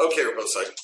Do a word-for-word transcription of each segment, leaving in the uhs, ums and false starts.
Okay, we're both sides.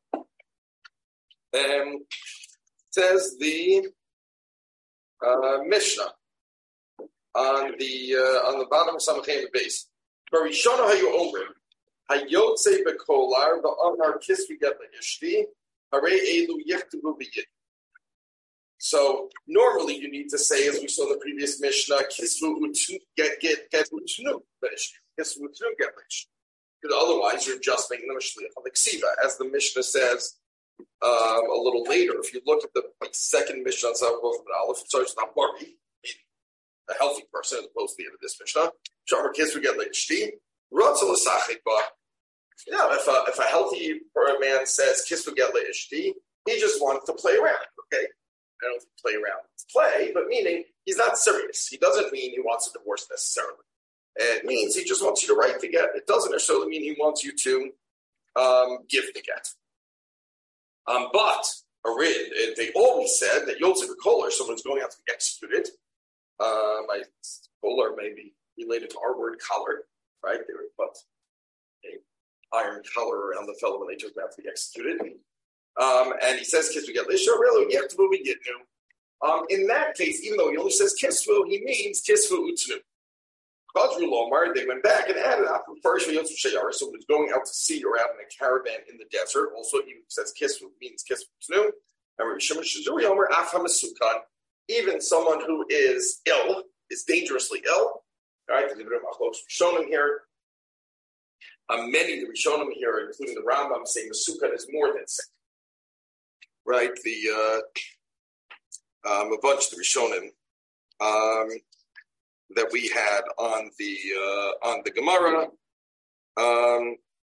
Um, says the uh, Mishnah on the uh, on the bottom of Samachem base. Barishana hayu omrim hayotze bekolar va'amar kisvi get leishti harei elu yechtuvu b'yid. So normally you need to say, as we saw in the previous Mishnah, kisvu utnu get get get utnu leishti kisvu utnu get leishti. Because otherwise you're just making them a shliach on the ksiva, as the Mishnah says. Um, a little later, if you look at the like, second Mishnah on Savos and Aleph, it starts with Bari, meaning a healthy person, as opposed to the end of this Mishnah. Shamar Kisvu get leishti. Ratzal Asachik, but yeah, if a, if a healthy man says Kisvu get leishti, he just wants to play around. Okay, I don't play around to play, but meaning he's not serious. He doesn't mean he wants a divorce necessarily. It means he just wants you to write the get. It doesn't necessarily mean he wants you to um, give the get. Um, but Arid, they always said that Yotze B'Kolar, someone's going out to be executed. Um, I, Kolar may be related to our word collar, right? They would put an iron collar around the fellow when they took him out to be executed. Um, and he says, Kisvu get Lisha, really, you have to move and get new. Um, in that case, even though he only says Kisvu, he means Kisvu Utsnu. Kadru Lomar, they went back and added up first for Yotze Shayar, so was going out to sea or out in a caravan in the desert. Also, even says Kisvu means Kisvu Utsnu. And Rabbi Shimon Shazuri Omer Af HaMesukan, even someone who is ill, is dangerously ill. All right, the Rishonim Rishonim here. Um, many of the Rishonim here, including the Rambam, saying Mesukan is more than sick. Right, the uh, um, a bunch of the Rishonim. Um, that we had on the uh, on the Gemara um,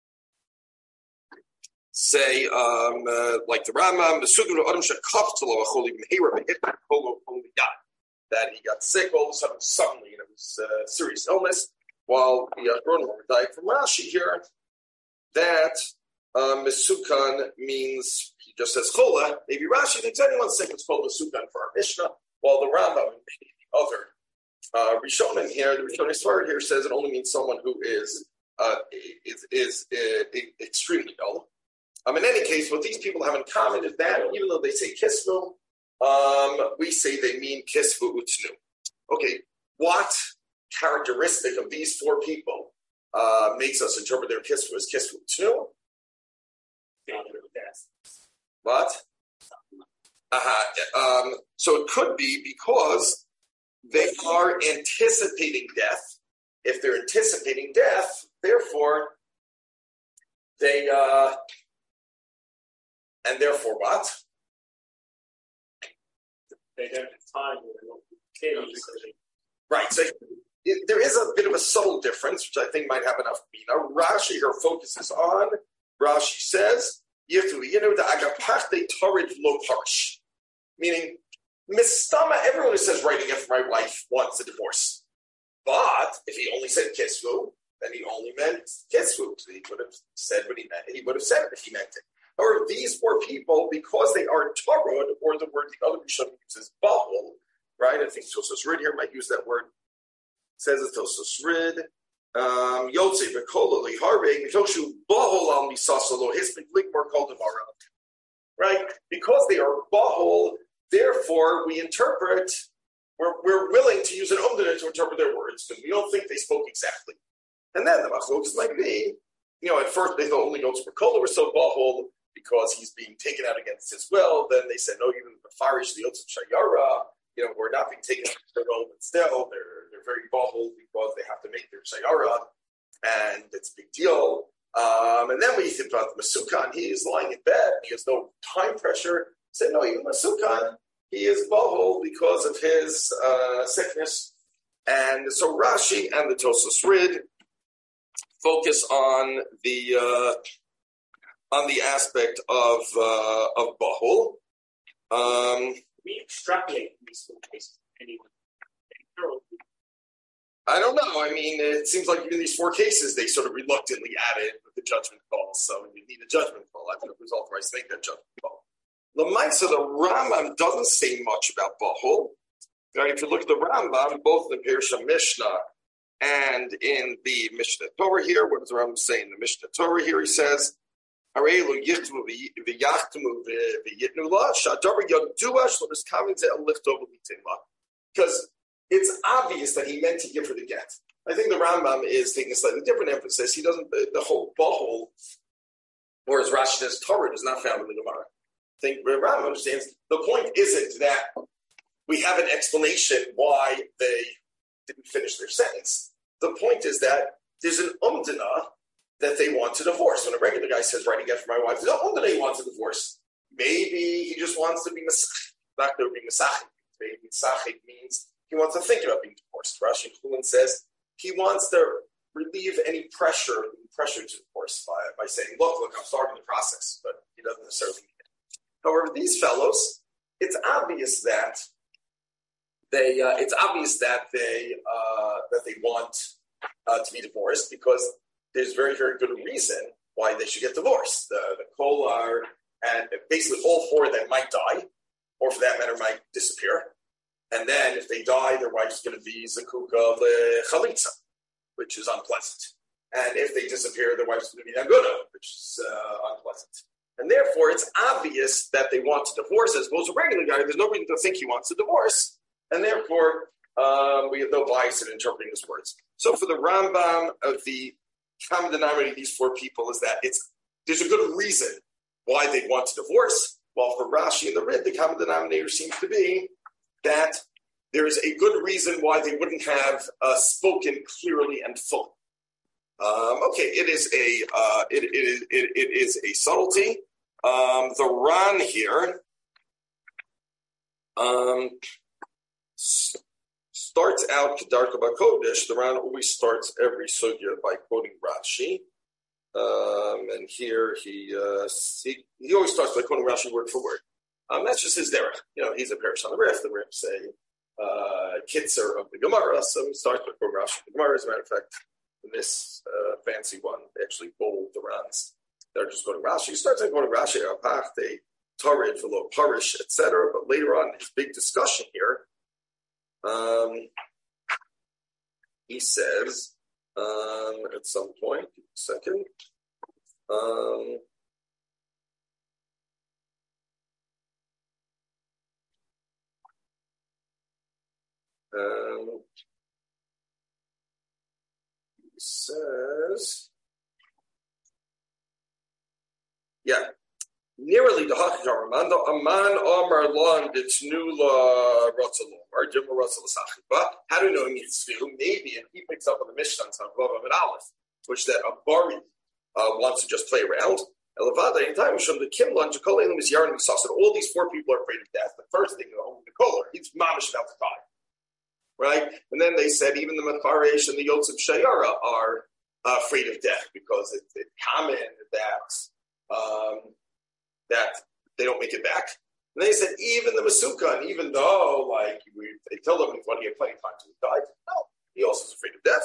say um, uh, like the Rambam that he got sick all of a sudden suddenly and it was uh, serious illness, while the Achronim died from Rashi here that uh, Mesukan means he just says chola. Maybe Rashi thinks anyone's sick it's called Mesukan for our Mishnah, while the Rambam and maybe the other Uh, Rishonim here, the Rishonim Svarad here says it only means someone who is uh, is, is uh, extremely ill. Um, in any case, what these people have in common is that even though they say kisvu, um, we say they mean kisvu utnu. Okay, what characteristic of these four people uh, makes us interpret their kisvu as kisvu utnu? What? Uh-huh. Um, so it could be because they are anticipating death. If they're anticipating death, therefore, they, uh, and therefore what? They have time where they won't be right, so it, there is a bit of a subtle difference, which I think might have enough meaning. Rashi here focuses on, Rashi says, you have to, you know, the agapachte torid lo parish, meaning, Mistama, everyone who says writing it for my wife wants a divorce. But if he only said kisvu, then he only meant kisvu. So he would have said what he meant. He would have said it if he meant it. However, these four people, because they are tarod, or the word the other Rishonim uses bahul, right? I think Tosfos Rid here might use that word. It says it's Tosfos Rid. Um, Yotze v'kola liharvei mitoshu bahul al misasalo hisbik ligmor kol devara. Right? Because they are bahul. Therefore, we interpret, we're, we're willing to use an umdana to interpret their words, because we don't think they spoke exactly. And then the machlokes might be, you know, at first they thought only Yotze B'Kola were so bahul because he's being taken out against his will. Then they said, no, even the Farish, the Yotze Shayara, you know, we're not being taken out against their will, but still, they're, they're very bahul because they have to make their Shayara, and it's a big deal. Um, and then when you think about the Mesukan, he is lying in bed, he has no time pressure. Say, no, even Mesukan, he is bahul because of his uh, sickness. And so Rashi and the Tosfos Rid focus on the uh, on the aspect of uh, of bahul. Um, we extrapolate from these four cases. Anyone? I don't know. I mean, it seems like in these four cases, they sort of reluctantly added with the judgment call. So you need a judgment call. I think it was authorized to make that judgment call. Lamaisa, the Rambam doesn't say much about bahul. Right? If you look at the Rambam, both in the Pirush Mishnah and in the Mishnah Torah here, what does the Rambam say in the Mishnah Torah here? He says, Arelu yichtmu v'yachmu v'yitnu la shadaber yodua shlomis kamin ze liftover litinla. Because it's obvious that he meant to give her the get. I think the Rambam is taking a slightly different emphasis. He doesn't, the, the whole bahol, or as Rashi says, Torah is not found in the Gemara. I think the Rambam understands the point isn't that we have an explanation why they didn't finish their sentence. The point is that there's an umdana that they want to divorce. When a regular guy says, writing get for my wife, there's no umdana he wants to divorce. Maybe he just wants to be masachik. Not going to be masachik. Maybe masachik means he wants to think about being divorced. Rashi Chulin says he wants to relieve any pressure, pressure to divorce by, by saying, look, look, I'm starting the process, but he doesn't necessarily need it. However, these fellows, it's obvious that they, uh, it's obvious that they, uh, that they want uh, to be divorced because there's very, very good reason why they should get divorced. The, the Kol are, and basically all four of them might die, or for that matter, might disappear. And then if they die, their wife's going to be Zakuka Chalitza, which is unpleasant. And if they disappear, their wife's going to be Naguda, which is uh, unpleasant. And therefore, it's obvious that they want to divorce. As opposed to a regular guy, there's no reason to think he wants to divorce. And therefore, um, we have no bias in interpreting his words. So for the Rambam, of the common denominator of these four people is that it's there's a good reason why they want to divorce. While for Rashi and the Rid, the common denominator seems to be that there is a good reason why they wouldn't have uh, spoken clearly and fully. Um, okay, it is a uh, it, it is it, it is a subtlety. Um, the Ran here um, s- starts out Kedarka Bakodesh. The Ran always starts every sugya by quoting Rashi, um, and here he, uh, he he always starts by quoting Rashi word for word. Um, that's just his derech. You know, he's a parish on the Rif. The Rif say uh, Kitzer of the Gemara, so he starts by quoting Rashi. The Gemara, as a matter of fact, in this uh, fancy one, they actually bold the Rans. They're just going to Rashi. He starts by quoting Rashi, Apach, they Tarid, Velo Parish, et cetera. But later on, his big discussion here, um, he says um, at some point, second. Um, Um, he says, yeah, nearly the Hakar Amanda Aman Omar Lon Ditnula Rotzalom or Jimma Rotzalasach. But how do you know he means to? Maybe, and he picks up on the Mishnah on Vav of Aleph, which that a Bari uh, wants to just play around. Elevada in time from the Kimlan Jakolim is Yaron Misas. All these four people are afraid of death. The first thing, the Kohler, he's mamish about to die. Right? And then they said even the Mecharesh and the Yotzim Shayara are uh, afraid of death because it's it common that um, that they don't make it back. And they said even the Masuka, even though like we, they tell them when he had plenty of time to die, no, he also is afraid of death.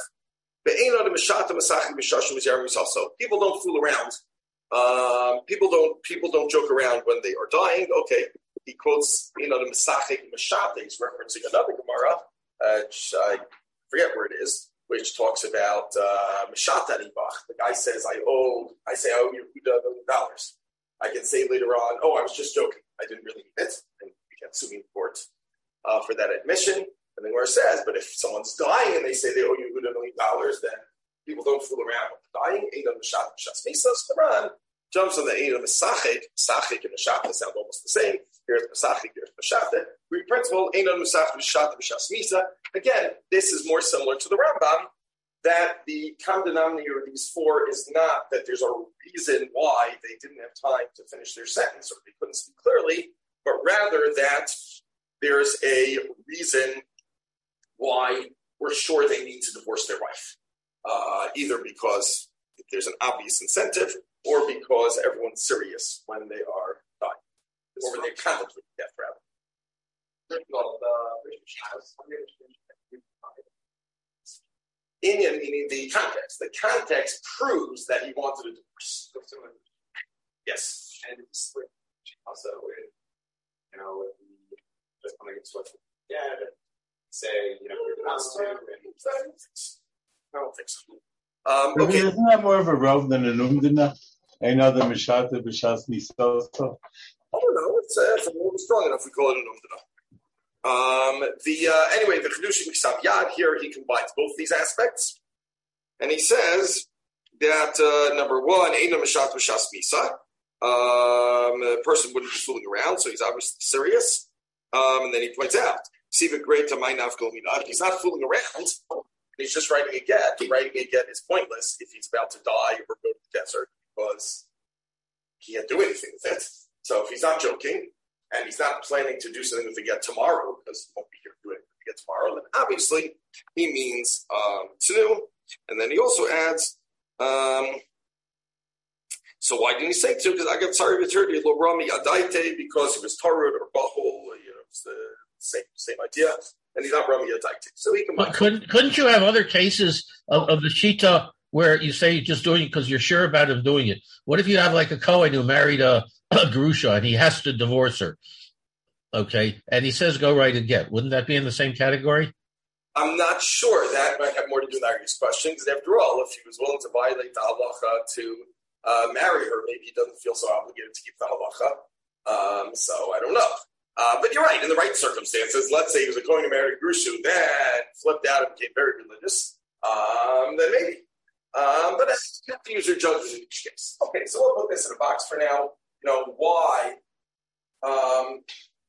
So people don't fool around. Um, people don't people don't joke around when they are dying. Okay, he quotes you know the Mesachik Meshate, he's referencing another Gemara. Uh, I forget where it is, which talks about Mishat uh, Anibach. The guy says, I owe, I say, I owe you a million dollars. I can say later on, oh, I was just joking. I didn't really mean it. And we can't sue me in court uh, for that admission. And then where it says, but if someone's dying and they say they owe you a million dollars, then people don't fool around with dying. Eight of Mishat, Mishas Misas, Quran jumps on the eight of the Sachik. Sachik and Mishat sound almost the same. Here's Masachik, here's Mashata. We principle, Einon Masach, Mashata, Mashas Misa. Again, this is more similar to the Rambam, that the common denominator of these four is not that there's a reason why they didn't have time to finish their sentence or they couldn't speak clearly, but rather that there's a reason why we're sure they need to divorce their wife. Uh, either because there's an obvious incentive or because everyone's serious when they are dying. Or when they contemplate death, rather. Inyan meaning the context. The context proves that he wanted a divorce. Yes. And also, with, you know, with the, just coming into it, yeah, to say, you know, you're not to. I don't think so. Um, okay. Isn't that more of a rov than an umdana? Another Mishata B'Shas Misa. I don't know. It's, uh, it's a little strong enough. We call it an umdana. Um, the uh, anyway, the Chedushim Kisav Yad here he combines both these aspects, and he says that uh, number one, Eino Mishat B'Shas Misa. Um, the person wouldn't be fooling around, so he's obviously serious. Um, and then he points out, Siva great to my nafgomina. He's not fooling around. He's just writing a get. Writing a get is pointless if he's about to die or go to the desert because he can't do anything with it. So if he's not joking and he's not planning to do something with the get tomorrow because he won't be here to do it with the get tomorrow, then obviously he means um, tznu. And then he also adds, um, so why didn't he say tznu? Because I got sorry maturity lo rami adaite because he was tarud or bahol. You know, it's the same same idea. And he's not rami adaite, so he can. But couldn't couldn't you have other cases of, of the shita where you say you're just doing it because you're sure about him doing it? What if you have like a Kohen who married a, a Grusha and he has to divorce her? Okay, and he says go right and get. Wouldn't that be in the same category? I'm not sure. That might have more to do with Ari's question, because after all, if he was willing to violate the halacha to uh, marry her, maybe he doesn't feel so obligated to keep the halacha. Um, so I don't know. Uh, but you're right. In the right circumstances, let's say he was going to marry a Grushu, then flipped out and became very religious, um, then maybe. Um, but you have to use your judgment in each case. Okay, so we'll put this in a box for now. You know, why um,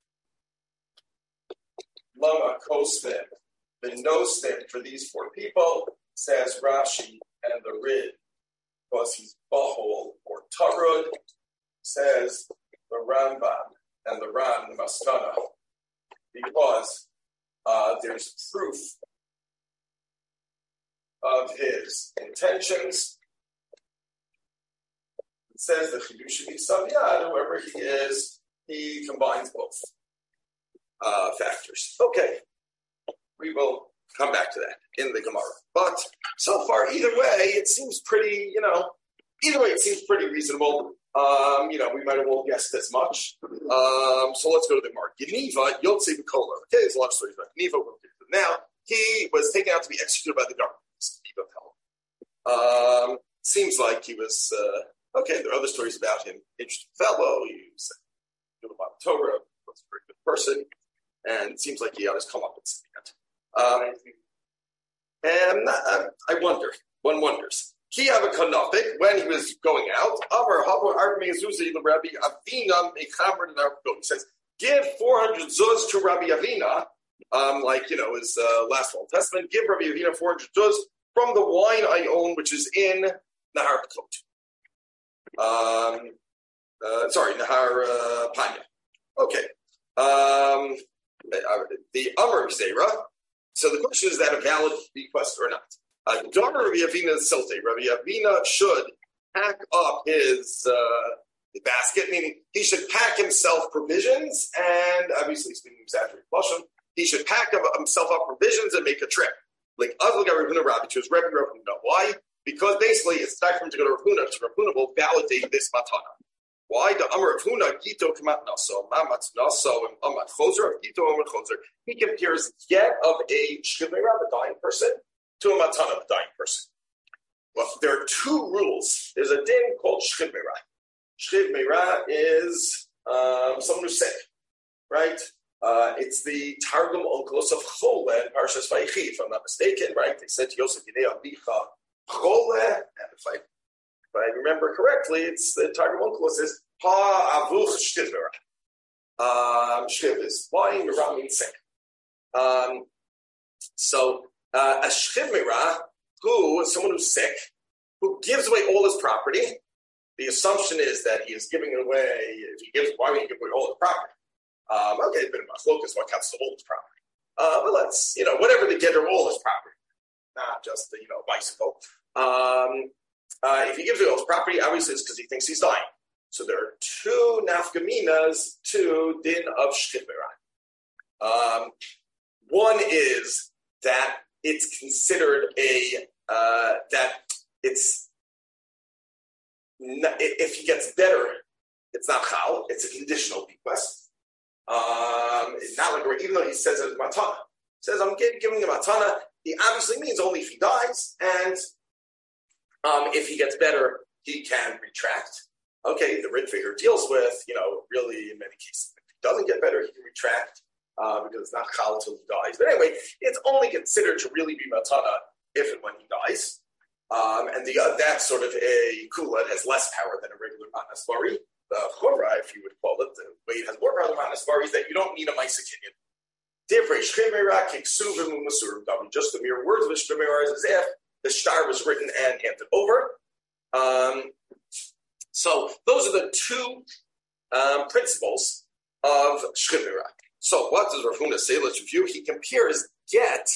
Lama Kosvim, the no step for these four people, says Rashi and the Rid, because he's Bahol or Tarud, says the Rambam and the Ran, the Maskana, because uh, there's proof of his intentions. It says that Chidush Misav Yad, whoever he is, he combines both uh, factors. Okay, we will come back to that in the Gemara. But so far, either way, it seems pretty, you know, either way, it seems pretty reasonable. Um, you know, we might have all guessed as much. Um, so let's go to the Gemara. Geniva, Yotze B'Kola. Okay, there's a lot of stories about Geniva. Now, he was taken out to be executed by the government. Um, seems like he was, uh, okay, there are other stories about him. Interesting fellow. He was a Torah, was a very good person. And it seems like he ought to come up with something. Um, and uh, I wonder, one wonders. When he was going out, he says, give four hundred zuz to Rabbi Avina, um, like, you know, his uh, last Old Testament, give Rabbi Avina four hundred zuz from the wine I own, which is in Nahar Kot. Um, uh, sorry, Nahar uh, Panya. Okay. Um, the Amr Zera. So the question is, that a valid request or not? Uh, Daughter Rabbi Avina Silte. Rabbi Avina should pack up his uh, basket, meaning he should pack himself provisions, and obviously speaking exaggerated Lashon, he should pack up himself up provisions and make a trip. Like Azlag Rabbi Rabbi, to his Rabbi Rabbi. Why? Because basically it's time for him to go to Rav Huna, so Rav Huna will validate this matana. Why? The Amar of Huna, Gito Kamat Naso, Mamat Naso, and Amat Choser, Gito Amar Choser. He compares get of a Shkivera, a dying person, to a matana, a dying person. Well, there are two rules. There's a din called Shchiv Meirah. Shchiv Meirah is um, someone who's sick, right? Uh, it's the Targum Onkelos of Chole in Parshas Vayechi, if I'm not mistaken, right? They said to Yosef Yinei Avicha Chole, and if I, if I remember correctly, it's the Targum Onkelos is Ha Avuch Shchiv Meirah. Um, Shchiv is lying, Meirah means sick. Um, so, uh, a Shchiv Meirah, who is someone who's sick, who gives away all his property. The assumption is that he is giving it away. If he gives, why would he give away all the property? Um, okay, but Machlokas, what counts as all his property? Uh, but let's, you know, whatever the get or all his property, not just the, you know, bicycle. Um, uh, if he gives away all his property, obviously it's because he thinks he's dying. So there are two nafkaminas to din of Shchiv Meirah. Um, one is that it's considered a, uh, that it's, not, if he gets better, it's not chal, it's a conditional bequest. Um, it's not like, even though he says it's matana, he says, I'm giving him matana, he obviously means only if he dies, and um, if he gets better, he can retract. Okay, the Ritva here deals with, you know, really in many cases, if he doesn't get better, he can retract uh, because it's not chal until he dies. But anyway, it's only considered to really be matana if and when he dies. Um, and the uh, that's sort of a kula. It has less power than a regular manasvari. The chora, if you would call it, the way it has more power than manasvari is that you don't need a ma'aseh kinyan. Just the mere words of the shchemera is as if the shtar was written and handed over. Um, so those are the two um, principles of shchemera. So what does Rav Huna say? Let's review. He compares get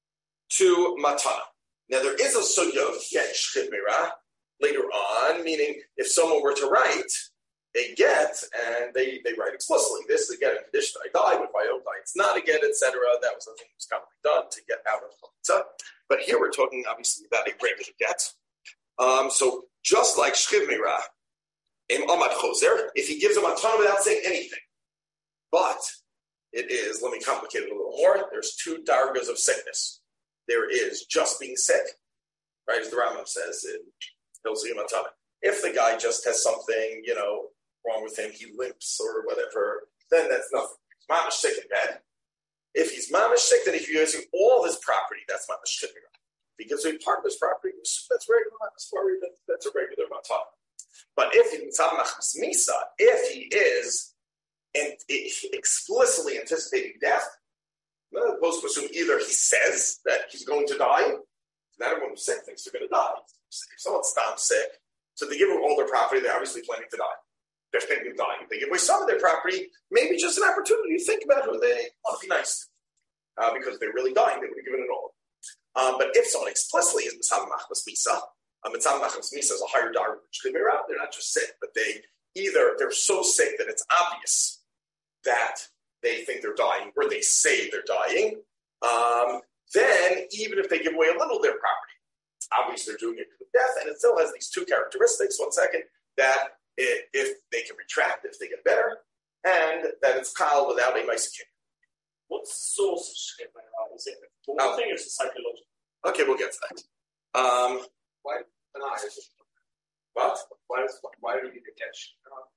to matana. Now there is a sugya of get shchemera later on, meaning if someone were to write a get, and they, they write explicitly, this is a get in condition I die, but if I don't die, it's not a get, et cetera. That was the thing that was commonly done to get out of chalitza. But here we're talking, obviously, about a regular get. Um, so just like shchiv meira, im amad choser, if he gives a matana without saying anything, but it is, let me complicate it a little more, there's two dargas of sickness. There is just being sick, right, as the Rambam says in Hilsi Matana. If the guy just has something, you know, wrong with him, he limps or whatever, then that's nothing. He's mamish sick in bed. If he's mamish sick, then if you're using all his property, that's mamish shivira. If he gives away part of his property, that's regular mamish, that's a regular matana. But if he's misa, if he is and explicitly anticipating death, well, supposed to assume either he says that he's going to die, not everyone who's sick thinks they're going to die. If someone's not sick, so they give them all their property, they're obviously planning to die. They're thinking of dying. If they give away some of their property, maybe just an opportunity to think about who they want to be nice to. Uh, because they're really dying, they would have given it all. Um, but if someone explicitly is Mitzvah Machmas Misa, um, Mitzvah Machmas Misa is a higher dar, they're not just sick, but they either they're so sick that it's obvious that they think they're dying, or they say they're dying, um, then even if they give away a little of their property, obviously they're doing it to death, and it still has these two characteristics, one second, that it, if they can retract, if they get better, and that it's kal without a ma'aseh kinyan. What's the source of shchemera? Is it the Oh. thing, or is it psychological? Okay, we'll get to that. Um, Why deny it? what? Why does why do we need to catch?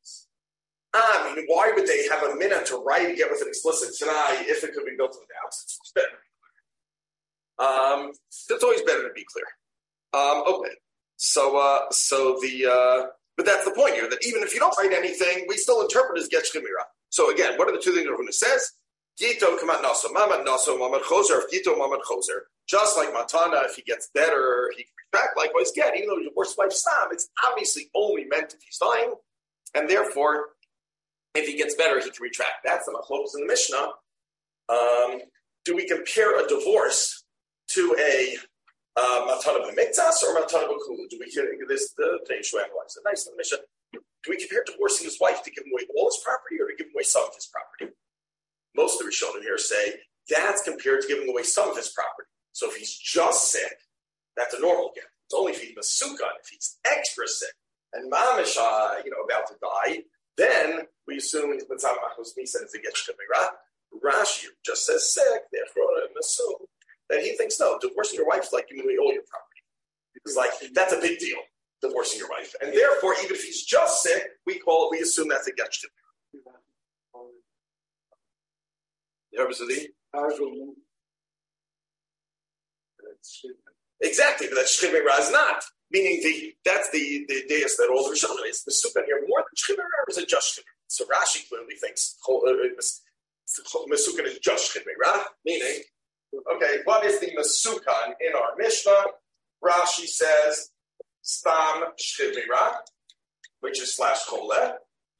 I mean, why would they have a minute to write and get with an explicit tanai if it could be built without? It's better to be clear. Um, it's always better to be clear. Um, okay, so uh, so the uh, but that's the point here, that even if you don't write anything, we still interpret as get shchemira. So again, what are the two things Rav Huna says? Gito kamat naso, mamad naso, mamad choser. If gito mamad choser, just like matana, if he gets better, he can retract. Likewise, get, even though he divorced wife Sam, it's obviously only meant if he's dying, and therefore, if he gets better, he can retract. That's the machlokes in the Mishnah. Um, do we compare a divorce to a uh, matana b'miktas or matana b'kula? Do we this the Yeshua analyzes it nice in the Mishnah? Do we compare divorcing his wife to give him away all his property or to give him away some of his property? Most of the Rishonim here say that's compared to giving away some of his property. So if he's just sick, that's a normal gift. It's only if he's masukan, if he's extra sick and mamish, uh, you know, about to die, then we assume he's mitzvah machos misa and get shchemera. Rashi just says sick, therefore I assume that he thinks no, divorcing your wife is like giving away all your property. It's like that's a big deal, divorcing your wife, and therefore even if he's just sick, we call it, we assume that's a get shchemera. Exactly, but that shchemera is not. Meaning the that's the the deus that all the Rishonim is the sukkah here more than shchemera, or is it just shchemera? So Rashi clearly thinks Mesukan is just shchemera, meaning, okay, what is the Mesukan in our Mishnah? Rashi says stam shchemera, which is slash chole.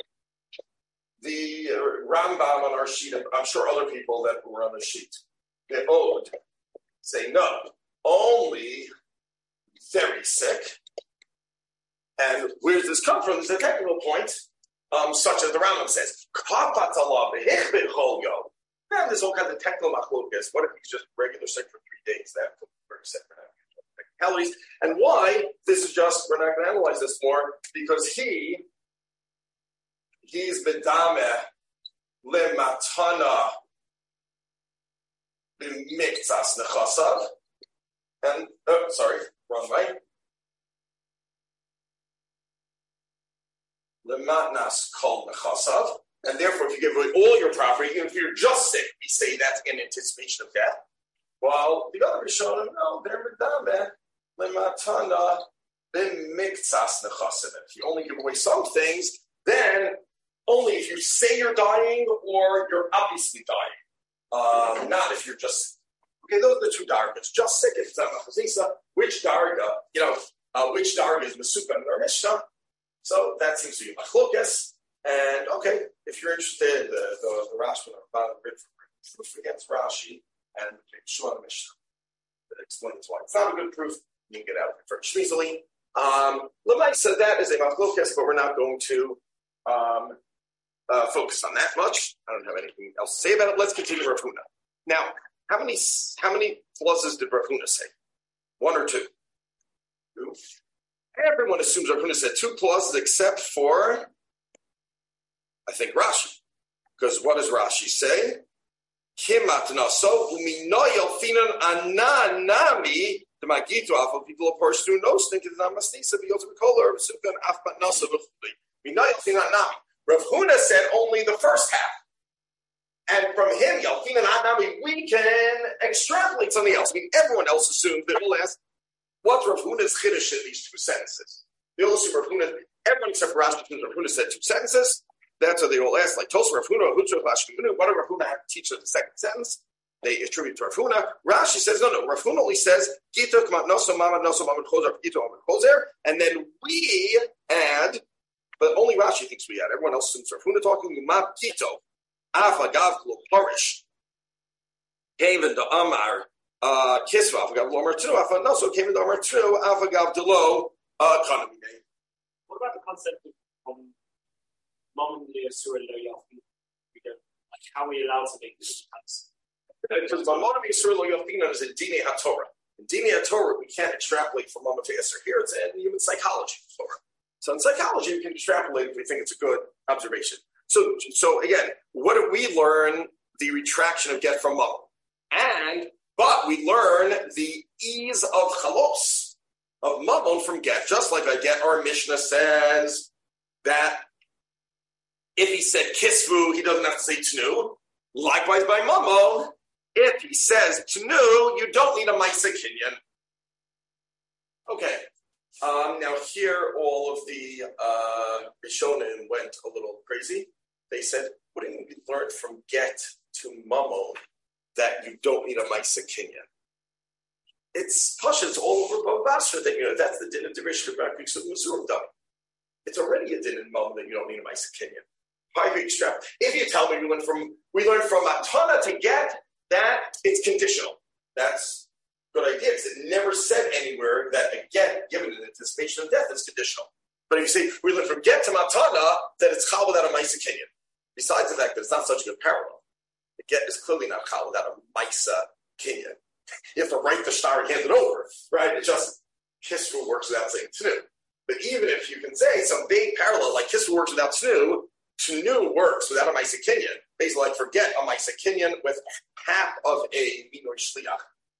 The Rambam on our sheet, I'm sure other people that were on the sheet, they owed, say no, only very sick. And where does this come from? There's a technical point, um, such as the Rambam says, now there's all kinds of technical machlokas. What if he's just regular sick for three days? That could be very sick for calories. And why? This is just, we're not going to analyze this more, because he, he's bedameh lematana b'miktzas nechasav. And, oh, sorry, wrong way. lematnas kol nechasav, and therefore, if you give away all your property, even if you're just sick, we say that's in anticipation of death. While the other Rishonim, no, they're medame lematana b'miktsas nechasav. If you only give away some things, then only if you say you're dying or you're obviously dying. Um, not if you're just okay. Those are the two dargas. Just sick if it's not machazisa. Which darga? You know, uh, which darga is mesuka and mishnah? So that seems to be machlokas. And okay, if you're interested, the the, the Rashi about proof against Rashi and Shua Mishnah that explains why it's not a good proof. You can get out of it very easily. Um, Lamaisa, that is a machlokas, but we're not going to um, uh, focus on that much. I don't have anything else to say about it. Let's continue Rav Huna. Now, how many how many clauses did Rav Huna say? One or two? Two. Everyone assumes Rav Huna said two clauses except for, I think, Rashi. Because what does Rashi say? Kimat naso uminoyel finan ananami the magitu afal people of Parsh do no stink is not mastisa be also color simkan afbat naso v'chuli minoyel finan anami. Rav Huna said only the first half, and from him yel finan anami we can extrapolate something else. I mean, everyone else assumed that we'll ask what's Rav Huna's chiddush in these two sentences. They all assume Rav Huna. Everyone except Rashi assumes Rav Huna said two sentences. That's what they all ask. Like Tosar Rav Huna, what did Rav Huna have to teach us the second sentence? They attribute to Rav Huna. Rashi says no, no. Rav Huna only says Gita Kmat Noso Mama Noso Mama Chozer Gita Mama Chozer, and then we add, but only Rashi thinks we add. Everyone else assumes Rav Huna talking Mab Gito Afagav Klo Parish came into Amar Kisva Afagav Lo Amar Tru Afagav Noso came into Amar Tru Afagav Delo Kanami. What about the concept of um, Mom and Surah like how are we allowed to make this pass? Because Mamon and Surah Lo Yafina is in Dine HaTorah. In Dine HaTorah, we can't extrapolate from Mamon to Yasser. Here it's in human psychology Torah. So in psychology, we can extrapolate if we think it's a good observation. So, so again, what do we learn? The retraction of get from Mamon. And, but we learn the ease of chalos, of Mamon from get. Just like I get, our Mishnah says that if he said kisvu, he doesn't have to say tnu. Likewise, by Mamon, if he says tnu, you don't need a Maisa Kinyan. Okay. Um, now here, all of the uh, Rishonim went a little crazy. They said, what do you mean we learned from get to Mamon that you don't need a Maisa Kinyan? It's Pasha, it's all over Bava Basra that, you know, that's the din of Derish about Greeks of Masurim done. It's already a din in Mamon that you don't need a Maisa Kinyan. If you tell me we learned from we learned from Matana to get that it's conditional. That's a good idea because it never said anywhere that a get given in anticipation of death is conditional. But if you say we learned from get to Matana that it's chal without a Maisa Kinyan. Besides the fact that it's not such a good parallel, the get is clearly not chal without a Maisa Kinyan. You have to write the star and hand it over, right? It just Kisru works without saying tnu. But even if you can say some big parallel like Kisru works without tnu, tnu works without a Maisa Kinyan. Basically, like forget a Maisa Kinyan with half of a Minor Shliach.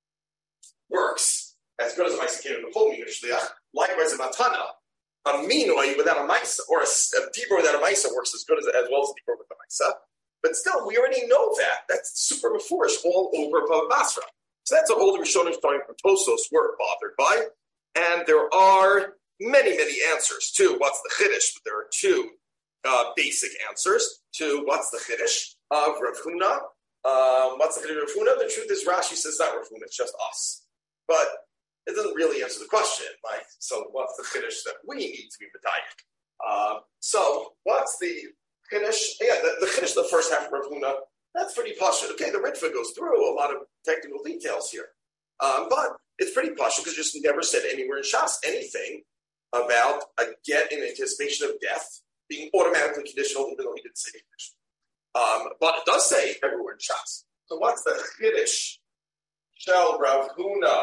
Works as good as a Maisa Kinyan with a full Minor Shliach. Likewise, a Matana, a Minoi without a Maisa, or a, a Dibur without a Maisa works as good as as well as a Dibur with a Maisa. But still, we already know that. That's super mafurish all over Bava Basra. So that's what all the Rishonim starting from Tosos were bothered by. And there are many, many answers to what's the Chiddush, but there are two Uh, basic answers to what's the chiddush of Rav Huna. Um, what's the chiddush of Rav Huna? The truth is, Rashi says not Rav Huna, it's just us. But it doesn't really answer the question. Like, so what's the chiddush that we need to be medayik? Uh, so what's the chiddush? Yeah, the, the chiddush of the first half of Rav Huna, that's pretty pashut. Okay, the Ritva goes through a lot of technical details here. Um, but it's pretty pashut because it just never said anywhere in Shas anything about a get in anticipation of death being automatically conditional, even though he didn't say conditional. Um, but it does say everywhere in Shas. So what's the chiddush? Shel Rav Huna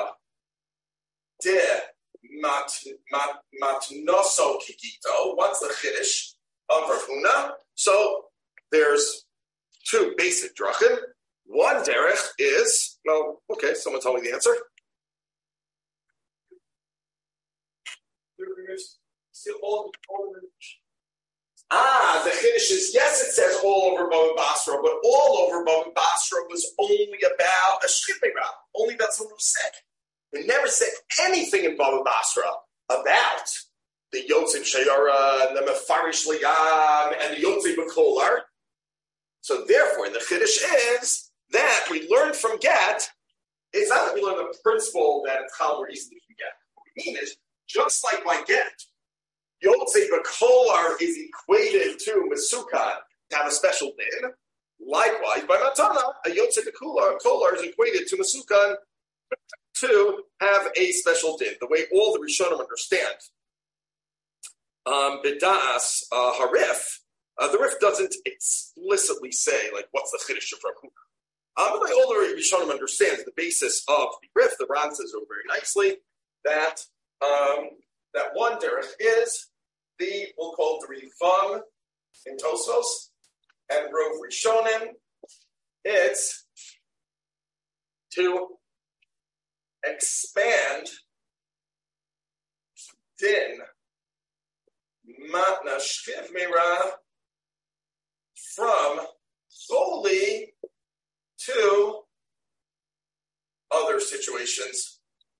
de mat mat matnoso kikito. What's the chiddush of Rav Huna? So there's two basic drachim. One derech is well, okay. Someone tell me the answer. Still all, all the Ah, the Chiddush is, yes, it says all over Bava Basra, but all over Bava Basra was only about a Shchipera, only about someone who's sick. It never said anything in Bava Basra about the Yotzei Shayara and the Mefarish Liyam and the Yotzei B'Kolar. So therefore, the Chiddush is that we learned from Get, it's not that we learn the principle that it's how we're easily from Get. What we mean is, just like by Get, Yotzei B'Kolar is equated to Mesukan to have a special din. Likewise, by Matana, a Yotzei B'Kolar is equated to Mesukan to have a special din. The way all the Rishonim understand um, B'Da'as uh, Harif, uh, the Rif doesn't explicitly say, like, what's the Chiddush of Rav Huna. Um, but the all the Rishonim understands the basis of the Rif. The Ran says over very nicely that um, that one derech is the, we'll call it the Rivam in Tosos, and Rov Rishonim, it's to expand din matna shchiv mira from solely to other situations.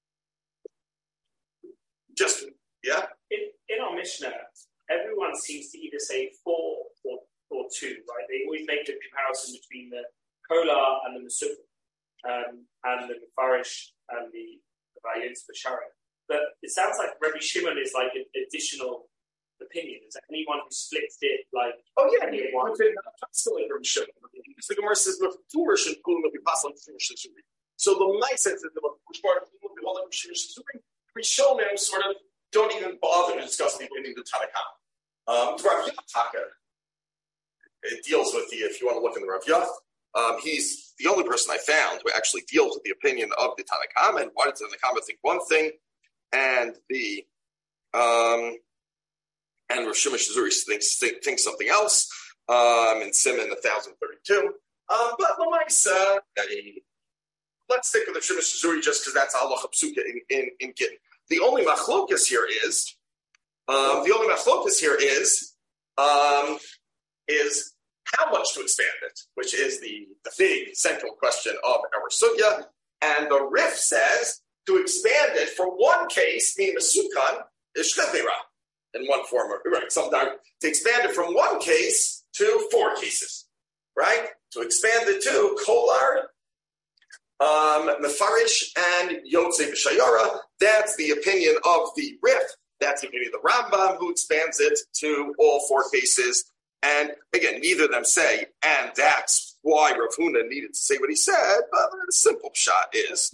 Just, yeah? In, in our Mishnah, everyone seems to either say four or, or two, right? They always make a comparison between the Kola and the Mesuk, um, and the Mefarish and the Vayetz B'Shara. But it sounds like Rabbi Shimon is like an additional opinion. Is there anyone who splits it like? Oh yeah, anyone? Still like Rabbi Shimon. The Gemara says the Torah should pull the Pasal Shizuri. So the my sense is that which part of the whole Rabbi Shizuri, Rishonim sort of don't even bother to discuss the opinion of the Tanakh. Um, the Rav Yattaka, it deals with the, if you want to look in the Rav Yatt, um, he's the only person I found who actually deals with the opinion of the Tanakh. And why did the Tanakh think one thing, and the um, and Rav Shimon Shizuri thinks think, thinks something else. Um, in Simon one thousand thirty-two. Um, but Lamaisa, let's stick with the Shimon Shizuri just because that's Allah Psuka in in, in Gittin. The only machlokas here is, um, the only machlokas here is, um, is how much to expand it, which is the, the big central question of our sugya. And the Rif says to expand it from one case, meaning a sukan, is shlevira in one form, or right? Sometimes to expand it from one case to four cases, right? To expand it to kolar, Um, Mefarish and Yotzei B'Shayara, that's the opinion of the Rif. That's the opinion of the Rambam, who expands it to all four cases. And again, neither of them say, and that's why Rav Huna needed to say what he said, but the simple shot is.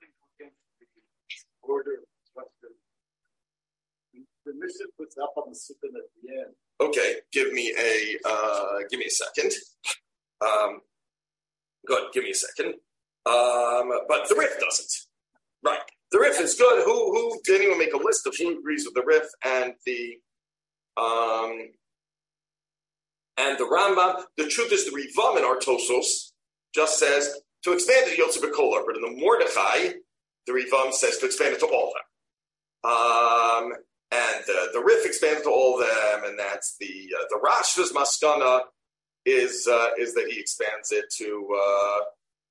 The mission puts up on the sipping at the end. Okay, give me a uh, give me a second. Um, good, give me a second. Um, but the Rif doesn't. Right. The Rif is good. Who who did anyone make a list of who agrees with the Rif and the um and the Rambam? The truth is the Rivam in our Tosos just says to expand it to Yotzei B'Kolar, but in the Mordechai, the Rivam says to expand it to all of them. Um and uh, the Rif expands to all of them, and that's the uh, the Rashva's Maskana is uh, is that he expands it to uh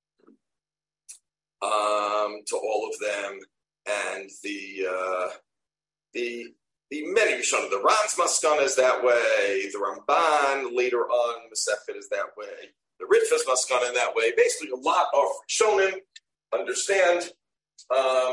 Um, to all of them, and the uh, the the many Rishonim, the Ran's Maskana is that way. The Ramban later on Masechet is that way. The Ritva's Maskana in that way. Basically, a lot of Rishonim understand. Um,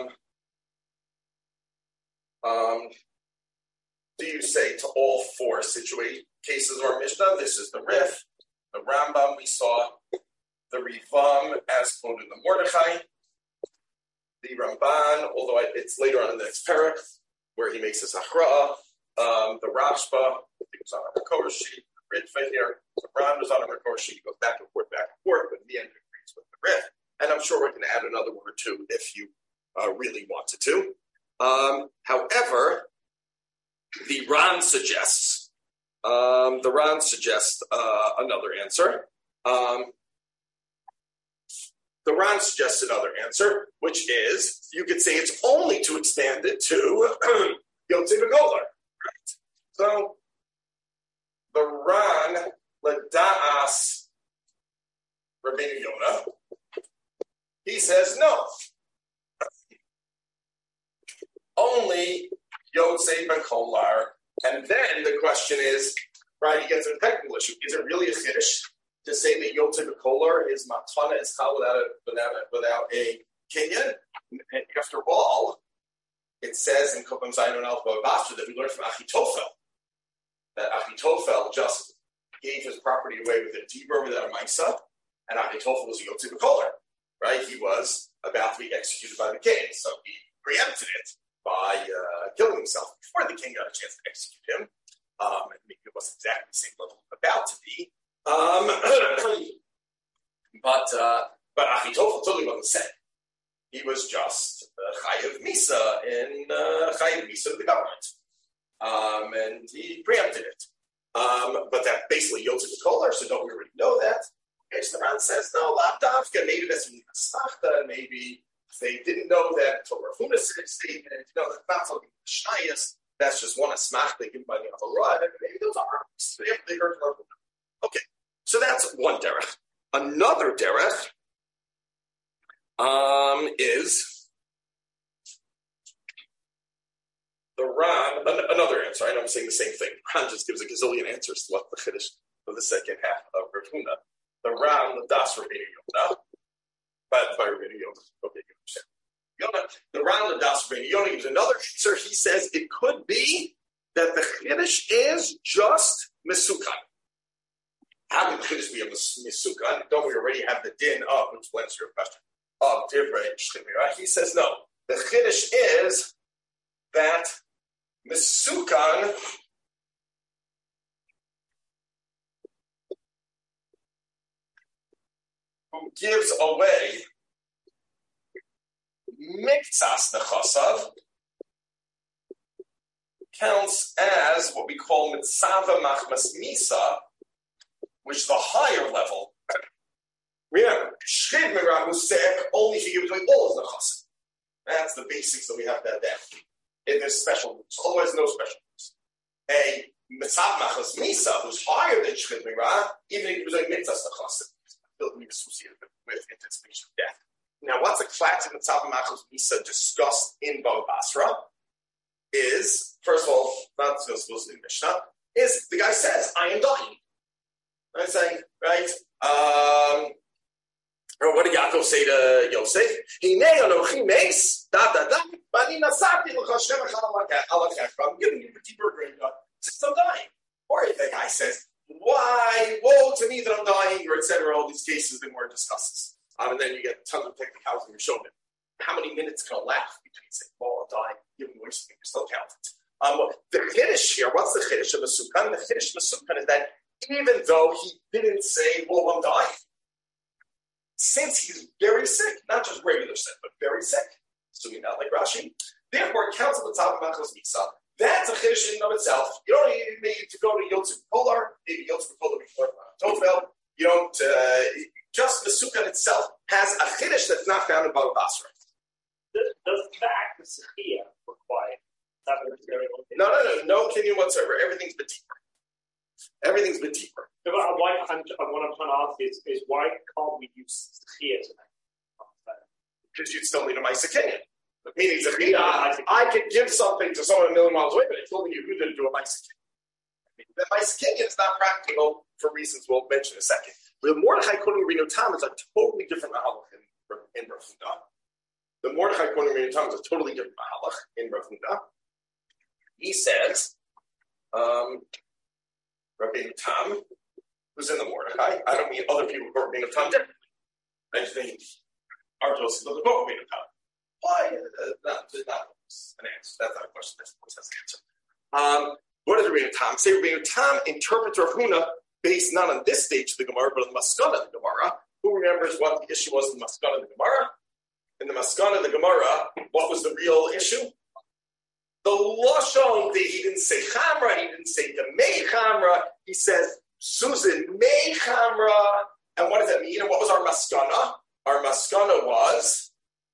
um, do you say to all four situation cases or Mishnah? This is the Rif, the Rambam we saw, the Rivam as quoted in the Mordechai. The Ramban, although it's later on in the next parak, where he makes his achra'ah, um, the Rashba, I think it was on a Makor sheet, the Ritva here, the Ram was on a Makor sheet, goes back and forth, back and forth, but in the end it agrees with the Rif. And I'm sure we can add another one or two if you uh, really wanted to. Um, however, the Ran suggests, um, the Ran suggests uh, another answer. Um, The Ran suggests another answer, which is you could say it's only to expand it to Yotzei B'Kolar, right? So the says no. Only Yotzei Bekolar. And then the question is, right, he gets a technical issue. Is it really a chiddush to say that Yotzei Bekolar is matana is chal without a, without a, without a kinyan? After all, it says in Kupam Zayin and Alpha Basra that we learned from Achitofel that Achitofel just gave his property away with a dibur without a maisa, and Achitofel was a Yotzei Bekolar, right? He was about to be executed by the king, so he preempted it by uh, killing himself before the king got a chance to execute him. Um, and maybe it wasn't exactly the same level about to be. Um, but uh, but Achitofel totally wasn't said. He was just uh, Chayav Misa in uh, Chayav Misa of the government. Um, and he preempted it. Um, but that basically Yotzei Bekolar, so don't we already know that? Okay, so the Ran says, no, Lapdavka, maybe that's Masachta, maybe they didn't know that Torah Huna statement, you know, that's not Shnayas, that's just one asmach they given by the Avarad, and maybe those are they, they heard Torah Huna. Okay, so that's one derech. Another derech um, is the Ran, an, another answer. I know I'm saying the same thing. Ran just gives a gazillion answers to what the Chiddush of the second half of Rav Huna. The Ran, the Das Rabbeinu Yonah, but by Rabbeinu Yonah, okay. Yonah, the Ran the Das Rabbeinu Yonah gives another answer. He says it could be that the Chiddush is just Mesukan. How can the Chiddush be a Mesukan? Don't we already have the din of, which will answer your question, of Divrei Shemira? He says no. The Chiddush is that Mesukan who gives away Miktsas Nechasav counts as what we call Mitzava Machmas Misa, which the higher level. Remember, Shchid Mirah Musek only if he gives away all his Nechasav. That's the basics that we have to have down. If there's special rules, otherwise no special rules. A Mitzava Machmas Misa who's higher than Shchid Mirah, even if he gives away Miktsas Nechasav, built me associated with anticipation of death. Now, what's a classic Mitzvah Machos Misa discussed in Bava Basra is, first of all, not supposed to be Mishnah, is the guy says, I am dying. I'm saying, right? Um, or what did Yaakov say to Yosef? Hinei anochi meis, da da da, bani nasati l'chashem alakach. I'm giving you the deeper grade since I'm dying. Or if the guy says, why, woe to me that I'm dying, or et cetera, all these cases that were discusses. Um, and then you get tons of technicals in your showman. How many minutes can a laugh between saying, well, I'm dying, giving away something, you're still counted. Um, the Chiddush here, what's the Chiddush of the Sukkah? The Chiddush of the Sukkah is that even though he didn't say, well, I'm dying, since he's very sick, not just regular sick, but very sick, assuming not like Rashi, therefore it counts on the top of Machos Misa. That's a Chiddush in and of itself. You don't need maybe to go to Yotzei Bekolar, maybe Yotzei Bekolar before Tofel. You don't, uh, just the Sukkah itself has a Chiddush that's not found in Bava Basra. Does, does the fact of Sechia require that? No, no, no, no kinyan whatsoever. Everything's been deeper. Everything's been deeper. No, but why, I'm, what I'm trying to ask is, is why can't we use Sechia to that? Because you'd still need a Maisa Kinyan. Meaning, Zechia, I, I could give something to someone a million miles away, but it's only you who didn't do a Maisa Kinyan. The Maisa Kinyan is not practical for reasons we'll mention in a second. The Mordechai Kohen Rino Tam is a totally different mahalach in, in Rav Huna. The Mordechai Kohen Rino Tam is a totally different mahalach in Rav Huna. He says, um, Rabbeinu Tam, who's in the Mordechai, I don't mean other people who are Rabbeinu Tam differently. I just think Artos is the book Rabbeinu Tam. Why? Uh, not, not an answer. That's not a question. That's, that's an answer. Um, what does Rabbeinu Tam say? Rabbeinu Tam interprets Rav Huna based not on this stage of the Gemara, but on the Maskana of the Gemara. Who remembers what the issue was in the Maskana of the Gemara? In the Maskana of the Gemara, what was the real issue? The Lashon, he didn't say Chamra, he didn't say the Mei Chamra, he says Susan Mei Chamra. And what does that mean? And what was our Maskana? Our Maskana was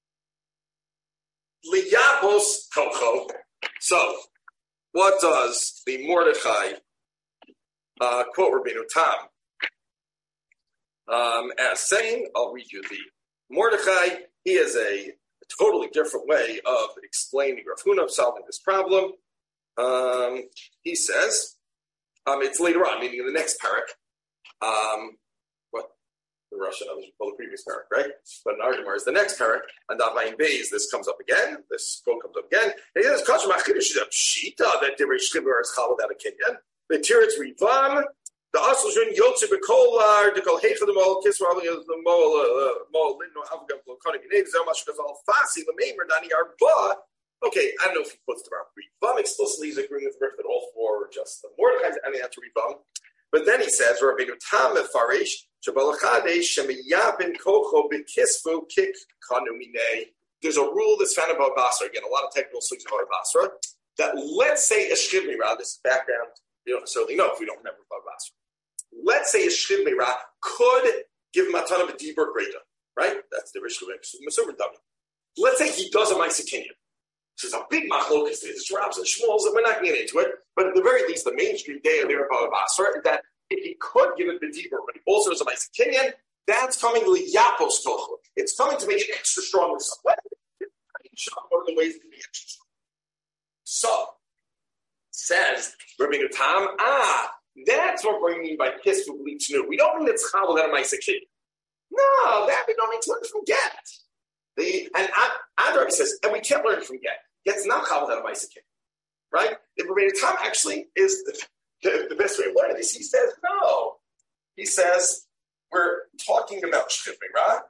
Liyabos Tocho. So, what does the Mordechai uh, quote Rabbeinu Tam um, as saying? I'll read you the Mordechai he has a, a totally different way of explaining Rav Huna, of solving this problem. Um, he says, um, it's later on, meaning in the next parak. Um, what the Russian others would call the previous parak, right? But in our Gemara is the next parak, and Davayin Beis, this comes up again. This quote comes up again. And he says, "Kasher Machidish is a pshita that Divrei Shchivar is chal without a kinyan. The Tiritz Rivam, the Asulzun Yotze Bekolar, the Kol Heicha the Mol Kisra the Mol Mol Lino Avgam Lokonik Neiv Zamash Kazal Fasi Lameimer Dani Arba." Okay, I don't know if he puts the Rivam explicitly. He's agreeing with Griffith all four, just the Mordechai and the answer Rivam. But then he says, Rabbeinu Tam Farish, Shabalachade, Shemiyapin Kocho Bikisfu Kik Kanumine. There's a rule that's found about Basra, again, a lot of technical things about Basra, that let's say a Shchiv Meirah, this is background, you don't necessarily know if we don't remember about Basra. Let's say a Shchiv Meirah could give Matana B'Dibur Greta, right? That's the Rishon Masur Dami. Let's say he does a Maisa Kinyan. There's a big machlokas, there's Rabbs and Shmuels, and we're not going to get into it, but at the very least, the mainstream day of the Rebbe Basra, that if he could give it the deeper, but he also has a nice Kinyan, that's coming to Yapos Tochel. It's coming to make it extra strong with some way. One of the ways it can be extra strong. So, says Rabbeinu Tam, ah, that's what we mean by Kisfu Bleach New. We don't mean it's Chabal that a nice Kinyan. No, that we don't need to learn from Get. The, and Adrab says, and we can't learn from Get. Get's not chabal that a ma'aseh kinyan, right? The Rabbeinu Tam actually is the, the, the best way of learning this. He says, no. He says, we're talking about Shchiv Meirah,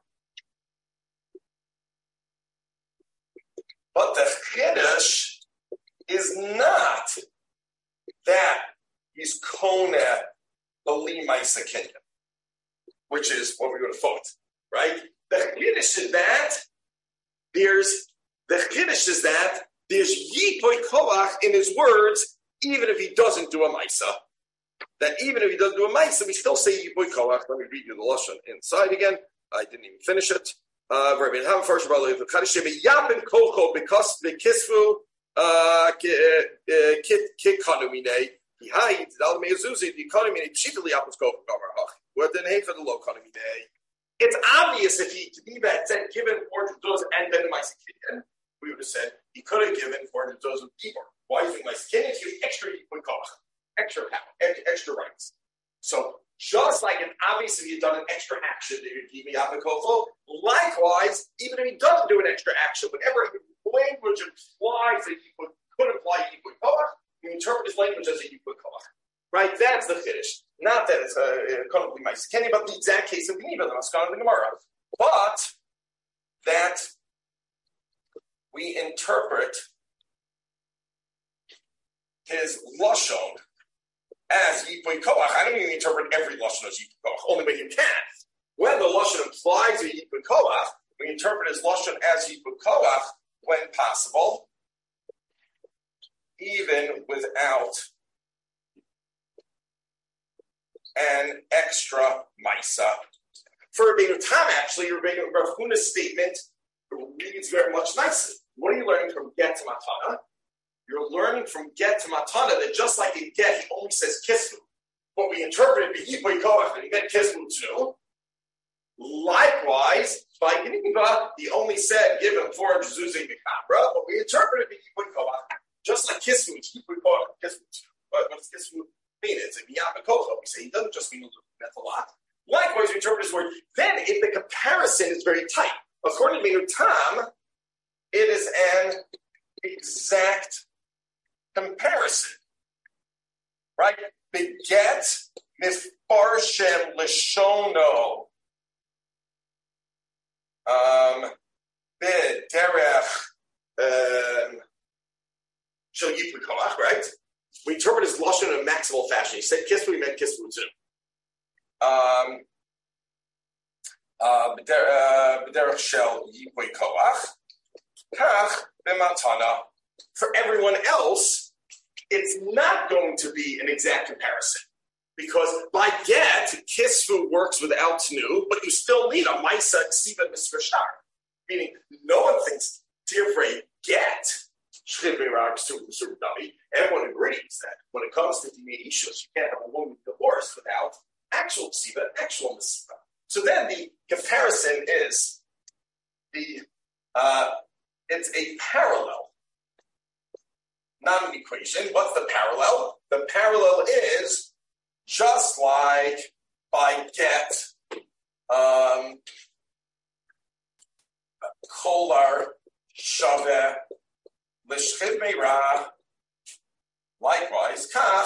but the Chiddush is not that he's koneh b'li ma'aseh kinyan, which is what we would have thought, right? The Chiddush is that there's The Chiddush is that there's Yipoy Koach in his words, even if he doesn't do a Maisa. That even if he doesn't do a Maisa, we still say Yipoy Koach. Let me read you the Lashon inside again. I didn't even finish it. Rabbi Ham first of all, the Kaddish Yapin Kocho because the Kisfu Kit Kanumine. He hides Al Mezuzi, the economy, Pshitali Apples Koch Gamarach. What then hey for the low economy day? It's obvious if he had said given four hundred dollars and then Maisa Kinyan, we would have said he could have given four hundred dollars of Dibor. Why is he Maisa Kinyan? He gives extra extra power, extra rights. So just like an obvious if he had done an extra action, they would give me Apikofo. Likewise, even if he doesn't do an extra action, whatever language implies that he could, could imply Yipui Koach, you interpret his language as a Yipui Koach. Right? That's the Chiddush. Not that it's a economically Maisa Kinyan, but the exact case of Geneva, the Maskana and the Gemara. But that we interpret his Lashon as Yipui Koach. I don't even interpret every Lashon as Yipui Koach, only when you can. When the Lashon implies a Yipui Koach, we interpret his Lashon as Yipui Koach when possible, even without an extra Maisa. For Rabbeinu Tam, actually, Rabbeinu Rav Huna's statement reads very much nicer. What are you learning from Get to Matana? You're learning from Get to Matana that just like in Get, he only says Kismu. But we interpret it B'Yipoi Koach, and he meant Kismu too. Likewise, by Geneva, he only said, give him four hundred zuzim Mekabra, but we interpret it B'Yipoi Koach, just like Kismu, B'Yipoi Koach, Kismu too. But what does Kismu mean? It's a Miyapa Kocha. We say he doesn't just mean that's a lot. Likewise, we interpret his word. Then, if the comparison is very tight, according to Rabbeinu Tam, it is an exact comparison, right? Beget mifparshem lishono um bederech um shel yipui koach, right? We interpret his lashon in a maximal fashion. He said kisvu, he meant kisvu too. Um, uh, bederech shel yipui koach. Kach b'matana. For everyone else, it's not going to be an exact comparison. Because by get, kisvu works without tnu, but you still need a maisa ksiva misvashar. Meaning, no one thinks divrei get. Everyone agrees that when it comes to Dimi Ishus, you can't have a woman divorced without actual ksiva, actual misvah. So then the comparison is the uh, it's a parallel, not an equation. What's the parallel? The parallel is just like by get um, kolar shaveh l'shchid meira. Likewise, kach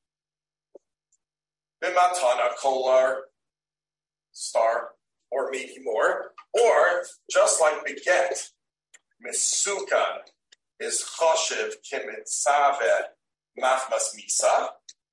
b'matana kolar star, or maybe more, or just like beget, misukan is choshev kimitzaveh machmas misa,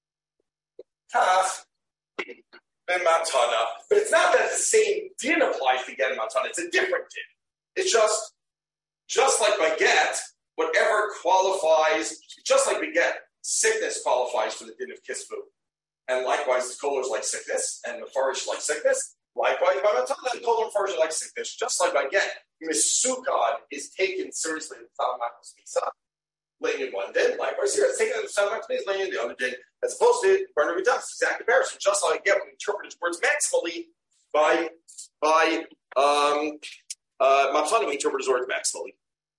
kach b'matana. But it's not that the same din applies to get matana, it's a different din. It's just, just like beget, whatever qualifies, just like beget, sickness qualifies for the din of kisvu. And likewise, the kolar is like sickness, and the farish like sickness. Likewise, by matana, the kolar and farish like sickness. Just like by get, misukad is taken seriously in the Talmud Misa, laying in one din. Likewise, here it's taken in the Talmud Misa, laying in the other din, as opposed to Barner Vidas, exact comparison. Just like get, we interpret his words maximally by by um, uh, matana, we interpret his words maximally.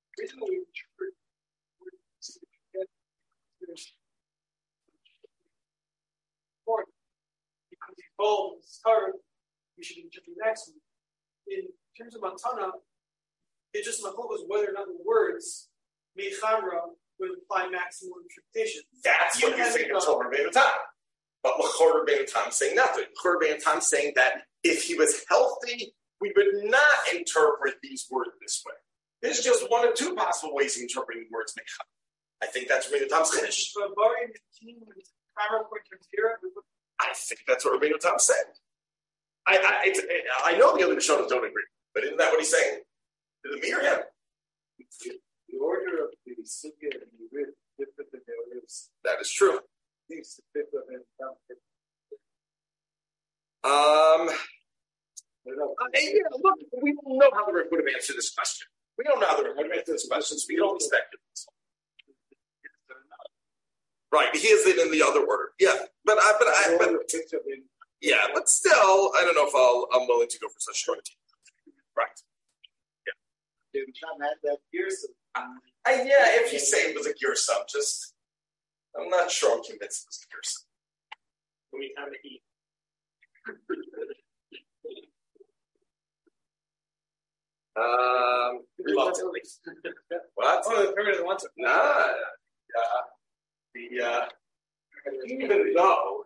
Because he's bold, he's hard, we should just be maximum. In terms of matana, it just was whether or not the words mechamra would imply maximum interpretation. That's what you think until Rabbeinu Tam. But L'chor Rabbeinu Tam is saying nothing. L'chor Rabbeinu Tam is saying that if he was healthy, we would not interpret these words this way. There's just one of two possible ways of interpreting the words mechamra. I think that's Rabbeinu Tam's chiddush. I think that's what Rabbeinu Tam said. I, I, it's, I know the other Rishonim don't agree, but isn't that what he's saying? Did it mirror him? The order of the sugya and the rib different than their ribs. That is true. Seems to fit them in. Um, uh, yeah, look, we don't know how the Rib would have answered this question. We don't know how the Rib would have answered this question, so we can only speculate. Right, he is it in the other order. Yeah, but I, but I, but yeah, but still, I don't know if I'll, I'm willing to go for such shorty. Right. Yeah. That uh, yeah, if you say it was a girsum, just I'm not sure I'm convinced it was a girsum. When we time to eat. um, reluctantly. What? Oh, the primitive ones. Nah. Yeah. The uh, even though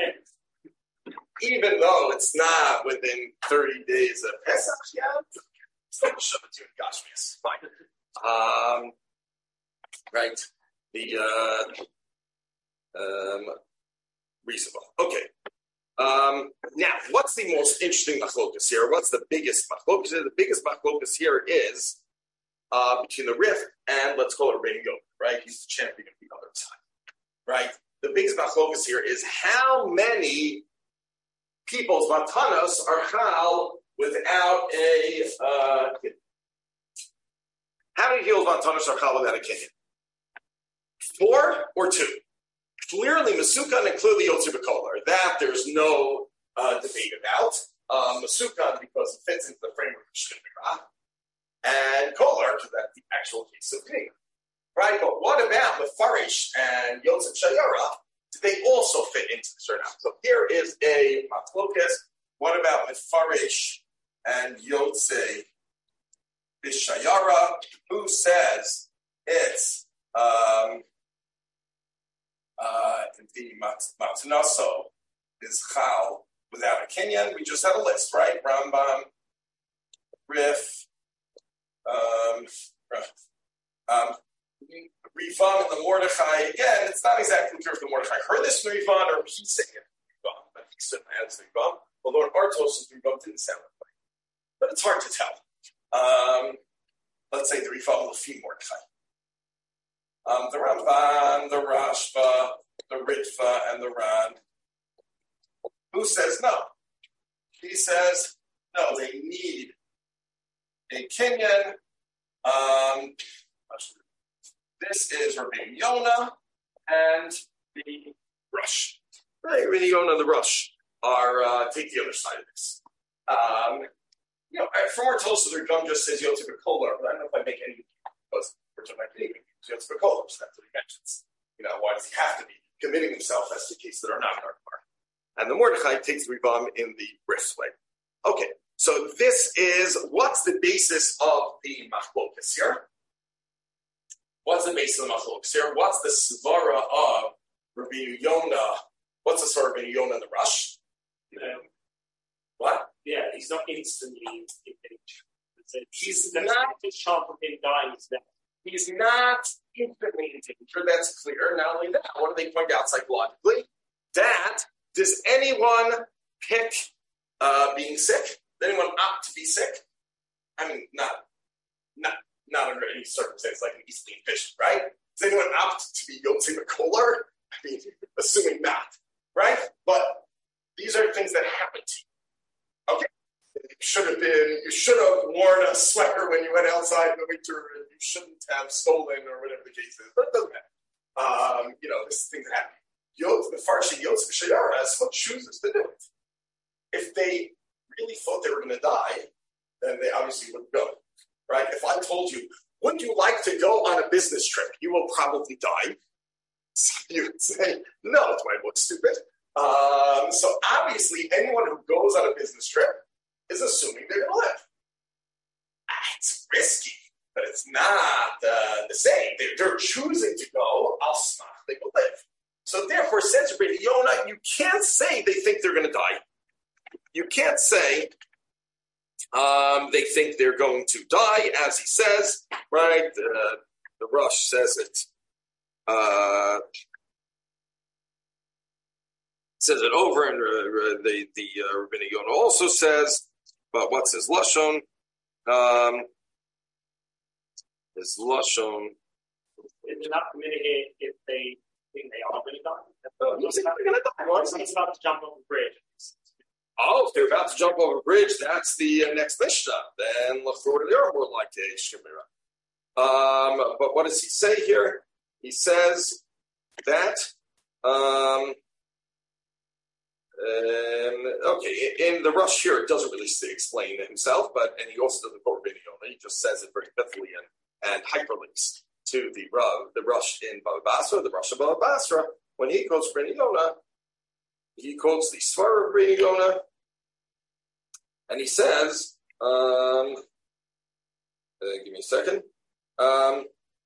even though it's not within thirty days of Pesach yet, still shove it to it. Gosh, yes, fine. Um, right. The uh, um, reasonable. Okay. Um, now, what's the most interesting machlokas here? What's the biggest machlokas here? The biggest machlokas here is uh, between the Rif and let's call it Rabbeinu Yonah, right? He's the champion of the other side. Right? The biggest machlokas here is how many people's matanos are chal without a uh, kid. How many people's matanos are chal without a kid? Four or two? Clearly Masukan and clearly Yotze B'Kolar. That there's no uh, debate about. Um, Masukan because it fits into the framework of Shchid Meira, and Kolar because that's the actual case of Kniga. Right, but what about Mefarish and Yotze Shayara? Do they also fit into the certain? So here is a machlokas. What about Mefarish and Yotze Shayara? Who says it's um, uh, the matnaso is chal without a kinyan? We just had a list, right? Rambam, Rif, um, um, Rifan and the Mordechai, again, it's not exactly clear if the Mordechai heard this from Rifan or he sang it from Rifan, but he certainly has Rifan, although in Artos' Rifan didn't sound that way. But it's hard to tell. Um, let's say the Rifan Lefi Mordechai. Um, the Ramban, the Rashba, the Ritva, and the Ran. Who says no? He says, no, they need a Kinyan. Um, This is Rabbeinu Yonah and the Rush. Right, Rabbeinu Yonah and the Rush are uh, take the other side of this. Um, you know, from our Tosfos, the Ram just says Yotze B'Kolar, but I don't know if I make any because we're talking about Yotze B'Kolar, so that's what he mentions. You know, why does he have to be committing himself? That's the case that are not in our Gemara. And the Mordechai takes the Rivam in the brisk way. Okay, so this is what's the basis of the Machlokas here? What's the basis of the Machlokas here? What's the svara of Rabbi Yonah? What's the svara of Rabbi Yonah in the Rush? Um, What? yeah, he's not instantly in danger. He's There's not. a chance of him dying is there. He's not instantly in danger. That's clear. Not only that, what do they point out psychologically? That does anyone pick uh, being sick? Does anyone opt to be sick? I mean, not, not, not under any circumstance like an easily efficient, right? Does anyone opt to be Yotze B'Kolar? I mean, assuming not, right? But these are things that happen to you. Okay. You should have been, you should have worn a sweater when you went outside in the winter, and you shouldn't have stolen or whatever the case is. But it doesn't matter. Um, you know, this thing that happen. Yotze, the Farshi Yotze B'Shayara is what chooses to do it. If they really thought they were going to die, then they obviously wouldn't go. Right? If I told you, wouldn't you like to go on a business trip? You will probably die. So you would say, no, it's why I look stupid. Um, so obviously, anyone who goes on a business trip is assuming they're going to live. Ah, it's risky, but it's not uh, the same. They're, they're choosing to go. I'll smach, they will live. So therefore, says Rabbi Yonah, you can't say they think they're going to die. You can't say um, they think they're going to die, as he says, right? Uh, the Rush says it. Uh, says it over, and uh, the the uh, Rabbi Yonah also says, but what's his lashon? Um, his lashon. It's not communicate if they think they are going to die. Uh, you think they're going to die? What? He's about to jump off a bridge. Oh, if they're about to jump over a bridge, that's the uh, next Mishnah. Then Lachor, they're more like a Shemira. Um, but what does he say here? He says that. Um, um, okay, in the Rush here, it doesn't really explain himself, but and he also doesn't quote Rabbi Yonah. He just says it very pithily and, and hyperlinks to the the Rush in Baba Basra, the Rush of Baba Basra. When he quotes Rabbi Yonah, he quotes the Svar of Rabbi Yonah, and he says, um, uh, give me a second. Um,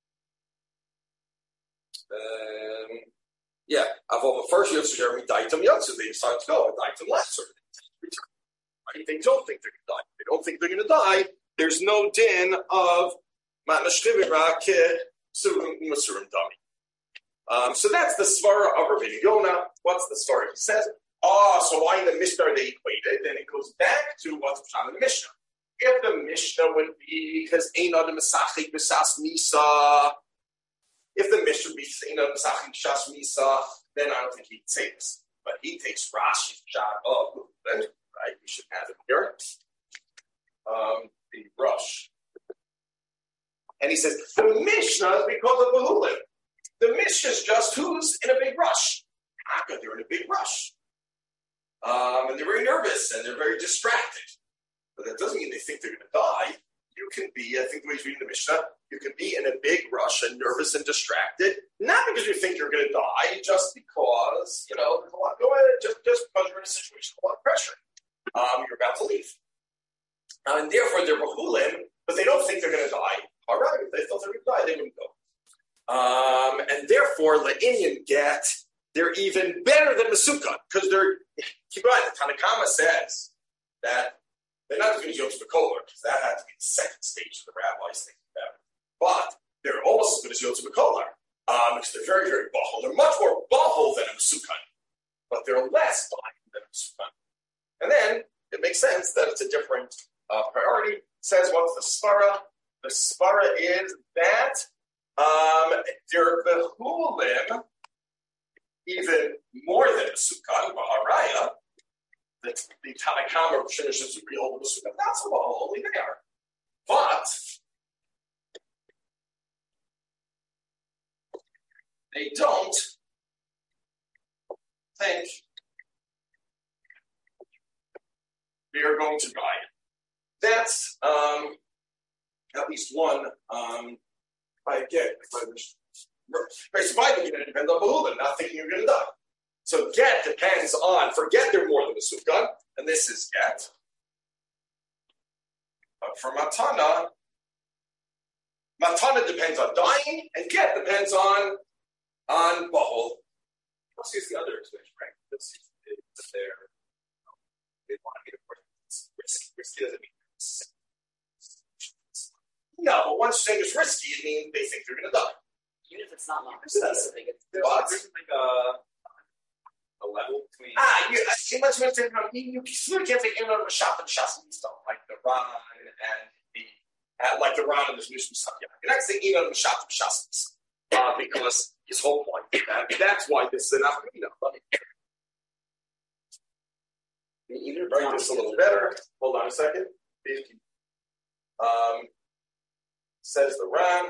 um, yeah, Avol the first Yotze Jeremy Daitam Yotze. They decide to go. Daitam lesser. Right? They don't think they're going to die. They don't think they're going to die. There's no din of Matnashkivira Ke Surim Masurim Dami. Um, so that's the svara of Rabbi Yonah. What's the svara? He says, oh, so why in the Mishnah are they equated? Then it goes back to what's in the Mishnah. If the Mishnah would be because Ein Adam Mesachik B'Sas Misa, if the Mishnah would be Ein Adam Mesachik B'Sas Misa, then I don't think he'd say this. But he takes Rashi's shot of movement, right? We should have it here. Um, the Rush. And he says, the Mishnah is because of the Hulim. The Mishnah is just who's in a big rush. Because they're in a big rush. Um, and they're very nervous and they're very distracted. But that doesn't mean they think they're going to die. You can be, I think the way he's reading the Mishnah, you can be in a big rush and nervous and distracted, not because you think you're going to die, just because, you know, there's a lot going on, just, just because you're in a situation of a lot of pressure. Um, you're about to leave. Uh, and therefore, they're Bahulim, but they don't think they're going to die. All right, if they thought they were going to die, they wouldn't go. Um, and therefore, La'inyan get, they're even better than the Sukkah, because they're, keep in mind, the Tanakama says that they're not as good as Yotze B'Kolar, because that had to be the second stage of the rabbis thinking about it. But they're almost as good as Yotze B'Kolar, um, because they're very, very bahol. They're much more bahol than a Sukkah, but they're less bahol than a Sukkah. And then it makes sense that it's a different uh, priority. It says, what's the svara? The svara is that Um, they're behulim even more than a sukkah, Maharaya. The, the Tanakama finishes to be over the sukkah. That's a bahol, only they are. But they don't think they are going to die. that's um, at least one. Um, I get. Right, so by the it depends on Bahula, not thinking you're going to die. So get depends on, forget they're more than a sukkah, and this is get. But for matana, matana depends on dying, and get depends on on bahul. Let's use the other expression, right? This is that they're they want to be risky. Risky doesn't mean it's no, but once saying it's risky, it means they think they're going to die. Even if it's not long. There's, there's, there's like a a level between ah, you you must have said you you can't take anyone of a shop and shas and stuff like the Ran and the uh, like the Ran and the Mishnah stuff. You're not saying anyone of a shop and shas uh, because his whole point. That, that's why this is enough. You know, me either. Write this a little better. Hold on a second. Um, says the Ran.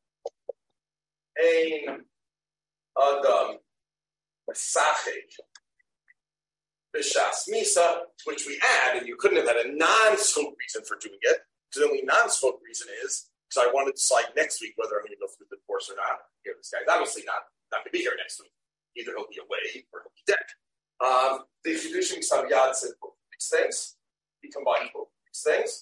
Ein Adam Masachik Bishas Misa, which we add, and you couldn't have had a non-scope reason for doing it. The only non-scope reason is because I wanted to decide next week whether I'm going to go through the course or not. Here, this guy's obviously not not going to be here next week. Either he'll be away or he'll be dead. Um, the Chidushim Samyad said both these things. He combined both these things.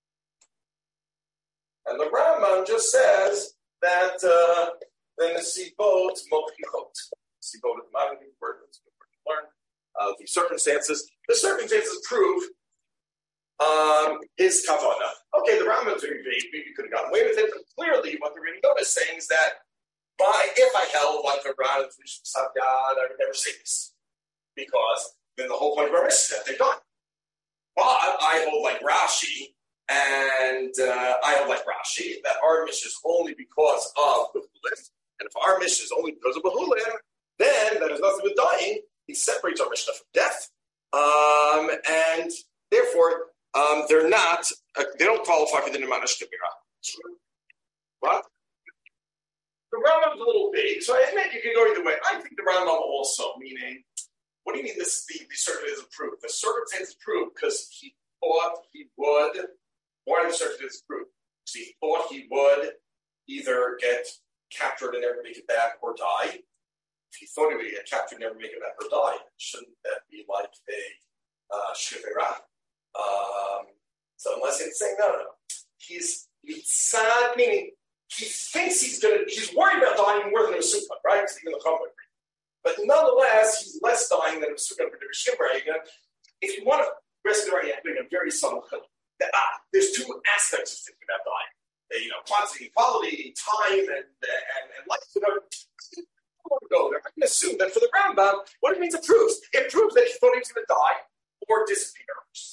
And the Rambam just says that uh, then the Sibot Mokichot. Sibot is not a new word, it's a good word to learn. Uh, the circumstances, the circumstances prove um, his kavanah. Okay, the Rambam is very vague. Maybe you could have gotten away with it, but clearly what the Rebbe Yonah is saying is that by, if I held like the Ran of Savyad, I would never say this. Because then the whole point of our mission is that they're done. But I hold like Rashi, and uh, I hold like Rashi, that our mission is only because of Behulim. And if our mission is only because of Behulim, then that has nothing with dying. He separates our Mishnah from death, um, and therefore um, they're not. Uh, they don't qualify for the Nemanash Kabira. What? The Rambam's a little vague, so I admit you can go either way. I think the Rambam also, meaning, what do you mean this? The, the circumstance is proved. The circumstance is proved because he thought he would. Why the circumstance is proved? So he thought he would either get captured and never make it back, or die. If he thought he would get captured, never make it back, or die, shouldn't that be like a uh, shivera? Um, so unless it's saying no, no, no, he's mitzad, meaning he thinks he's gonna, he's worried about dying more than a sukkah, right? Even the Chacham agree. But nonetheless, he's less dying than a sukkah for the shivera. If you want to rest the right, you have to make a very subtle hill. Ah, there's two aspects of thinking about dying. You know, quantity, quality, time, and and, and life. You know, I want to go there. I can assume that for the Rambam, what it means it proves. It proves that he thought he was going to die or disappear.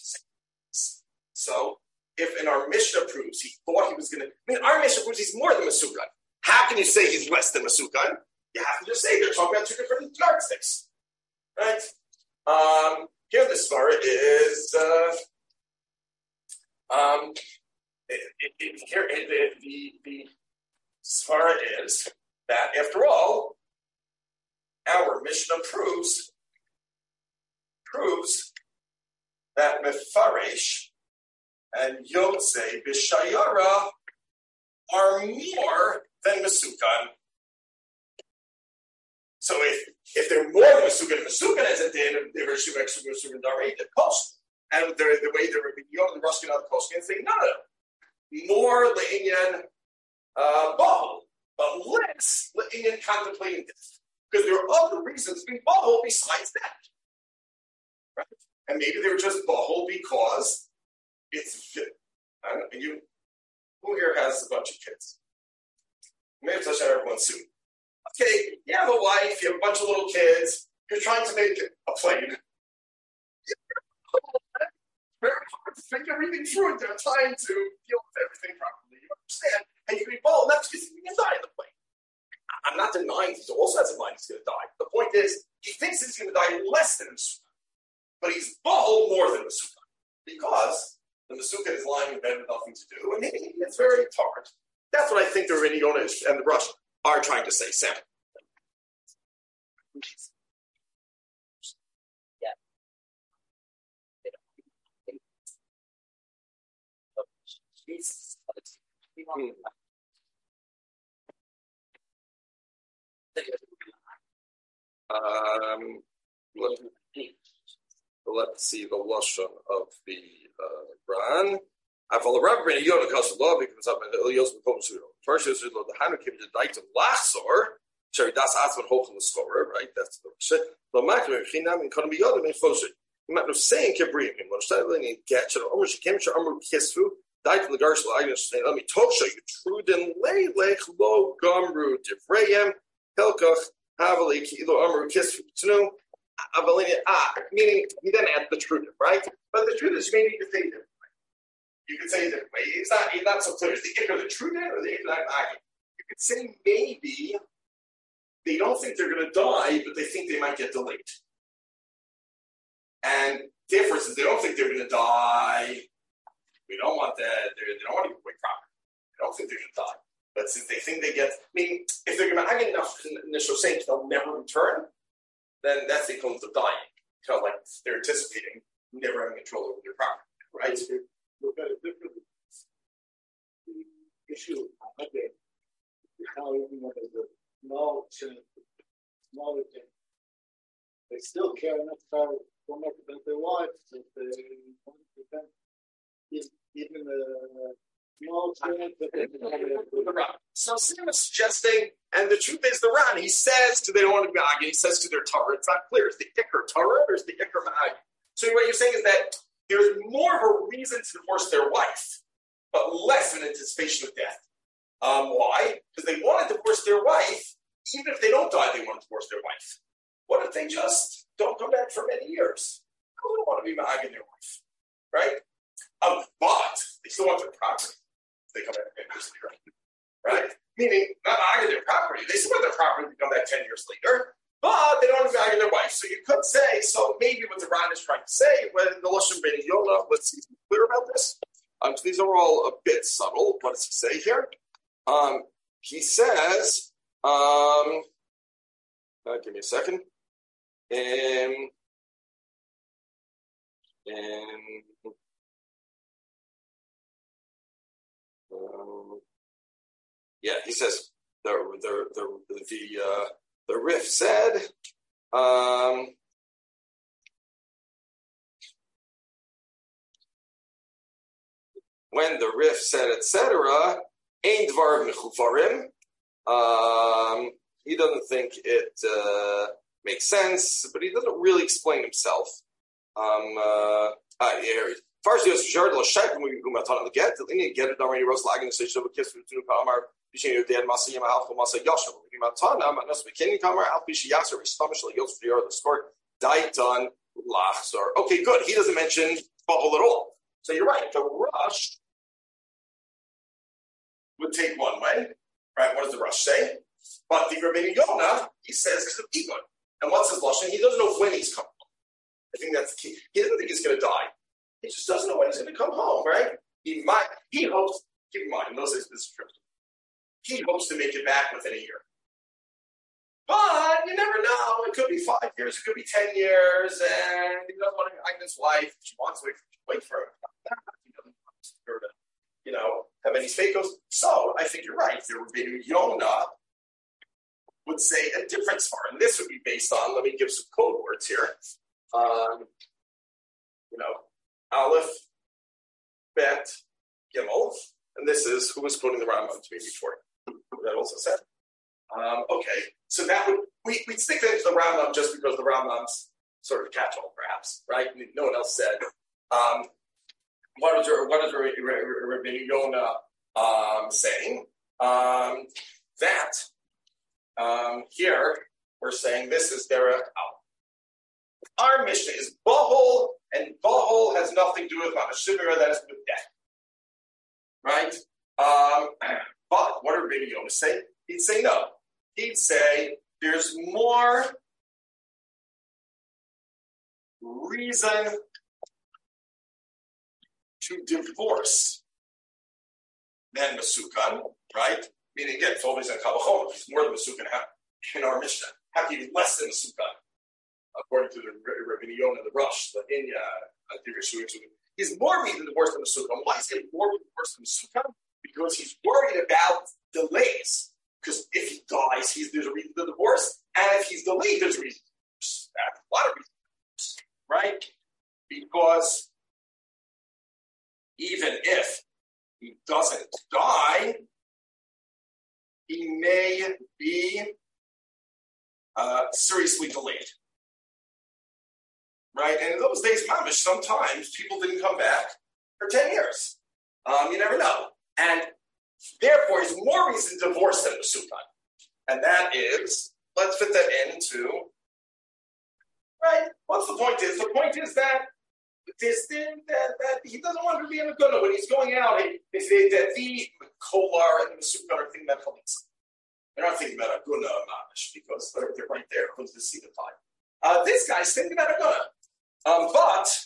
So, if in our Mishnah proves he thought he was going to, I mean, our Mishnah proves he's more than Masukhan. How can you say he's less than Masukhan? You have to just say they're talking about two different yardsticks, right? Um, here the svara is. Uh, um, It, it, it, here, it, the the svara is that after all, our Mishnah proves proves that Mefaresh and Yotze B'Shayara are more than Mesukhan. So if if they're more than Mesukhan, Mesukhan as it did, they were Shuvek Mesukhan Darei the post, and the the way they were Yom the Ruskin on the post and saying no no. More le'inyan uh, bahul, but less le'inyan contemplating death. Because there are other reasons to be bahul besides that. Right? And maybe they were just bahul because it's, I don't know, you, who here has a bunch of kids? Maybe touch on everyone soon. Okay, you have a wife, you have a bunch of little kids, you're trying to make a plane. Very hard to think everything through and they're trying to deal with everything properly. You understand? And you can be bold, not because he's going to die in the plane. I'm not denying he also has a mind he's going to die. The point is, he thinks he's going to die less than Mesukhan. But he's bold more than Mesukhan. Because the Mesukhan is lying in bed with nothing to do, and it's very hard. That's what I think the Rebbe Yonah and the Rush are trying to say, Sam. Hmm. Um, let, let's see the lashon of the uh, Ran. Aval Rabbi Ben Yonah Kasalah becomes up in the Elios becomes pseudo. First is the Hanukkah the dite of Lachsor. Sorry, that's Asman Hochel the scorer, right? That's the shit. The Makrim Chinam and Kanam Yodim and Fosu. You might know saying Kibriim. When Stadling get to the Omer she came to Amru Kisfu. Died from the Garshal Agnes. Let me talk show you Truden Leilech Lo Gomru Divrayem Helkach Havali Kilo Amru Kisfu. No, ah, meaning he then add the Truden, right? But the truth is maybe you could say it differently. You could say it differently. It's not, it's not so clear. Is the Ikar the Truden or the Ikar Agi? You could say maybe they don't think they're going to die, but they think they might get delayed. And the difference is they don't think they're going to die. We don't want that. They don't want to give away property. They don't think they're going to die. But since they think they get, I mean, if they're going to hang enough initial saints, they'll never return, then that's the equivalent of dying. So, like, they're anticipating never having control over their property, right? Look at it differently. The issue, okay, how even when there's a small chance, smaller chance, they still care enough about their lives that they want to prevent even a small chance that they the Ran. So Sam is suggesting, and the truth is the Ran, he says to they don't want to be Ma'agi, he says to their Torah, it's not clear, is the Iker Torah or is the Iker Ma'agi? So what you're saying is that there's more of a reason to divorce their wife, but less of an anticipation of death. Um, why? Because they want to divorce their wife, even if they don't die, they want to divorce their wife. What if they just don't come back for many years? They don't want to be Ma'agi their wife, right? Um, but they still want their property. They come back ten years later, right? Meaning, not Ma'agi their property. They still want their property to come back ten years later, but they don't want to Ma'agi their wife. So you could say, so maybe what the Ran is trying to say, when the Lashon Ben Yonah, let's see if we're clear about this. Um, so these are all a bit subtle. What does he say here? Um, he says, um, uh, give me a second. Um, um, um, yeah, he says the the the the uh, the Rif said, um, when the Rif said, et cetera, ein dvar mechufarim. Um, he doesn't think it uh, makes sense, but he doesn't really explain himself. Um, uh, ah, here. First, there's Jared Lashek when we go about the get. The linear get it already. Ross Lagan says so. Kiss with two Kamar. Bishinu dead Masa Yama Half Masa Yasham. We got Tana. Manas McKinney Kamar. Alpish Yasser. Stamish like Yos for the score. Daitan Lachsor. Okay, good. He doesn't mention bubble at all. So you're right. The rush would take one way, right? What does the rush say? But the Rabbeinu Yonah, he says because of Egon. And what's his lashon? He doesn't know when he's coming home. I think that's the key. He doesn't think he's going to die. He just doesn't know when he's going to come home, right? He might. He hopes. Keep in mind, in those days, this is true. He hopes to make it back within a year. But you never know. It could be five years. It could be ten years. And he doesn't want to hang his wife. She wants to wait for, wait for him. He doesn't want her to, you know, have any fakos. So I think you're right. There would be Yonah would say a different svara, and this would be based on. Let me give some code words here. Um, you know, Aleph, Bet, Gimel, and this is who was quoting the Rambam to me before. That also said. Um, okay, so that would we we stick that into the Rambam just because the Rambam's sort of catch-all, perhaps, right? No one else said. Um, what is what is Rabbeinu Yonah um, saying? Um, that um, here we're saying this is Derech Al. Our mission is Bahol, and Bahol has nothing to do with Manashimira, that is with death. Right? Um, but what did Rabbeinu Yonah say? He'd say no. He'd say there's more reason to divorce than Masukan, right? Meaning, again, it's always in Kabbalah. It's more than Masukan in our Mishnah. How can you be less than Masukan? According to the Rabbeinu Yonah, the Rush, the Inya, He's more reason to divorce than Mesukah. Why is he more reason to divorce than Mesukah? Because he's worried about delays. Because if he dies, he's, there's a reason to divorce. And if he's delayed, there's a reason to divorce. That's a lot of reasons, right? Because even if he doesn't die, he may be uh, seriously delayed. Right? And in those days, mamish, sometimes people didn't come back for ten years. Um, you never know. And therefore, it's more reason to divorce than Mesukah. And that is, let's fit that into, right? What's the point is? The point is that this thing that, that he doesn't want to be in a gunna when he's going out. If they, that the kolar and the Mesukah are thinking about chalitza. They're not thinking about a gunna mamish because they're, they're right there. Who's the seed of time? Uh, this guy's thinking about a gunna. Um, but,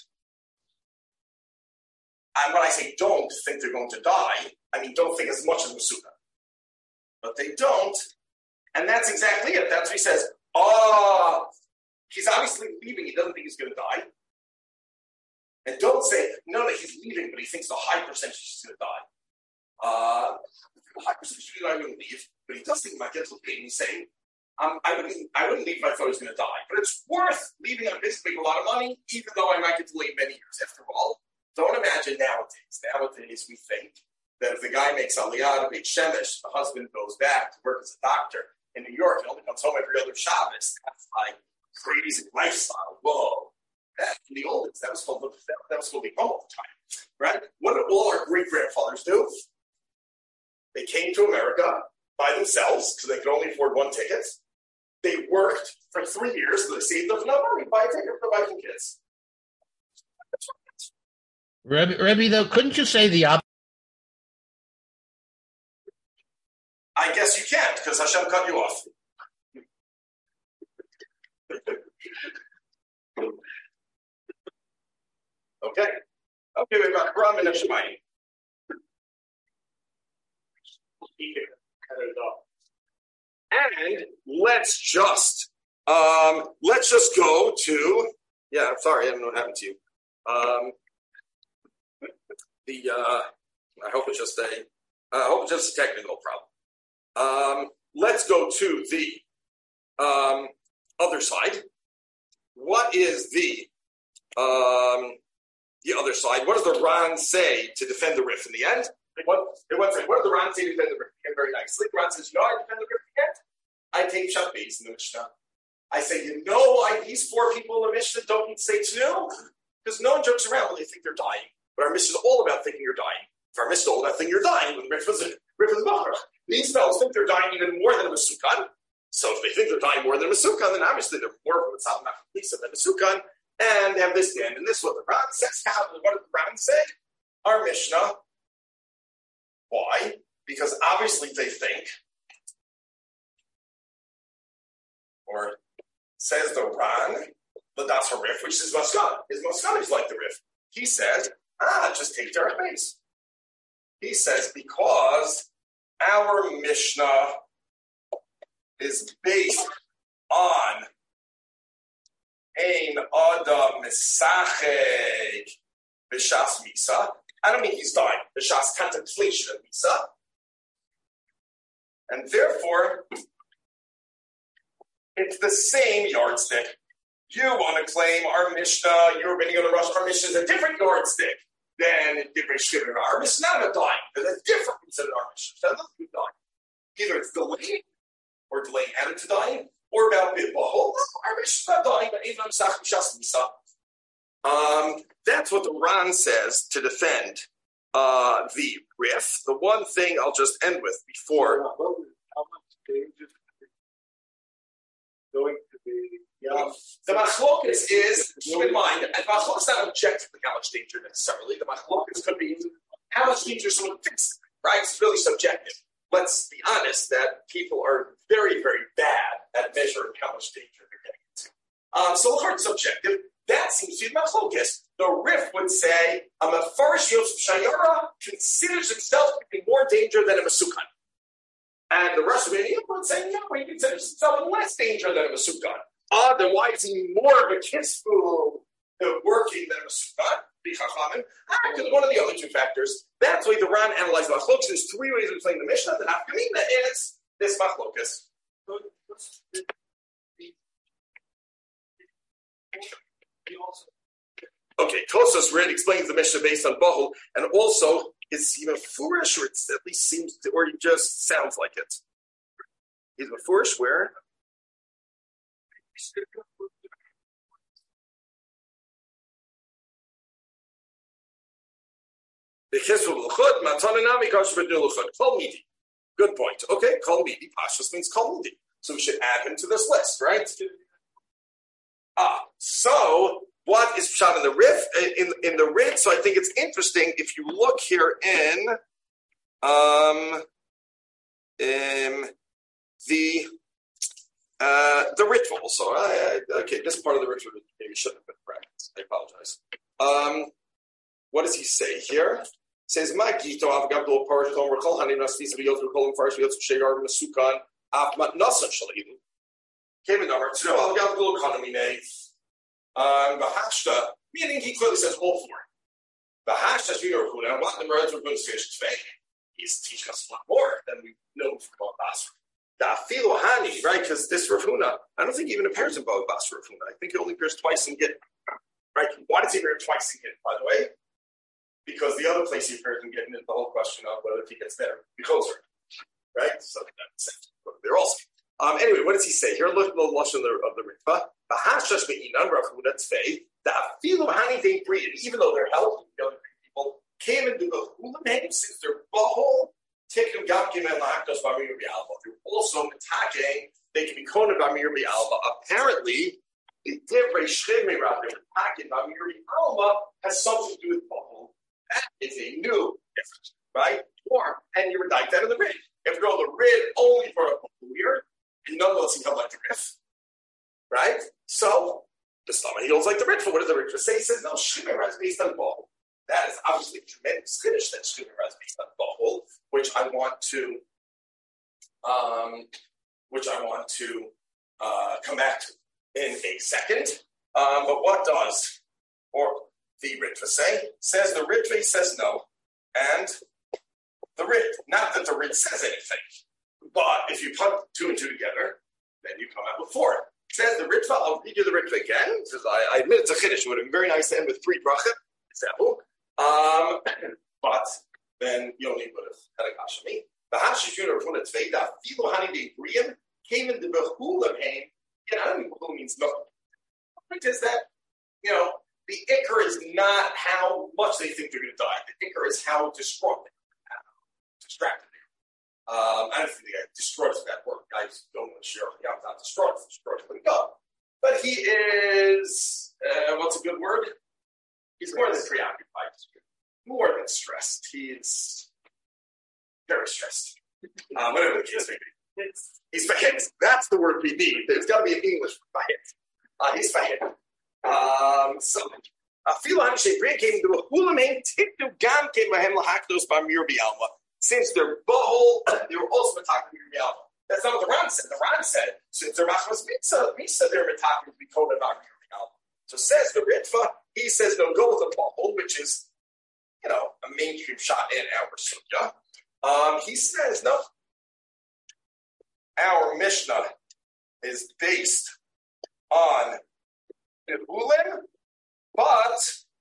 and when I say don't think they're going to die, I mean don't think as much as Mesukah. But they don't, and that's exactly it. That's what he says. Oh, he's obviously leaving. He doesn't think he's going to die. And don't say, no, no, he's leaving, but he thinks the high percentage he's going to die. Uh, the high percentage he's going to leave, but he does think about dental pain. He's saying, Um, I wouldn't. I wouldn't leave if I thought he was going to die, but it's worth leaving on this making a lot of money, even though I might get delayed many years. After all, don't imagine nowadays. Nowadays, we think that if the guy makes aliyah to Beit Shemesh, the husband goes back to work as a doctor in New York and only comes home every other Shabbos. That's like crazy lifestyle. Whoa! That, in the old days, that was called that was called the home all the time, right? What did all our great grandfathers do? They came to America by themselves because they could only afford one ticket. They worked for three years, so they saved up enough money to buy a ticket for the Viking kids. Rebbe, Rebbe, though, couldn't you say the opposite? I guess you can't, because Hashem cut you off. Okay. Okay, we've got Ram and Shemayim. And let's just um, let's just go to yeah. I'm sorry, I don't know what happened to you. Um, the uh, I hope it's just a uh, I hope it's just a technical problem. Um, let's go to the um, other side. What is the um, the other side? What does the Ran say to defend the Rif in the end? What, what, what does the Ran say to defend the Rif again? Very nicely. The Ran says, you know, I defend the Rif again. I take Shat Beis in the Mishnah. I say, you know, I, these four people in the Mishnah don't need to say Tnu, because no one jokes around when they think they're dying. But our Mishnah is all about thinking you're dying. If our Mishnah is all about thinking you're dying, when the Rif is a Rif is a Bachar. These fellows think they're dying even more than a Mesukah. So if they think they're dying more than a Mesukah, then obviously they're more of a Tzal Lisa than a Mesukah. And they have this end, and this is what the Ran says. How, what did the Ran say? Our Mishnah. Why? Because obviously they think, or says the Ran, the Das HaRif, which is Maskana. His Maskana is like the Rif. He says, ah, just take their base. He says, because our Mishnah is based on Ein Adam Misacheg B'Shas Misa. I don't mean he's dying. B'Shas contemplation of Misa. And therefore, it's the same yardstick. You want to claim our Mishnah, you're going to go to Rosh Our Mishnah is a different yardstick than different Shivir. Our Mishnah is not dying. There's a different reason in our Mishnah. It's not about dying. Either it's delaying, or delaying added to dying, or about Behold, our Mishnah is not dying, but even on Misach B'Shas Misa. Um, that's what the Ran says to defend uh, the Rif. The one thing I'll just end with before. How much danger going to be? Yeah. The machlokas is, keep in mind, and machlokas is not objectively how much danger necessarily. The machlokas could be how much danger someone thinks, right? It's really subjective. Let's be honest that people are very, very bad at measuring how much danger they're getting into. Um, so it's subjective. That seems to be machlokas. The Rif would say, a Mefarish Yosef Shayara considers himself to be more danger than a Mesukah. And the rest of it would say, no, he considers himself in less danger than a Mesukah. Ah, then why is he more of a kisfu the working that was not bichachamim, because one of the other two factors. That's why the Ran analyzed machlokas. There's three ways of explaining the Mishnah. The nafkamina is this machlokas. Okay, Tosas Red explains the Mishnah based on Bahul, and also is he mefurish, or it at least seems, to, or he just sounds like it. He's mefurish where? Good point. Okay, kol midi. Pashas means kol midi. So we should add him to this list, right? Ah, so what is shot in the riff in in the Rid? So I think it's interesting if you look here in um in the uh the ritual. So I, I, okay, this part of the ritual maybe shouldn't have been practiced. I apologize. Um, what does he say here? It says Magito Avgabdul Parish Tom Rakol Hani Nastis Viotu Kolim Farish Viotu Shagar Masukan Afmat Nasan Shalim. Came in number two, Avgabdul Economy. Um, Bahashta, meaning he clearly says all four. Bahashta, we are who now, what the words we're going to say today. He's teaching us a lot more than we know from Bava Basra. The Afilo Hani, right? Because this Rav Huna, I don't think he even appears in Bava Basra Rav Huna. I think it only appears twice in Gittin. Right? Why does he appear twice in Gittin, by the way? Because the other place he appears in Gittin is the whole question of whether if he gets there, be closer. Right? So that's it. They're all same. Um, anyway, what does he say here? Look at the lashon of the, of the Ritva. Bahashash me'inan Rav Huna tzvei the Afilo Hani they breed, even though they're healthy young people, came into the Hula name since they're bahol. Tikkun Gamkim and Lactos Bamir Bialba. They're also attacking, they can be Kona Bamir Bialba. Apparently, the Divrei Shchimei Rav, they're attacking Bamir Bialba has something to do with Bahol. That is a new difference, right? Or, and you were like that in the Rid. If you're on the Rid only for a year, you nonetheless become like the Rif, right? So, the Slama, he goes like the Ritva. What does the Ritva say? He says, no, Shchimei is based on Bahol. That is obviously a tremendous finish that Shchimei is based on Bahol, which I want to, um, which I want to uh, come back to in a second. Um, but what does, or the Ritva say? Says the Ritva says no, and the Rit. Not that the Rit says anything, but if you put two and two together, then you come out with four. It says the Ritva. I'll read you the Ritva again. Because I, I admit it's a chiddush. It would have been very nice to end with three brachim. Example, um, but then you only would have had a kasha me. The hashishuna of one tzvei da filo hani de briam came in the behulam hain. You know, I don't think behul means no. The point is that you know the ikar is not how much they think they're going to die. The ikar is how distraught they are, how distracted they are. Um, I don't think the guy destroys that word. Guys don't want to share. Yeah, not distraught. Distraught when go. But he is uh, what's a good word? He's more than preoccupied, more than stressed. He's very stressed. Um, whatever the case may be. He's fahit. That's the word we need. There's got to be an English for fahit. Uh, he's fahit. Um, so, since they're bahol, they were also attacking Mir Bialma. That's not what the Ran said. The Ran said, since they're machmas mitzvah, mitzvah, they're attacking the Kodah Mir Bialma. So says the Ritva, he says, no, go with the bahol, which is, you know, a mainstream shot in our sugya. Um, he says, no, our Mishnah is based on Behulim, but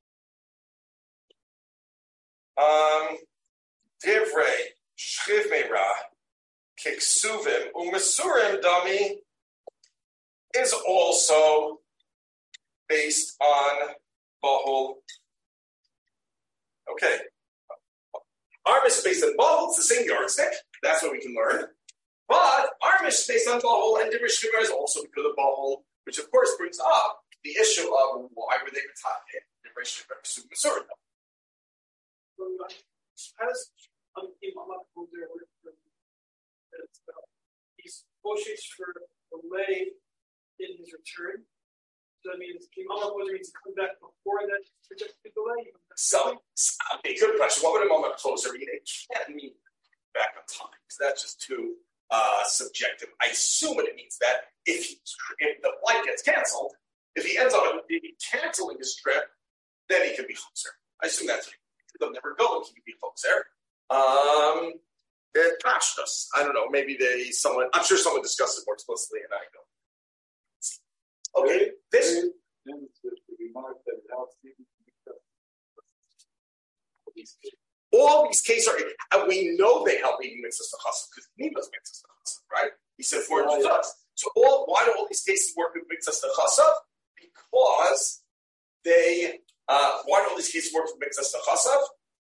um, Divrei Shchiv Meira Kiksuvim Umesurim Dami is also based on Bahul. Okay. Our is based on Bahul, it's the same yardstick. That's what we can learn. But our is based on Bahul, and Divrei Shchiv is also because of Bahul, which of course brings up the issue of why were they retired? Divrei Shchiv Umesurim. How does um, Imam go there? He's poshes for delay in his return. So that means Imam whether he's come back before that projected delay. So, okay, good question. What would a moment closer mean? It can't mean back on time because that's just too uh, subjective. I assume what it means that if, he, if the flight gets canceled, If he ends up maybe canceling his trip, then he could be chokser. I assume that's they'll never go and he could be chokser. Um, Pashtus. I don't know. Maybe they someone. I'm sure someone discussed it more explicitly, and I don't. Okay, this. All these cases are, and we know they help eating mitzvahs to chassid because Nivas mitzvahs to chassid, right? He said four hundred does. So all, why do all these cases work with mitzvahs to chassid? Because they. Uh, why do all these cases work with mitzvahs to chassid?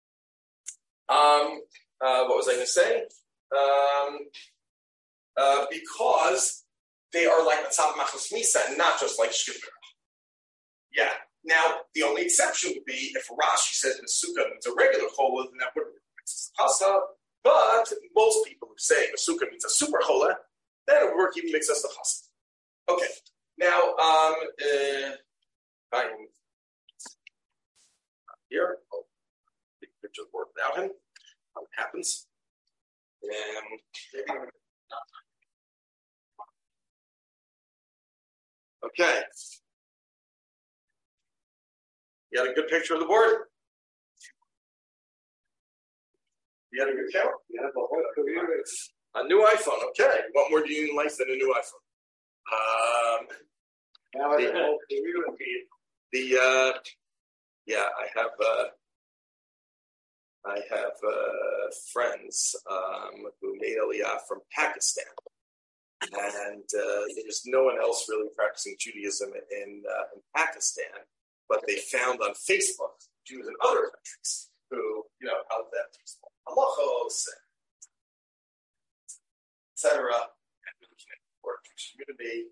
Um. Uh, what was I going to say? Um, uh, because they are like Matzav Machos Misa and not just like Shkipper. Yeah. Now, the only exception would be if Rashi says in the Sukkah it's a regular chola, then that wouldn't be Mitzvah. But most people who say the Sukkah means a super chola, then it would work even makes us the chasa. Okay. Now, um, uh, I'm here. Oh, big picture of the board without him. How it happens. Um, okay. You had a good picture of the board? You had a good camera? Yeah, a new iPhone. Okay. What more do you need in life than a new iPhone? Um, the, the uh, yeah, I have uh, I have uh, friends um, who made Aliyah from Pakistan, and uh, there's no one else really practicing Judaism in, uh, in Pakistan. But they found on Facebook Jews in other countries who, you know, held that halachos, et cetera, and really connected to our Jewish community.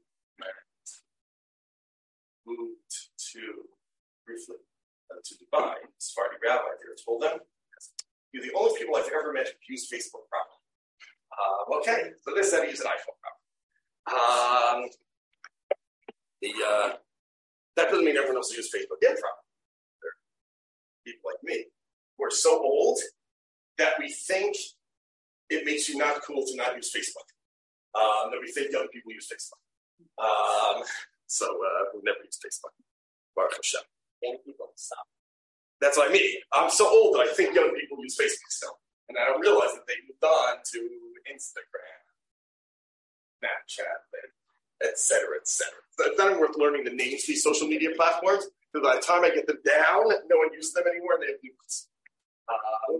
Moved to briefly uh, to Dubai. Sephardi rabbi there told them, "You're the only people I've ever met who use Facebook properly." Um, okay, so they said he used an iPhone properly. Um, the uh, That doesn't mean everyone else uses Facebook yet. There are people like me who are so old that we think it makes you not cool to not use Facebook. Um, that we think young people use Facebook. Um, so uh, we've never used Facebook. Baruch Hashem. Young people stop. That's what I mean. I'm so old that I think young people use Facebook still. And I don't realize that they moved on to Instagram, Snapchat, et cetera, et cetera. So it's not even worth learning the names of these social media platforms, because by the time I get them down, no one uses them anymore, and they have new ones. Uh,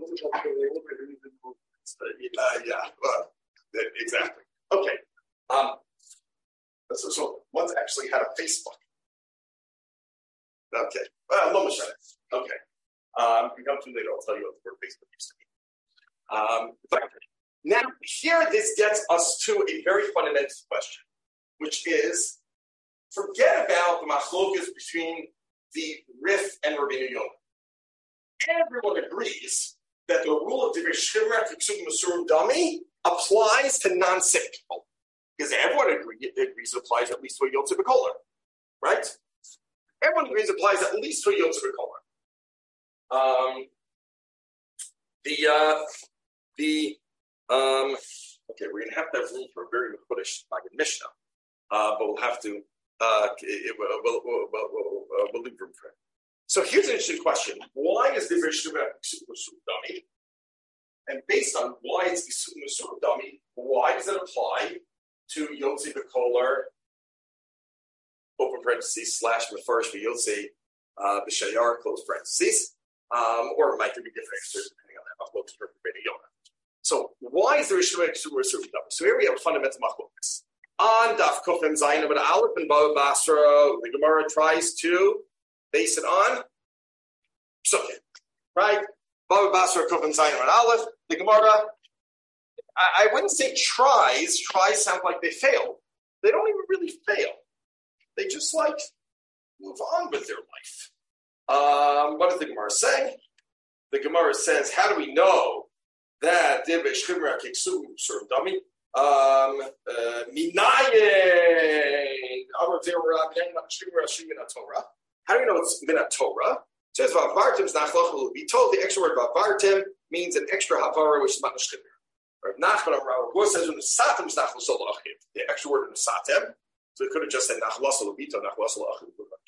uh, yeah, well, exactly. Okay. Um, so, so one's actually had a Facebook. Okay. Well, Loma Shana. Okay. Um, we come to later, I'll tell you what the word Facebook used to be. Um, but now, here this gets us to a very fundamental question, which is, forget about the machlokas between the Rif and Rabbeinu Yonah. Everyone agrees that the rule of Divrei Shchimra Kiksum Masurim Dami applies to non-sick people. Because everyone agree, agrees it applies at least to a Yotze B'Kolar. Right? Everyone agrees it applies at least to a Yotze B'Kolar. Um, the, uh, the, um, okay, we're going to have to have room for a very Mekudesh Maggid Mishnah. Uh, but we'll have to, uh, it, we'll, we'll, we'll, we'll, uh, we'll leave room for it. So here's an interesting question. Why is the Rishon dummy? And based on why it's Isur dummy, why does it apply to Yotze B'Kolar, open parentheses, slash Mefarish B'Yotze uh, B'Shayar, close parentheses, um, or it might be different depending on that, Machlokas for Rabbeinu Yonah. So why is the Rishon Isur dummy? So here we have a fundamental Machlokas. On Daf Kufim Zayin and Aleph and Baba Basra, the Gemara tries to base it on Psukim, right? Baba Basra Kufim Zayin and Aleph. The Gemara, I, I wouldn't say tries. Tries sound like they failed. They don't even really fail. They just like move on with their life. Um, what does the Gemara say? The Gemara says, "How do we know that Divrei Shchimra Kiksum Sur Dami?" Um, uh, Minayin, Amar Zera, Shimra Shimina Torah. How do you know it's Mina Torah? It says Vavartim is Nachloch Lubito. The extra word Vavartim means an extra Havara, which is not Shimra. Or Nachman Amar Rav says when the Satim is Nachlos Olachim. The extra word in the Satim. So it could have just said Nachlos Lubito, Nachlos Olachim.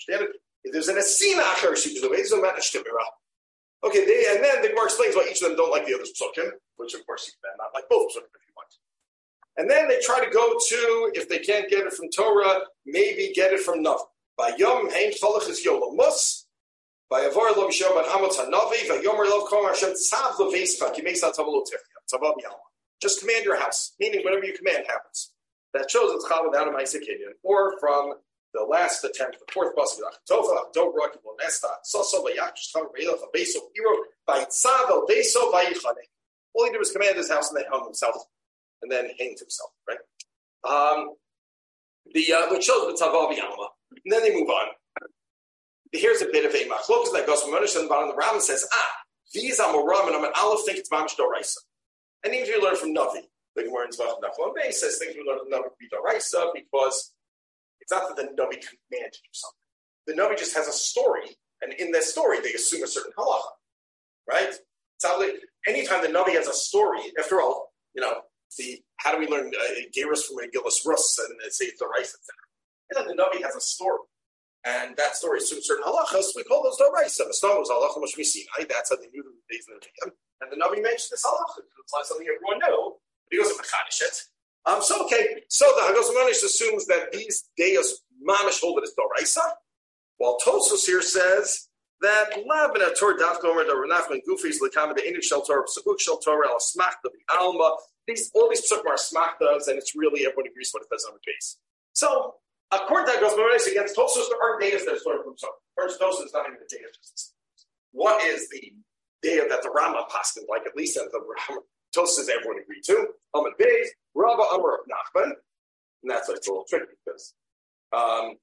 understand it. If there's an asina acher shibzu beis u'met shtimira. Okay, they, and then the Gemara explains why each of them don't like the other's psukim, which of course you can not like both psukim if you want. And then they try to go to, if they can't get it from Torah, maybe get it from Navi. By Yom Haim Cholach is Yolamus. By Avar Lo Mishor Ban Hamot HaNavi. By Yomer Lov Kol Hashem Tzav Leveisva Kimesa Tavalo Tifya Tzav Yalma. Just command your house, meaning whatever you command happens. That shows it's Chal without a Ma'aseh Kinyan, or from the last attempt, the fourth bus of Tova, Dobra, Nesta, Soso, Vayakish, Tamarela, Beso, Hero, Vaitzav, Beso, Vayichane. All he did was command his house and then hung himself, and then hanged himself, right? Um, the uh, which shows the Tavav Yalma. And then they move on. Here's a bit of a machlokas that goes from Manish and the bottom of the Ram and says, ah, these Amoram and I'm an Aleph think it's Mamish Doraisa. And even if you learn from Navi, the Gemara in Zvach Nachman Bey says things we learn from Navi be Doraisa because it's not that the Navi command to do something. The Navi just has a story, and in that story, they assume a certain halacha, right? It's not like anytime the Navi has a story, after all, you know, see, how do we learn uh, Gerus from a Gillis Rus and uh, say it's the rice, et cetera? And then the Navi has a story, and that story assumes certain halachas. We call those the rice. And the Stam was halacha mashmi sinai. That's how they knew the days of the Navi. And the Navi mentioned this halacha. It's not something everyone knew, but he goes to mechanish it. Um, so, okay, so the Hagos Manish assumes that these Deus Mamish hold it as Doraisa, while Tosos here says that Labina Tor Dafgomer, the Renachman Gufis, Lakama, the Inish Shel Torah, Sabuk Shel Torah, Al Smachta, the Alma, these, all these psukim are Smachtas, and it's really everybody agrees what it says on the base. So, according to Hagos Manish, against Tosos, there are Deus that are sort of from Torah. First, Tosos is not even the Deus. What is the Deus that the Rama Paskin, like at least that the Rama Tosos everyone agreed to? Amid Beis, Rabba Amar of Nachman, and that's like, it's a little tricky because um,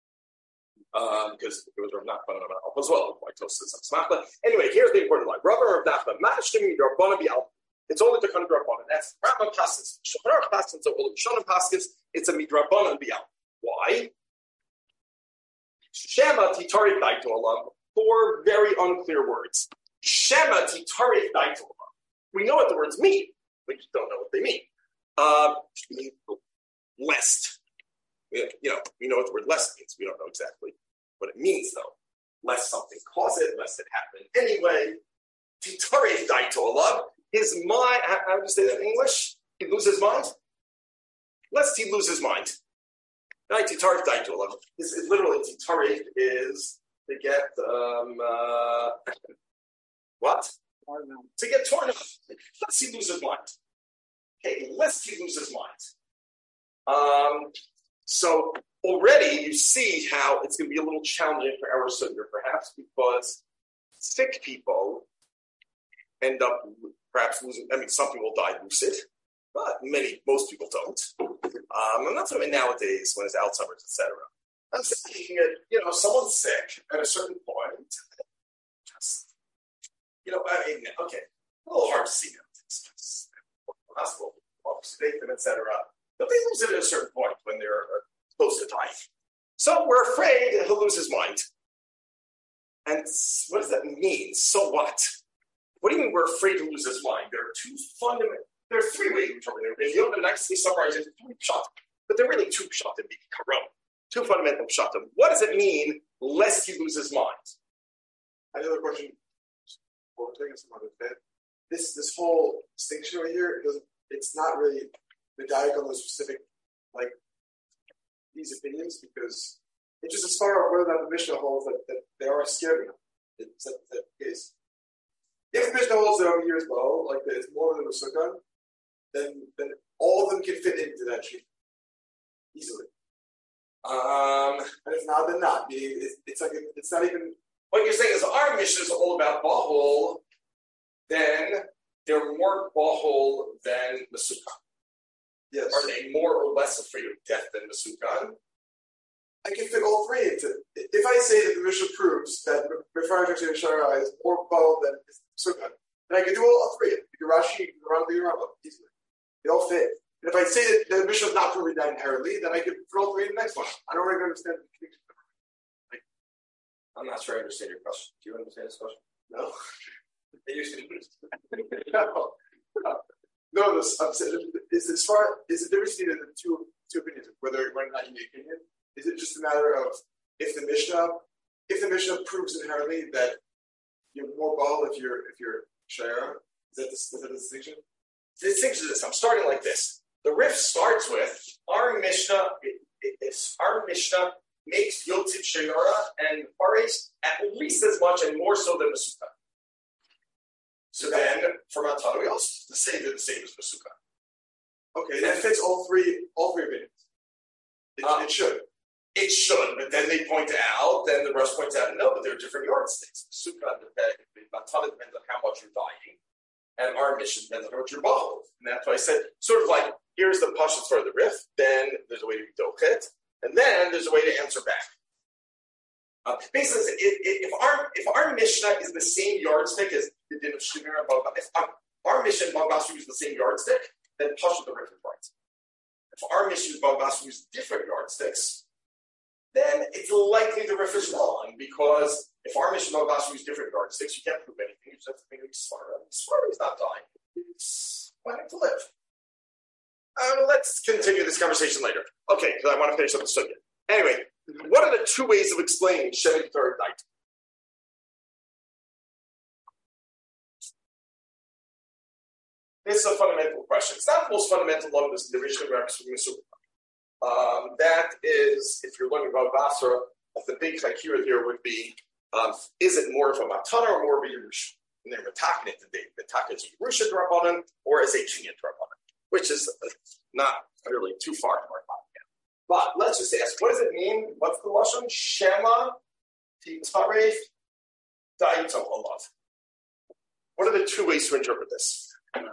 um, because it was Rav Nachman and Rav as well, like Tosos and Smachta. Anyway, here's the important line. Rabba Rav Nachman, Ma'ashtimi Rabbana Bi'al. It's only the kind of Rabbana. That's Rambam Paskins, Shulchan Aruch Paskins, so all Shonim Paskins. It's a Midrabbana Bi'al. Why? Shema Titarik Daito Alam. Four very unclear words. Shema Titarik Daito Alam. We know what the words mean. We just don't know what they mean. Uh, lest. You know, we know what the word lest means. We don't know exactly what it means, though. Lest something cause it, lest it happen anyway. Titare daitolav. His mind, how do you say that in English? He loses his mind? Lest he lose his mind. Right, titare daitolav. Literally, titare is to get, um, uh, what? To get torn up. Lest he lose his mind. Okay, lest he lose his mind. Um, so already you see how it's going to be a little challenging for our Sunnah, perhaps, because sick people end up perhaps losing. I mean, some people die lucid, but many, most people don't. Um, I'm not talking about nowadays when it's Alzheimer's, et cetera. I'm saying, you know, someone's sick at a certain point. Just, you know, I mean, okay, a little hard to see them. Hospital, sedate them, et cetera. But they lose it at a certain point when they're close to dying. So we're afraid he'll lose his mind. And what does that mean? So what? What do you mean we're afraid to lose his mind? There are two fundamental, there are three ways to interpret it. If you don't nicely summarize it, three pshat, but they're really two pshat in Karam. Two fundamental pshat. What does it mean, lest he lose his mind? Another question. Well, taking some other bit. This this whole distinction right here, it doesn't. It's not really the dialogue on the specific, like these opinions, because it's just as far as whether or not the Mishnah holds that, that they are scared enough. It's that, that case. If the Mishnah holds it over here as well, like that it's more than a sukkah, then then all of them can fit into that tree easily. Um, and if not, then not. It's, it's like it's not even. What you're saying is our Mishnah is all about bahol. Then they're more bahol than Masukah. Yes. Are they more or less afraid of death than Masukah? I can fit all three into. If I say that the Mishnah proves that Mefarish Akshay Shara is more bahol than Masukah, then I can do all three. You can Rashi, you can Rambam, you can Rambam easily. They all fit. And if I say that the Mishnah is not proving that inherently, then I can fit all three in the next one. I don't really understand the connection. Like, I'm not sure I understand your question. Do you understand this question? No. They used to no, no, no. This, I'm saying, is as far is the difference between the two two opinions, whether whether or not you make opinion, is it just a matter of if the Mishnah, if the Mishnah proves inherently that you're more ball if you're if you're shayera, is that the, is that the distinction? The distinction is this. I'm starting like this. The riff starts with our Mishnah. It, it, it's our Mishnah makes Yotzit Shayara and Fares at least as much and more so than Masuka. So then, for Matana, we also say they're the same as Masuka. Okay, that fits all three all three opinions. It, um, it should. It should, but then they point out, then the rest points out, no, but they're different yardsticks. Masuka, the Matana depends on how much you're dying, and our mission depends on how much you're bottled. And that's why I said, sort of like, here's the pashas for the riff, then there's a way to be dochet, and then there's a way to answer back. Uh, basically, if, if our if our Mishnah is the same yardstick as the din of Shemira, if our, our Mishnah Bavasu is the same yardstick, then pashas the riff is right. If our Mishnah Bavasu is different yardsticks, then it's likely the riff is wrong, because if our Mishnah Bavasu is different yardsticks, you can't prove anything. You just have to think of Svara. Svara is not dying; it's planning to live. Uh, let's continue this conversation later. Okay, because I want to finish up the sugya. Anyway, what are the two ways of explaining Shevet Torah night? This is a fundamental question. It's not the most fundamental one of this, the Rishon Rex from Yisrael. Um, that is, if you're learning about Basra, the big chakira here would be, um, is it more of a matana or more of a Yerusha? And they're metaking it today. Metaking it as a Yerusha Drabanan or as a Kinyan Drabanan, which is not really too far from our topic. But let's just ask, what does it mean? What's the lashon? Shema titaref daito alav. What are the two ways to interpret this?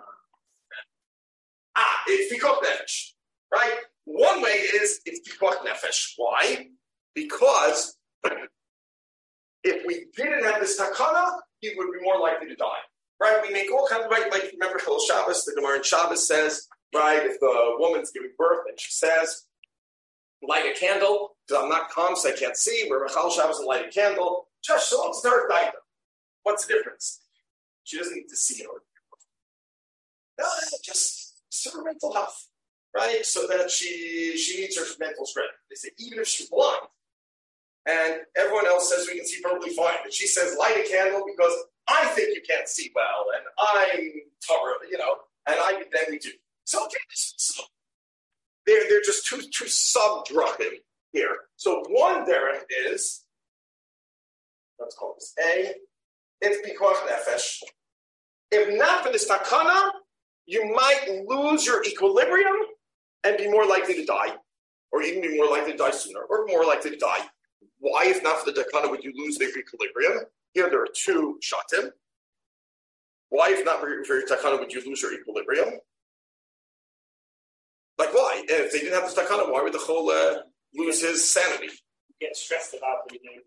Ah, it's pikuach nefesh, right? One way is it's pikuach nefesh. Why? Because if we didn't have this takana, he would be more likely to die. Right? We make all kinds of, right, like remember Chol Shabbos, the Gemara in Shabbos says, right, if the woman's giving birth and she says, light a candle, because I'm not calm, so I can't see, where Chol Shabbos and light a candle, just shalom start daita. What's the difference? She doesn't need to see it or no, just her mental health, right? So that she she needs her mental strength. They say even if she's blind, and everyone else says we can see perfectly fine, but she says light a candle because I think you can't see well, and I'm tougher, you know, and I then we do. So okay, so they're they're just two two sub-druchim here. So one derech is, let's call this A, it's pikuach nefesh. If not for this takana, you might lose your equilibrium and be more likely to die, or even be more likely to die sooner, or more likely to die. Why, if not for the takana, would you lose their equilibrium? Here there are two shatim. Why, if not for your takana, would you lose your equilibrium? Like why? If they didn't have the takana, why would the chol uh, lose his sanity? Get stressed about what you're doing.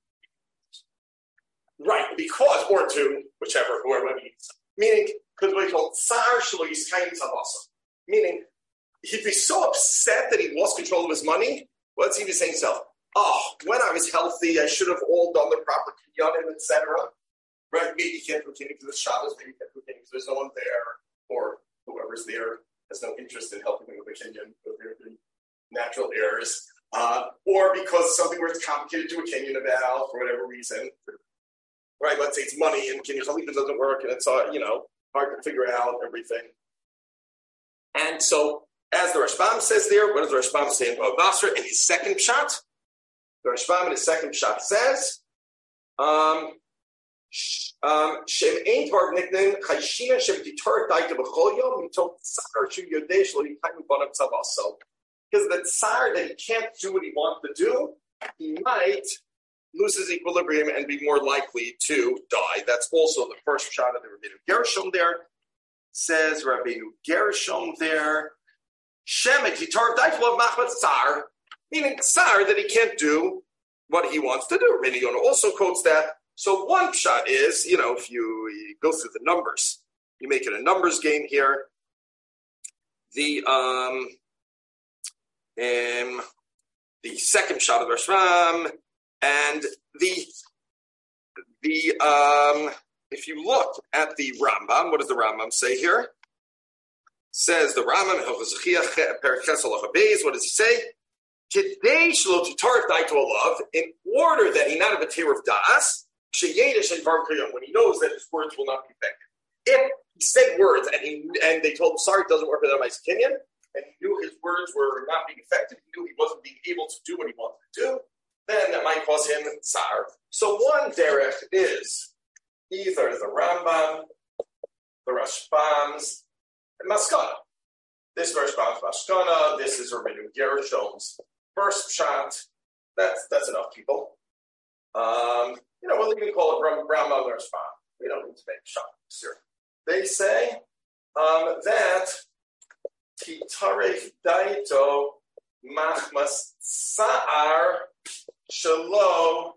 Right, because, or two, whichever, whoever means. Meaning, because what he called tsar shelo yiskayim tzavasa. Meaning, he'd be so upset that he lost control of his money, what's he be saying to himself? Oh, when I was healthy, I should have all done the proper kinyanim, et cetera. Right? Maybe he can't continue because it's Shabbos, maybe he can't continue because there's no one there, or whoever's there has no interest in helping him with the kinyan, because they're the natural heirs, uh, or because something where it's complicated to do a kinyan about, for whatever reason. Right, let's say it's money and kinyan something doesn't work and it's uh, you know hard to figure out everything. And so, as the Rashbam says there, what does the Rashbam say in Bava Basra in his second pshat? The Rashbam in his second pshat says, um, Shem ain't var nickname Chayshina Shem Titor Daita B'Chol Yom Mitok Tzar Shu Yodei Shlo Yikayim Banav Tzavaso. Because the tsar that he can't do what he wants to do, he might lose his equilibrium and be more likely to die. That's also the first shot of the Rabbeinu Gershom there. Says Rabbeinu Gershom there, Shemet Yitar Daitlav Machmat Tsar, meaning tsar that he can't do what he wants to do. Rabbeinu Yonah also quotes that. So one shot is, you know, if you, you go through the numbers, you make it a numbers game here. The um, um the second shot of the Rashbam. And the the um, if you look at the Rambam, what does the Rambam say here? Says the Rambam, what does he say? Today, Shlo Titarif Daito Alav, in order that he not have a tear of Das, Sheyedish and Varm Kayom, when he knows that his words will not be effective. If he said words and he and they told him, sorry, it doesn't work with my opinion, and he knew his words were not being effective, he knew he wasn't being able to do what he wanted to do, then that might cause him tsar. So one derech is either the Rambam, the Rashbam's, and Maskana. This is Rashbam's Maskana, this is Rabbeinu Gershom's first shot. That's that's enough, people. Um, you know, we'll even call it Rambam or Rashbam. We don't need to make shot here. They say um, that Titaref Daito Machmas Sa'ar Shelo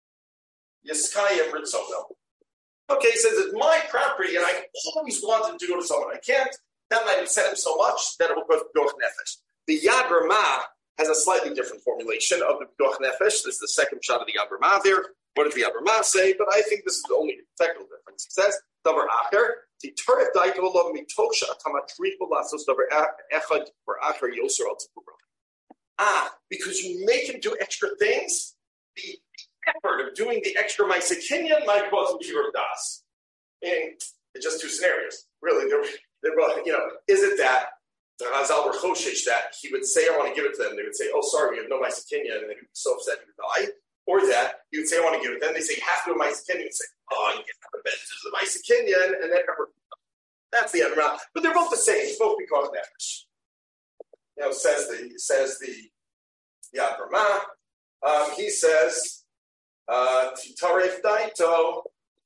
Yiskayim Ritzono. Okay, he says it's my property and I always wanted to go to someone. I can't. That might upset him so much that it will cause P'goch Nefesh. The Yad Ramah has a slightly different formulation of the P'goch Nefesh. This is the second shot of the Yad Ramah there. What does the Yad Ramah say? But I think this is the only technical difference. It says, Davar Acher, Titaref Daito Olav Mitosha Atamatripo Lasos Davar Echad or Acher Yoser Al Tzipura. Ah, because you make him do extra things, the effort of doing the extra Ma'asekinyan might cause him Kibbur Das. Meaning, it's just two scenarios. Really, they're, they're, you know, is it that the Chazal were choshesh that he would say, I want to give it to them, they would say, oh, sorry, we have no Ma'asekinyan, and they would be so upset he would die. Or that you would say, I want to give it. Then they say, you have to do a Ma'asekinyan. You say, oh, you get the benefit of the Ma'asekinyan, and then that's the other round. But they're both the same. It's both because nefesh. You know, says the says the Yad Ramah. Um, he says, Titaref Daito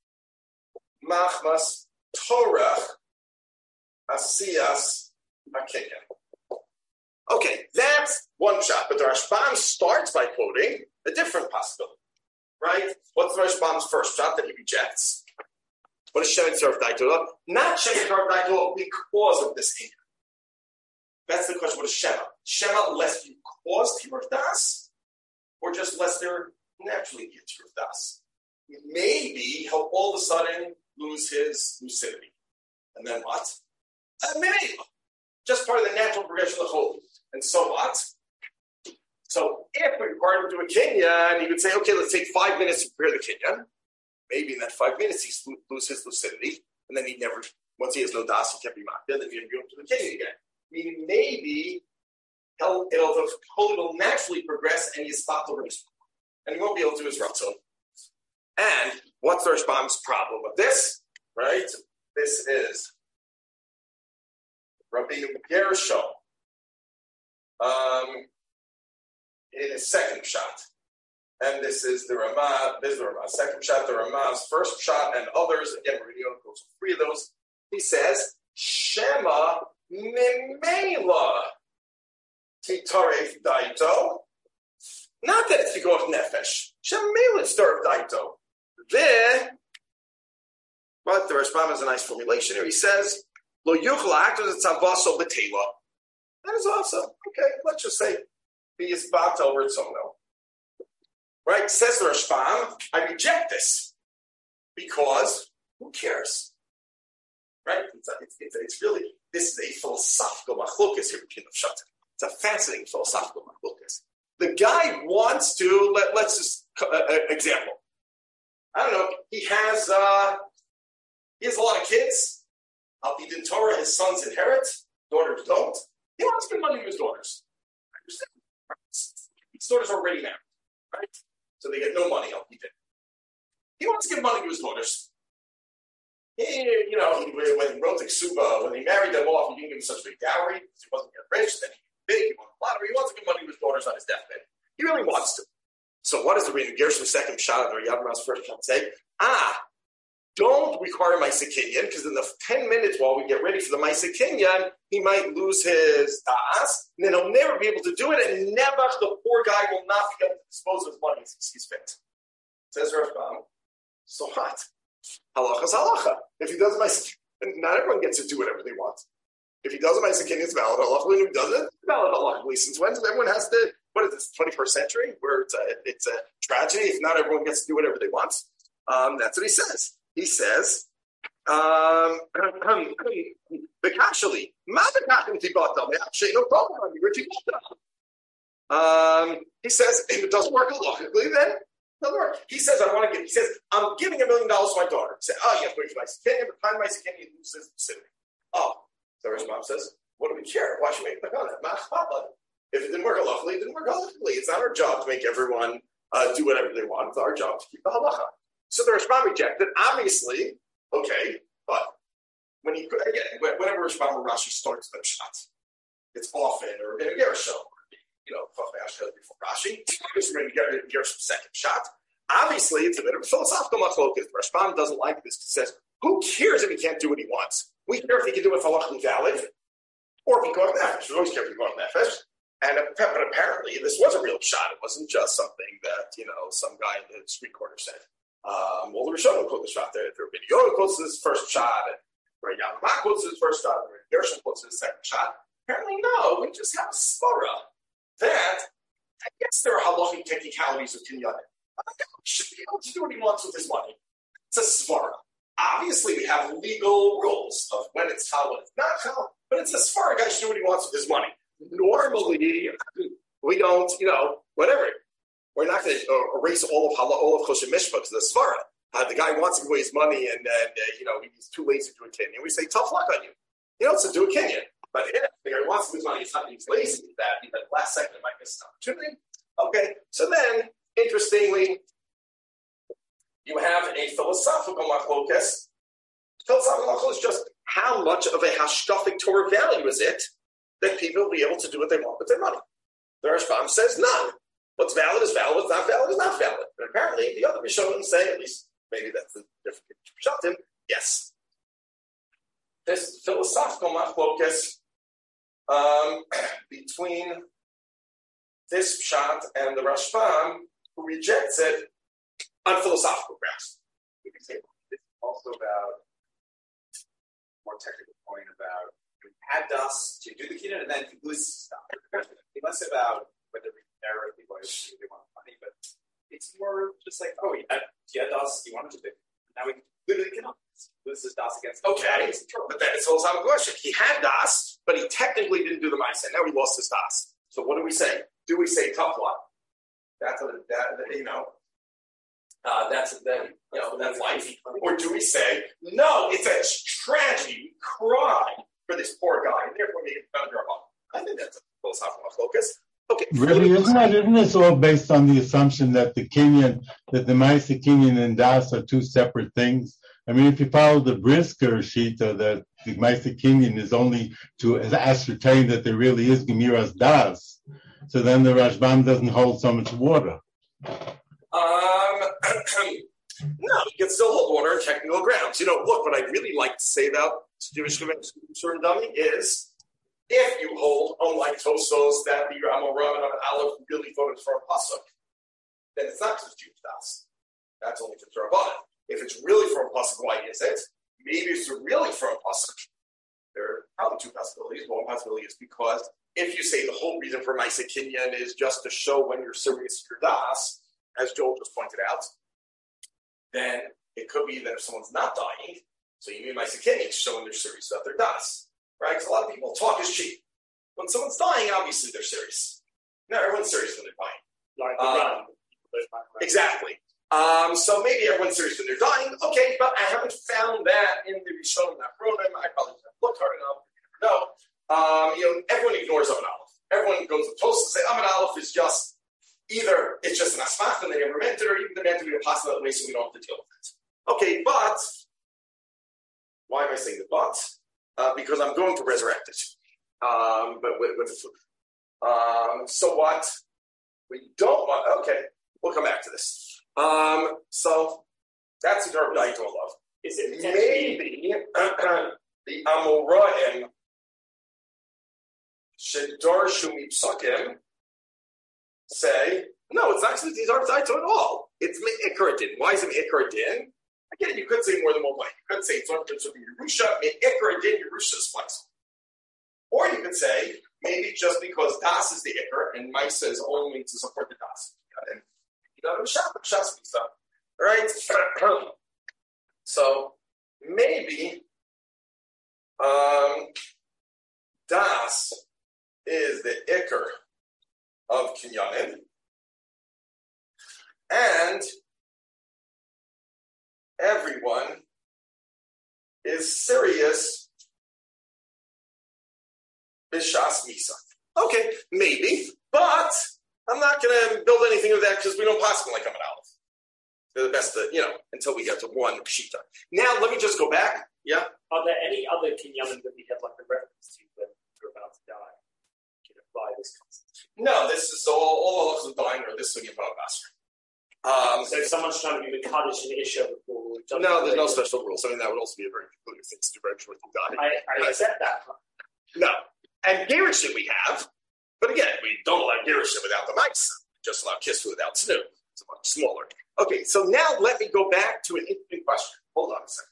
Machmas Torah Asiyas Akinyan. Okay, that's one shot. But the Rashbam starts by quoting a different possibility, right? What's the Rashbam's first shot that he rejects? What is Shemin Tzaref Daito? Not Shemin Tzaref Daito because of this anger. That's the question. What is Shema? Shema lest you cause Tiruf Das, or just lest there naturally be a Tiruf Das? Maybe he'll all of a sudden lose his lucidity. And then what? Uh, maybe. Just part of the natural progression of the whole. And so what? So if we require him to do a Kinyan, he would say, okay, let's take five minutes to prepare the Kinyan. Maybe in that five minutes he loses his lucidity, and then he never, once he has no Das, he can't be Makda, then he'll go to the Kinyan again. Meaning maybe he'll, it'll, the whole will naturally progress and you stop the race. And he won't be able to do his Ratzon. And what's the Rashbam's problem with this? Right? This is Rabbeinu Gershom um, in his second shot. And this is the Ramah, this is the Ramah, second shot, the Ramah's first shot, and others. Again, we're going to go through three of those. He says, Shema Memela Titaref Daito. Not that it's P'goch Nefesh. Shema Memela Titaref Daito. There, but the Rashbam has a nice formulation here. He says, Lo Yuchla Actors at Tzavaso Betela. That is awesome. Okay, let's just say, Be Yisbat over Tzomno. Right? Says the Rashbam, I reject this because who cares? Right? It's, a, it's, it's, it's really, this is a philosophical machlokas here between the Pshatim. It's a fascinating philosophical machlokas. The guy wants to, let, let's just, uh, uh, example. I don't know, he has, uh, he has a lot of kids. Al Pi Din Torah, his sons inherit, daughters don't. He wants to give money to his daughters. I understand. His daughters are already married, right? So they get no money, Al Pi Din. He wants to give money to his daughters. He, you know, he, when he wrote the Ksuba, when he married them off, he didn't give them such a big dowry because he wasn't getting rich. Then he was big, he won the lottery. He wants to give money to his daughters on his deathbed. He really wants to. So what does the Rabbeinu Gershom's second shot or Yad Ramah's first shot say? Ah, don't require Ma'asekinyan, because in the ten minutes while we get ready for the Ma'asekinyan, he might lose his Das, and then he'll never be able to do it, and never, the poor guy will not be able to dispose of his money as he sees fit. Says Rashbam. So what? Halacha is halacha. If he does Ma'asekinyan, not everyone gets to do whatever they want. If he does a Ma'asekinyan, it's valid halacha. If he doesn't, it's valid halacha. Since when does everyone has to, what is this, twenty-first century, where it's a, it's a tragedy if not everyone gets to do whatever they want? Um, that's what he says. He says, um, Um, he says if it doesn't work logically, then it doesn't work. He says I want to give. He says I'm giving a million dollars to my daughter. He said, oh, you have to wait for my second, but time my second, he loses the city. Oh, so his mom says, what do we care? Why should we make on it? If it didn't work lawfully, it didn't work lawfully. It's not our job to make everyone uh, do whatever they want. It's our job to keep the halacha. So the Rashbam rejected. Obviously, okay, but when he again, whenever Rashbam or Rashi starts the shot, it's often or in a Gershon, you know, before Rashi, just going to get a Gershon second shot. Obviously, it's a bit of a philosophical machlokas. Rashbam doesn't like this. He says, who cares if he can't do what he wants? We care if he can do it halachically valid, or if he goes nefesh. We always care if he goes nefesh. And but apparently, this was a real shot. It wasn't just something that, you know, some guy in the street corner said. Um, well, the Rishonim quote the shot there. The Rabbi Yoda quotes his first shot, and Rabbi Yalama quotes his first shot, and Rabbi Gershon quotes his second shot. Apparently, no. We just have a svara that I guess there are halachic technicalities of kinyanim. He should be able to do what he wants with his money. It's a svara. Obviously, we have legal rules of when it's halal, when it's not halal, but it's a svara. Guy should do what he wants with his money. Normally, we don't, you know, whatever. We're not going to uh, erase all of halal, all of kosher mishpah to the svara. Uh, the guy wants to give away his money, and then uh, you know he's too lazy to do a kinyan. We say tough luck on you. You know, so do a kinyan. But yeah, the guy wants to lose money. It's not that he's lazy. That he, at the last second, it might miss an opportunity. Okay, so then interestingly, you have a philosophical machlokas. Philosophical machlokas is just how much of a hashkafic Torah value is it that people will be able to do what they want with their money. The Rashbam says none. What's valid is valid. What's not valid is not valid. And apparently, the other Rishonim say, at least maybe that's the different Rishonim, yes. This philosophical machlokas um, between this Pshat and the Rashbam, who rejects it on philosophical grounds. We can say it's also about more technical point about you had us to do the kinyan and then to lose stuff. It's less about whether we error people they want money, but it's more just like, oh, you had, you had us, you wanted to do it. Now we literally cannot. This is das against okay, but then it's a philosophical question. He had das, but he technically didn't do the mindset. Now he lost his das. So what do we say? Do we say tough luck? That's a, that, you know, uh, that's then, you know, that's life. Or do we say, no, it's a tragedy, we cry for this poor guy, and therefore make it under our body? I think that's a philosophical focus. Okay. Really, isn't that, isn't this all based on the assumption that the kinyan, that the Ma'aseh kinyan and das are two separate things? I mean, if you follow the Brisker Shita, that the Ma'aseh kinyan is only to ascertain that there really is Gemiras das, so then the Rashbam doesn't hold so much water. Um, no, you can still hold water on technical grounds. You know, look, what I'd really like to say about Jewish certain dummy is, if you hold, unlike Tosos, that the Amoram and Aleph really voted for a pasuk, then it's not just Jewish das. That's only for Rabbanan. If it's really for a pasuk, why is it? Maybe it's really for a pasuk. There are probably two possibilities. One possibility is because if you say the whole reason for Ma'aseh Kinyan is just to show when you're serious your das, as Joel just pointed out, then it could be that if someone's not dying, so you mean Ma'aseh Kinyan is showing they're serious about their das, right? Because a lot of people talk is cheap. When someone's dying, obviously they're serious. No, everyone's serious when they're dying. Like the um, run. Exactly. Um, so maybe everyone's serious when they're dying. Okay, but I haven't found that in the Rishonim Nachronim. I probably haven't looked hard enough. No. Um, you know, everyone ignores Amid Aleph. Everyone goes to Toast and say Amid Aleph is just either it's just an asmach and they never meant it, or even the meant to be a possible way so we don't have to deal with it. Okay, but why am I saying the but? Uh, because I'm going to resurrect it. Um, but with, with the food. Um, so what? We don't want, okay, we'll come back to this. Um, so that's the Darb Daito love. Is it maybe the Amoraim Shedarshu Mipsakim say, no, it's actually the Darb Daito at all. It's Me'ikar Din. Why is it Me'ikar Din? Again, you could say more than one way. You could say it's not to be Yerusha, Me'ikar Din, Yerusha is flexible. Or you could say, maybe just because Das is the Ikar and Maisa is only to support the Das. And you know, Shas Misa. Right? So maybe um, Das is the Ikar of kinyanim, and everyone is serious b'shas misa. Okay, maybe, but I'm not going to build anything of that because we don't possibly like I'm an aleph. They're the best, that, you know, until we get to one pshita. Now, let me just go back. Yeah. Are there any other kinyanim that we have like a reference to when you're about to die? You can apply this concept. No, this is all all of the dying or this thing about Basra. Um, so if someone's trying to do the Kaddish and the Isha before, no, there's no special rules. I mean, that would also be a very peculiar thing to do right before you die. I, I accept that. No, and Gerushin we have, but again, we don't allow Gerushin without the mice. Just allow Kisvu without Snu. It's much smaller. Okay, so now let me go back to an interesting question. Hold on a second.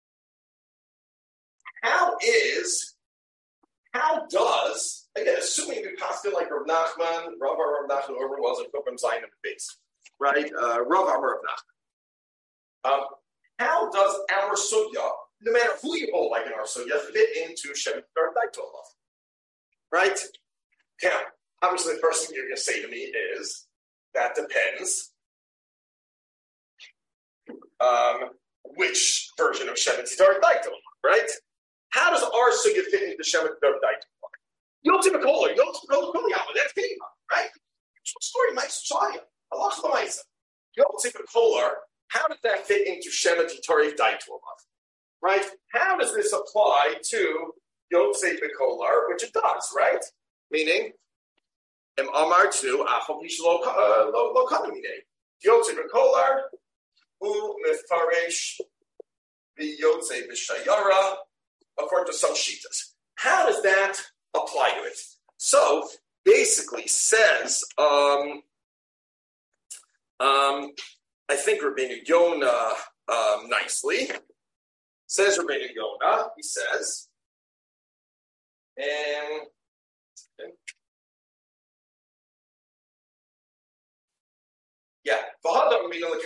How is, how does, again, assuming we pass it like Rav Nachman, Rav Rav Nachman, whoever it was, and Kopram Zion in the base, right? Uh, Rav Amar of Nachman. Um, how does our sugya, no matter who you hold like in our sugya, fit into Shevet Daitolov? Right? Now, obviously the first thing you're going to say to me is, that depends. Um, which version of Shevet Tzidar Daitolov, right? How does our sugya fit into Shevet Tzidar Daitolov? Yotzi B'Kola, Yotzi B'Kola, that's Kima, right? Story, my Shaya, Allah Chamaisa. Yotzi B'Kola, how does that fit into Shevet Tzidar Daitolov? Right? How does this apply to Yotzi B'Kola, which it does, right? Meaning, Em Amar to Achom Yishlo Lo Kanamine. Yotzi B'Kola, U Mefaresh V'Yotzi B'Shayara, according to some shitas. How does that apply to it? So, basically says, um, um, I think Rabbeinu Yonah um, nicely, says Rabbeinu Yonah, he says, and yeah, what's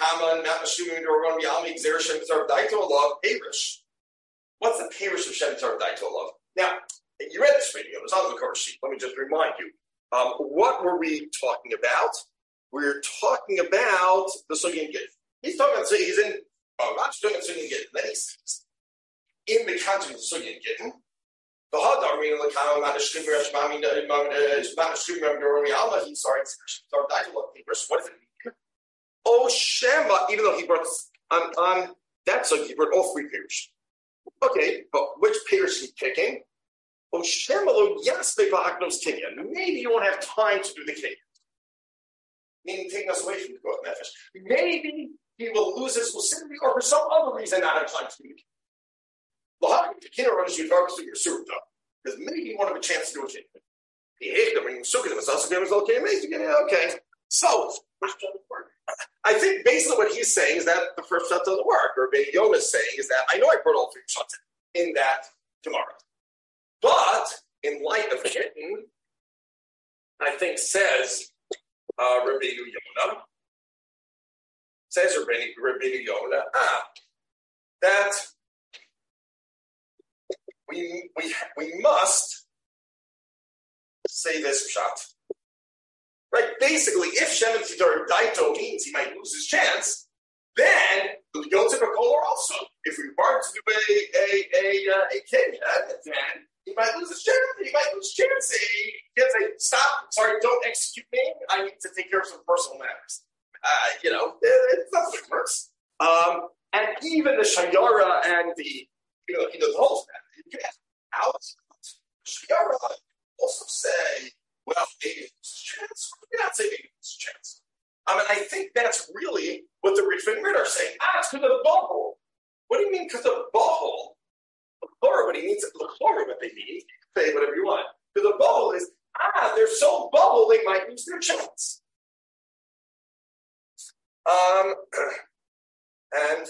the Perish of Shem Tzar Daitolov? Now, you read this video, it was on the cover sheet. Let me just remind you. Um, what were we talking about? We're talking about the Sugyan Gid. He's talking about, he's in, oh, not talking about Sugyan Gid. Then he says, in the context of the Sugyan Gid, the Hadar, meaning the Kama, Manashkim, Rashmami, Manashkim, Rami, he sorry, Tzar Daitolov, what does it mean? Oh, Shema, even though he brought, on, on that Sugyan, he brought all three Perish. Okay, but which Perish is he picking? Oh, Shemalo Yaspe Ba'aknos Kinyan. Maybe you won't have time to do the Kinyan. Meaning taking us away from the God Nefesh. Maybe he will lose his lucidity or for some other reason not have time to do the Kinyan. The Kinyan runs you dark to your Surah. Because maybe he won't have a chance to do a Kinyan. He hated them when he was Sukkah, was also going to be amazing. Okay, so I think basically what he's saying is that the first shot doesn't work, or Rabbeinu Yonah is saying is that I know I brought all three shots in that tomorrow. But in light of Kitten, I think says uh, Rabbeinu Yonah, says Rabbeinu, Rabbeinu Yonah, ah, that we we we must say this shot. Right? Basically, if Shevet Tzidar Daito means he might lose his chance, then we go to the Kolar also. If we were to do a a a uh, a kid, then he might lose his chance. He might lose his chance. He can say, "Stop! Sorry, don't execute me. I need to take care of some personal matters." Uh, you know, it's not what it works. Um, and even the Shayara and the you know, you know the whole matter. How Shayara also say, well, maybe it's a chance. We're not saying maybe it's a chance. I mean, I think that's really what the Rishon Rid are saying. Ah, it's because of the bubble. What do you mean because of the bubble? L'chora, what he means, l'chora, what they mean, say whatever you want. Because the bubble is, ah, they're so bubble, they might lose their chance. Um, and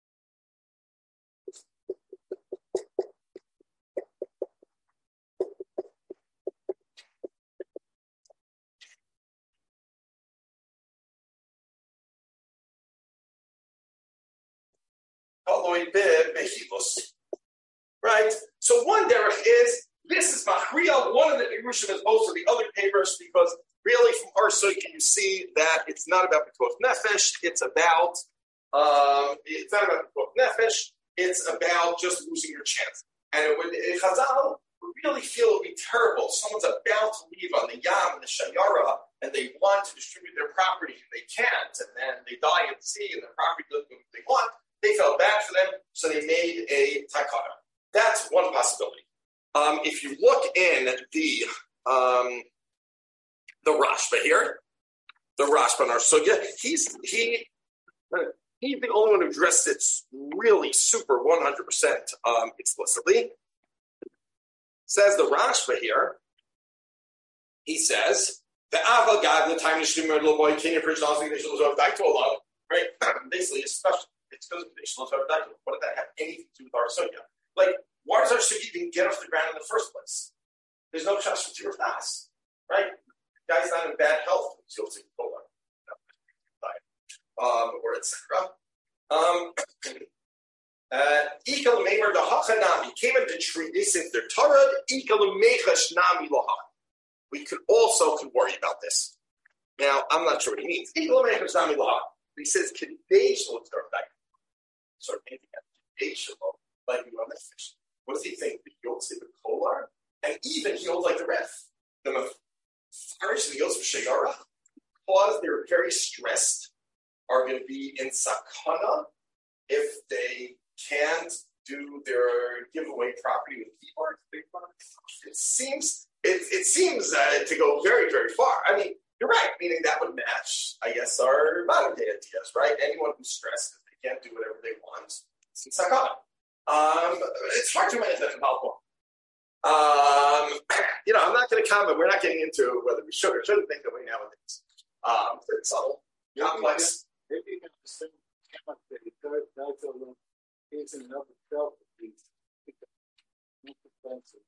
right? So one derech is, this is Machriya, one of the Yerushim as opposed to the other papers, because really from our side, you see that it's not about Pikuach Nefesh, it's about, um, it's not about Pikuach Nefesh, it's about just losing your chance. And when Chazal really feel it would be terrible, someone's about to leave on the Yam and the Shayara, and they want to distribute their property, and they can't, and then they die at sea, and their property doesn't do what they want. They felt bad for them, so they made a takana. That's one possibility. Um, if you look in the um, the Rashba here, the Rashba in our Sugya, he's he he's the only one who addressed it really super one hundred percent um, explicitly. Says the Rashba here. He says the Aval God the time to shimmer little boy king of original conditions of Daito alone, right? Basically, it's special. It's because of conditions of Daito. What did that have anything to do with our Sugya? Like, why does our Sugya even get off the ground in the first place? There's no chance for Tiruf Das, right? The guy's not in bad health. So it's um, or et cetera. Um, uh, we could also could worry about this. Now, I'm not sure what he means. He says, sort of anything like you on this fish. What does he think? The Yotze the Kolar? And even he holds like the ref. The Mefarish and the Yotze Shayara, because they're very stressed, are going to be in sakana if they can't do their giveaway property with keyboard. It seems it, it seems uh, to go very, very far. I mean, you're right, meaning that would match, I guess, our modern day ideas, right? Anyone who's stressed, if they can't do whatever they want, it's in sakana. Um, it's hard to manage that in Baltimore. Um, you know, I'm not going to comment. We're not getting into whether we should or shouldn't think that way nowadays. Um, it's subtle, complex. Maybe you can assume that that's a is in and of itself offensive.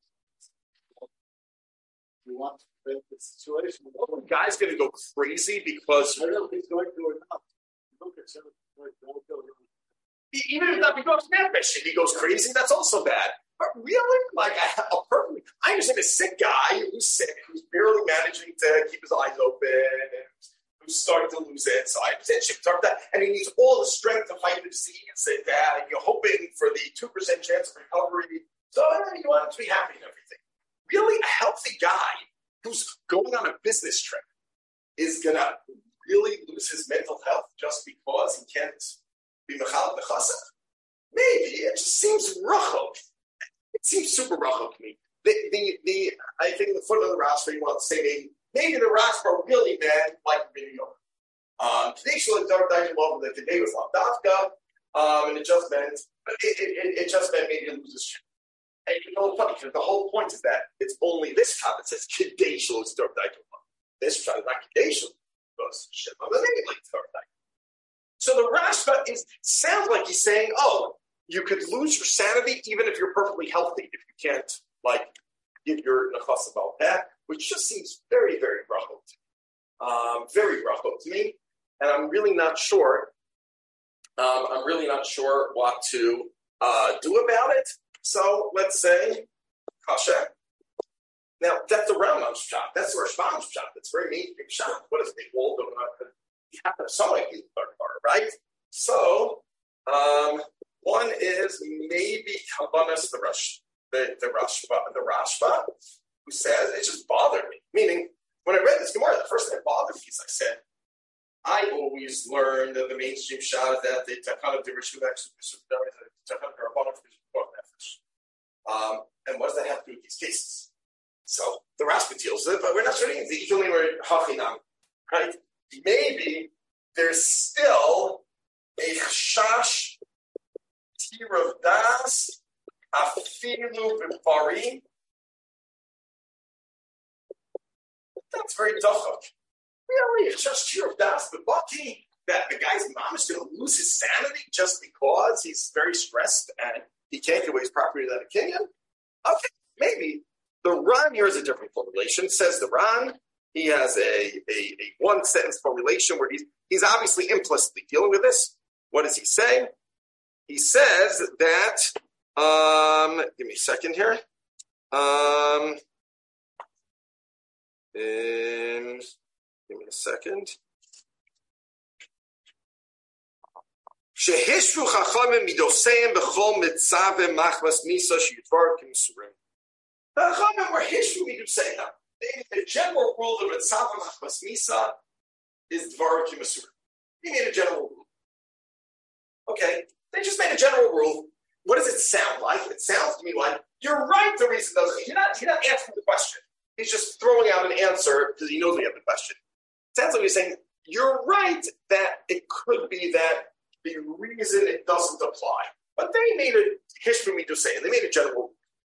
You want to prevent the situation. Well, the guy's going to go crazy because I don't think he's going to do enough. Look at some of the even if that becomes nefesh, if he goes crazy, that's also bad. But really, like a, a perfectly, I understand a sick guy who's sick, who's barely managing to keep his eyes open, and who's starting to lose it. So I understand shit that, and he needs all the strength to fight the disease and that, and you're hoping for the two percent chance of recovery. So uh, you want him to be happy and everything. Really, a healthy guy who's going on a business trip is gonna really lose his mental health just because he can't be mechal b'chassid? Maybe it just seems rachok. It seems super rachok to me. The the the I think the foot of the Rashba you want to say maybe maybe the Rashba really meant like video. Um, today she looked up that love that today was lavdavka, um, and it just meant it, it, it just meant maybe to lose his shit. And you know, funny because the whole point is that it's only this time that says kidei shlo tzar daikah. This try not kidei shlo because shit, but maybe like tzar daikah. So the Rashba is sounds like he's saying, oh, you could lose your sanity even if you're perfectly healthy if you can't like give your nechas about that, which just seems very, very rachok to me. Um, very rachok to me, and I'm really not sure. Um, I'm really not sure what to uh, do about it. So let's say kasha. Now that's the Rambam's shop. That's the Rashbam's shop. That's very mainstream shop. What is the old? You have to have some idea, right? So um, one is maybe Kalbanas the Rush, the the Rashba, the Rashba, who says it just bothered me. Meaning, when I read this Gemara, the first thing that bothered me is I said, I always learned that the mainstream shot is that the Takana of the Rishu actually um, and what does that have to do with these cases? So the Rashba deals with it, but we're not studying the Ikilim or Hachinam, right? Maybe there's still a Chash Tirav Das Afilu B'Pari. That's very dachok. Really, it's just Tirav Das B'Baki that the guy's mom is going to lose his sanity just because he's very stressed and he can't give away his property without a kinyan? Okay, maybe. The Ran here is a different formulation. Says the Ran, he has a, a, a one-sentence formulation where he's, he's obviously implicitly dealing with this. What does he say? He says that, um, give me a second here. Um, um, Give me a second. Shehishru chachamim midoseim b'chol mitzavim machmas misa sheyudvar k'misurim. The chachamim were hishru midoseim. The general rule of mitzavim machmas misa is dvar k'misurim. He made a general rule. Okay, they just made a general rule. What does it sound like? It sounds to me like you're right. The reason doesn't. You're not. You're not answering the question. He's just throwing out an answer because he knows we have the question. It sounds like he's saying you're right that it could be that the reason it doesn't apply, but they made a history me to say, and they made a general rule.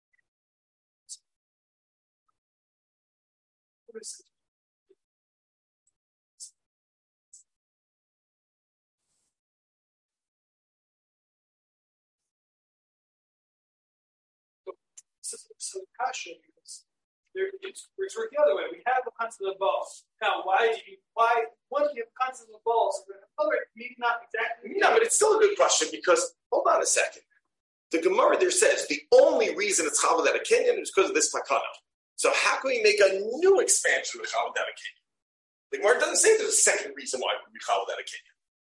So, so the question is, there, it's, it's worked the other way. We have the concept of balls. Now, why do you, why, one, you have the concept of balls, and the other, maybe not exactly. No, but it's still a good question because, hold on a second. The Gemara there says the only reason it's Chavad at a Kenyan is because of this takana. So how can we make a new expansion of Chavad at a Kenyan? The Gemara doesn't say there's a second reason why we Chavad at a Kenyan.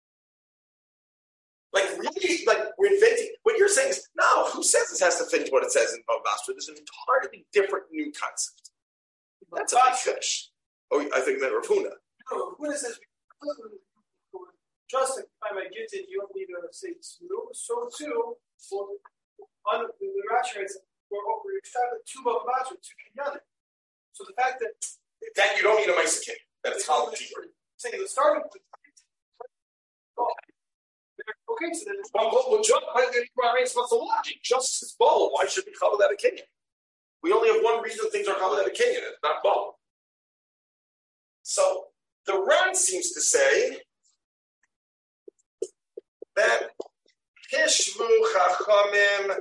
Like, really, like, we're inventing. What you're saying is, no, who says this has to fit into what it says in Bava Basra? There's an entirely different new concept. That's a big fish. Oh, I think that Rav Huna. No, Rav Huna says, just like if I might get it, you don't need to say two. So, too, for, on the Rashi writes, we're extracting two Bava Basra, two Kinyanim. So the fact that. That you don't need a Maisa King. That's how it's saying the starting point. Oh. Okay, so then it's well, well, well, just, what's the logic? Just as bold. Why should we cover that a Kenyan? We only have one reason things are covered at a Kenyan. It's not bold. So the Ran seems to say that Hishvu Chachamim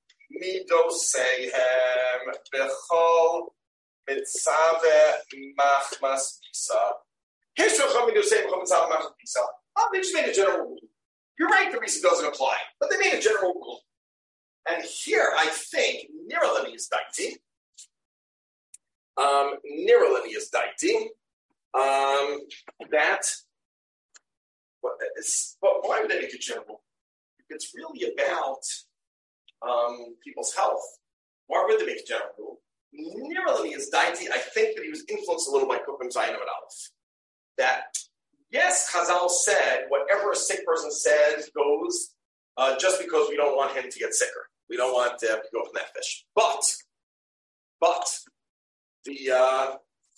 Midoseihem Bechol Mitzave Machmas Bisa. Hishvu Chachamim Midoseihem Bechol Mitzave Machmas Bisa. Oh, they just made a general rule. You're right, the reason doesn't apply, but they made a general rule. And here, I think, Niralani is daiti. Um, Niralani is daiti. Um, that, but, but why would they make a general rule? It's really about um, people's health. Why would they make a general rule? Niralani is daiti. I think that he was influenced a little by Kukum Zayin of Aleph. That yes, Chazal said, whatever a sick person says goes, uh, just because we don't want him to get sicker. We don't want uh, to go with nefesh. But, but, the, uh,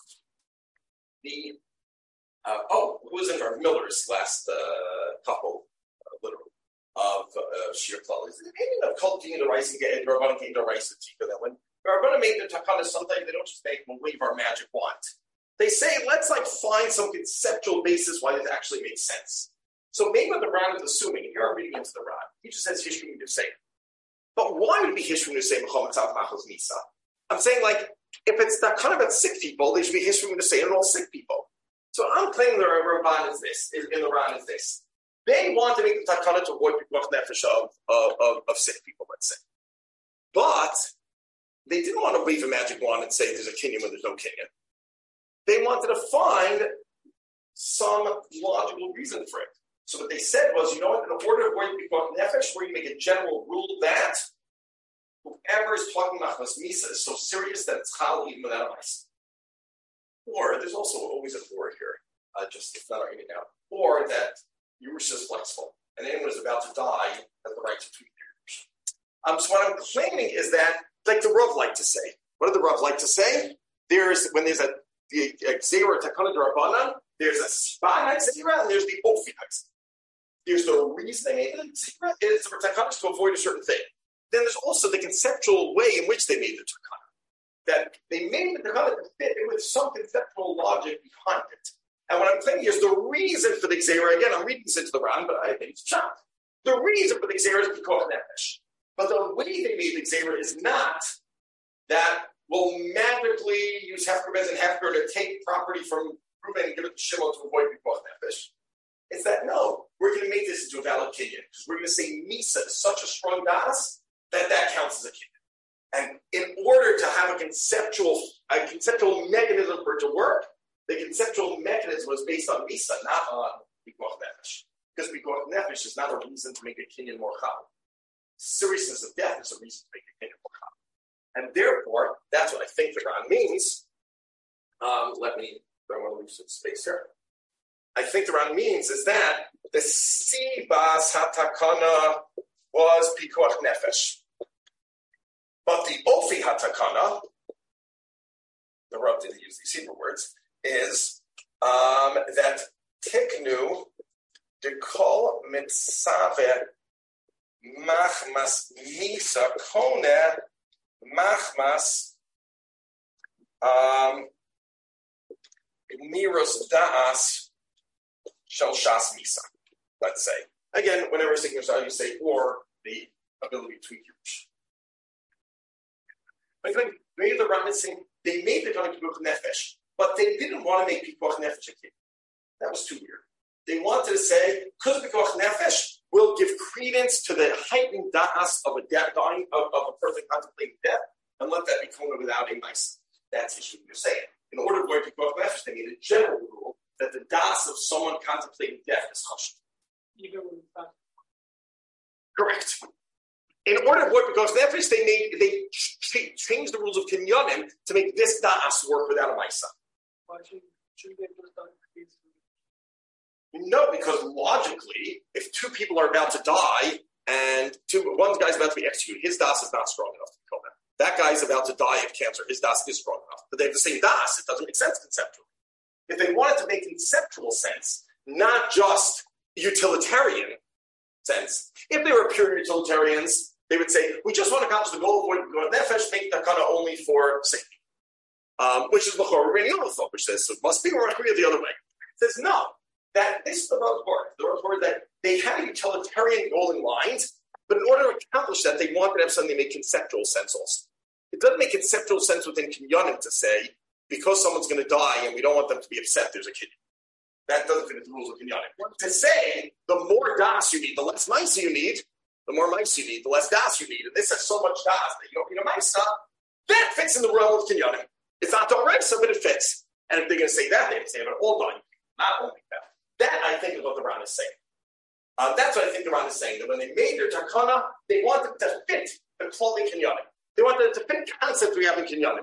the, uh, oh, who was in our Miller's last uh, couple, uh, literally, of uh, Shir Klal? Is the opinion of Kol Din the Rice and Get the Rabbanan King the Rice and Tika that when the Rabbanan make the Takana, sometimes they don't just make we'll wave our magic wand. They say, let's like find some conceptual basis why this actually makes sense. So maybe what the Ran is assuming, and you're reading into the Ran, he just says Hishrim Nusay. But why would it be Hishrim Nusay Muhammad Tav Machos Misa? I'm saying like, if it's that kind of about sick people, they should be Hishrim Nusay and all sick people. So I'm claiming the Ramban is this, in the Ran is this. They want to make the Takana to avoid people nefesh of, of, of sick people, let's say. But they didn't want to wave a magic wand and say there's a Kenyan when there's no Kenyan. They wanted to find some logical reason for it. So what they said was, you know what, in order to avoid people nefesh, we're going to make a general rule that whoever is talking about Machmas Misa is so serious that it's chal even without a mice. Or there's also always a or here, uh, just it's not arguing now. Or that Yerusha is flexible, and anyone who's about to die has the right to tweak Yerusha. Um, so what I'm claiming is that, like the Rav like to say, what do the Rav like to say? There's when there's a the Xera Takana D'Rabbanan, there's a Span Xera, and there's the Ofi Xera. There's the reason they made the Xera is for Takana to avoid a certain thing. Then there's also the conceptual way in which they made the Takana. That they made the Takana to fit with some conceptual logic behind it. And what I'm claiming is the reason for the Xera, again, I'm reading this into the Ran, but I think it's shot. The reason for the Xera is because of Nefesh. But the way they made the Xera is not that will magically use Hefker Bez and Hefker to take property from Reuben and give it to Shimon to avoid people with Nefesh. It's that, no, we're going to make this into a valid Kenyan. Because we're going to say Misa is such a strong das that that counts as a Kenyan. And in order to have a conceptual, a conceptual mechanism for it to work, the conceptual mechanism was based on Misa, not on Pikuach Nefesh. Because Pikuach Nefesh is not a reason to make a kinyan more chal. Seriousness of death is a reason to make a kinyan more chal. And therefore, that's what I think the Ran means. Um, let me, I want to leave some space here. I think the Ran means is that the Sibas Hatakana was Pikuach Nefesh. But the Ofi Hatakana, the Rav didn't use these Hebrew words, is um, that Tiknu Dekol Mitzave Machmas Misa Kone Machmas um, Miros Da'as Shel Shas Misa, let's say. Again, whenever speaking of you say, or the ability to use. I think maybe the Ram is saying they made the Pikuach Nefesh, but they didn't want to make Pikuach Nefesh a kid. That was too weird. They wanted to say, because Pikuach Nefesh will give credence to the heightened da'as of a death dying, of, of a person contemplating death, and let that be kona without a mice. That's the issue you're saying. In order to avoid Pikuach Nefesh, they made a general rule that the da'as of someone contemplating death is hushed. Even when it's not. Correct. In order to avoid Pikuach Nefesh, they made they ch- changed the rules of kinyanim to make this da'as work without a ma'isa. Why should shouldn't they just done? No, because logically, if two people are about to die and two one guy's about to be executed, his das is not strong enough to kill them. That guy's about to die of cancer. His das is strong enough, but they have the same das. It doesn't make sense conceptually. If they wanted to make conceptual sense, not just utilitarian sense, if they were pure utilitarians, they would say, we just want to accomplish the goal of avoiding nefesh, make the kana only for safety. Um, which is Bechor Rabbeinu thought, which says, so it must be, or agree the other way. It says, no, that this is the Rav's word. The Rav's word that they had a utilitarian goal in mind, but in order to accomplish that, they wanted to have something that made conceptual sense also. It doesn't make conceptual sense within Kinyanim to say, because someone's going to die and we don't want them to be upset, there's a kid. That doesn't fit into the rules of Kinyanim. To say, the more das you need, the less mice you need, the more mice you need, the less das you need. And this has so much das that you don't need a mice. That fits in the realm of Kinyanim. It's not Doraisa, but it fits. And if they're going to say that, they would say it all done. Not only that. That, I think, is what the Ran is saying. Uh, that's what I think the Ran is saying, that when they made their takana, they wanted to fit the clothing Kinyanim. They wanted it to fit concepts we have in Kinyanim.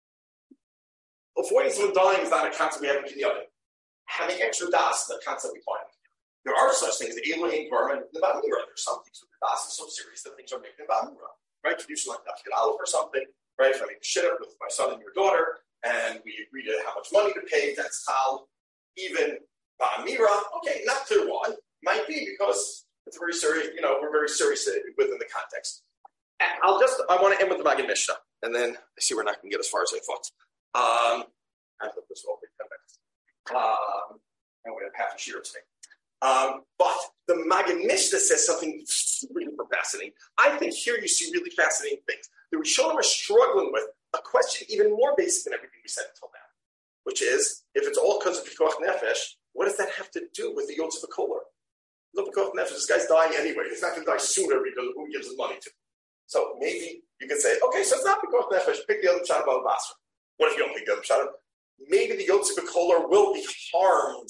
Avoiding someone dying is not a concept we have in Kinyanim. Having extra das is the concept we find. There are such things, the Elohim, Garman, and the Bamira. There's some things with the das is so serious that things are making a Bamira. Right? To do something like Dafkid Aleph or something. Right? If I make a shit up with my son and your daughter, and we agree to how much money to pay, that's how even Ba'amira, okay, not clear why. Might be because it's very serious, you know, we're very serious within the context. And I'll just, I want to end with the Magen Mishnah, and then I see we're not going to get as far as I thought. Um, I thought this will be ten minutes. Um, and we have half a year today. Um, but the Magen Mishnah says something really fascinating. I think here you see really fascinating things. The Rishonim are struggling with a question even more basic than everything we said until now, which is, if it's all because of Pikuach Nefesh, what does that have to do with the Yotz of the Kolar? Look, Pikuach Nefesh, this guy's dying anyway. He's not going to die sooner because of who he gives his money to. So maybe you could say, okay, so it's not Pikuach Nefesh, pick the other Pshat of Al-Basra. What if you don't pick the other Pshat? Maybe the Yotz of the Kolar will be harmed.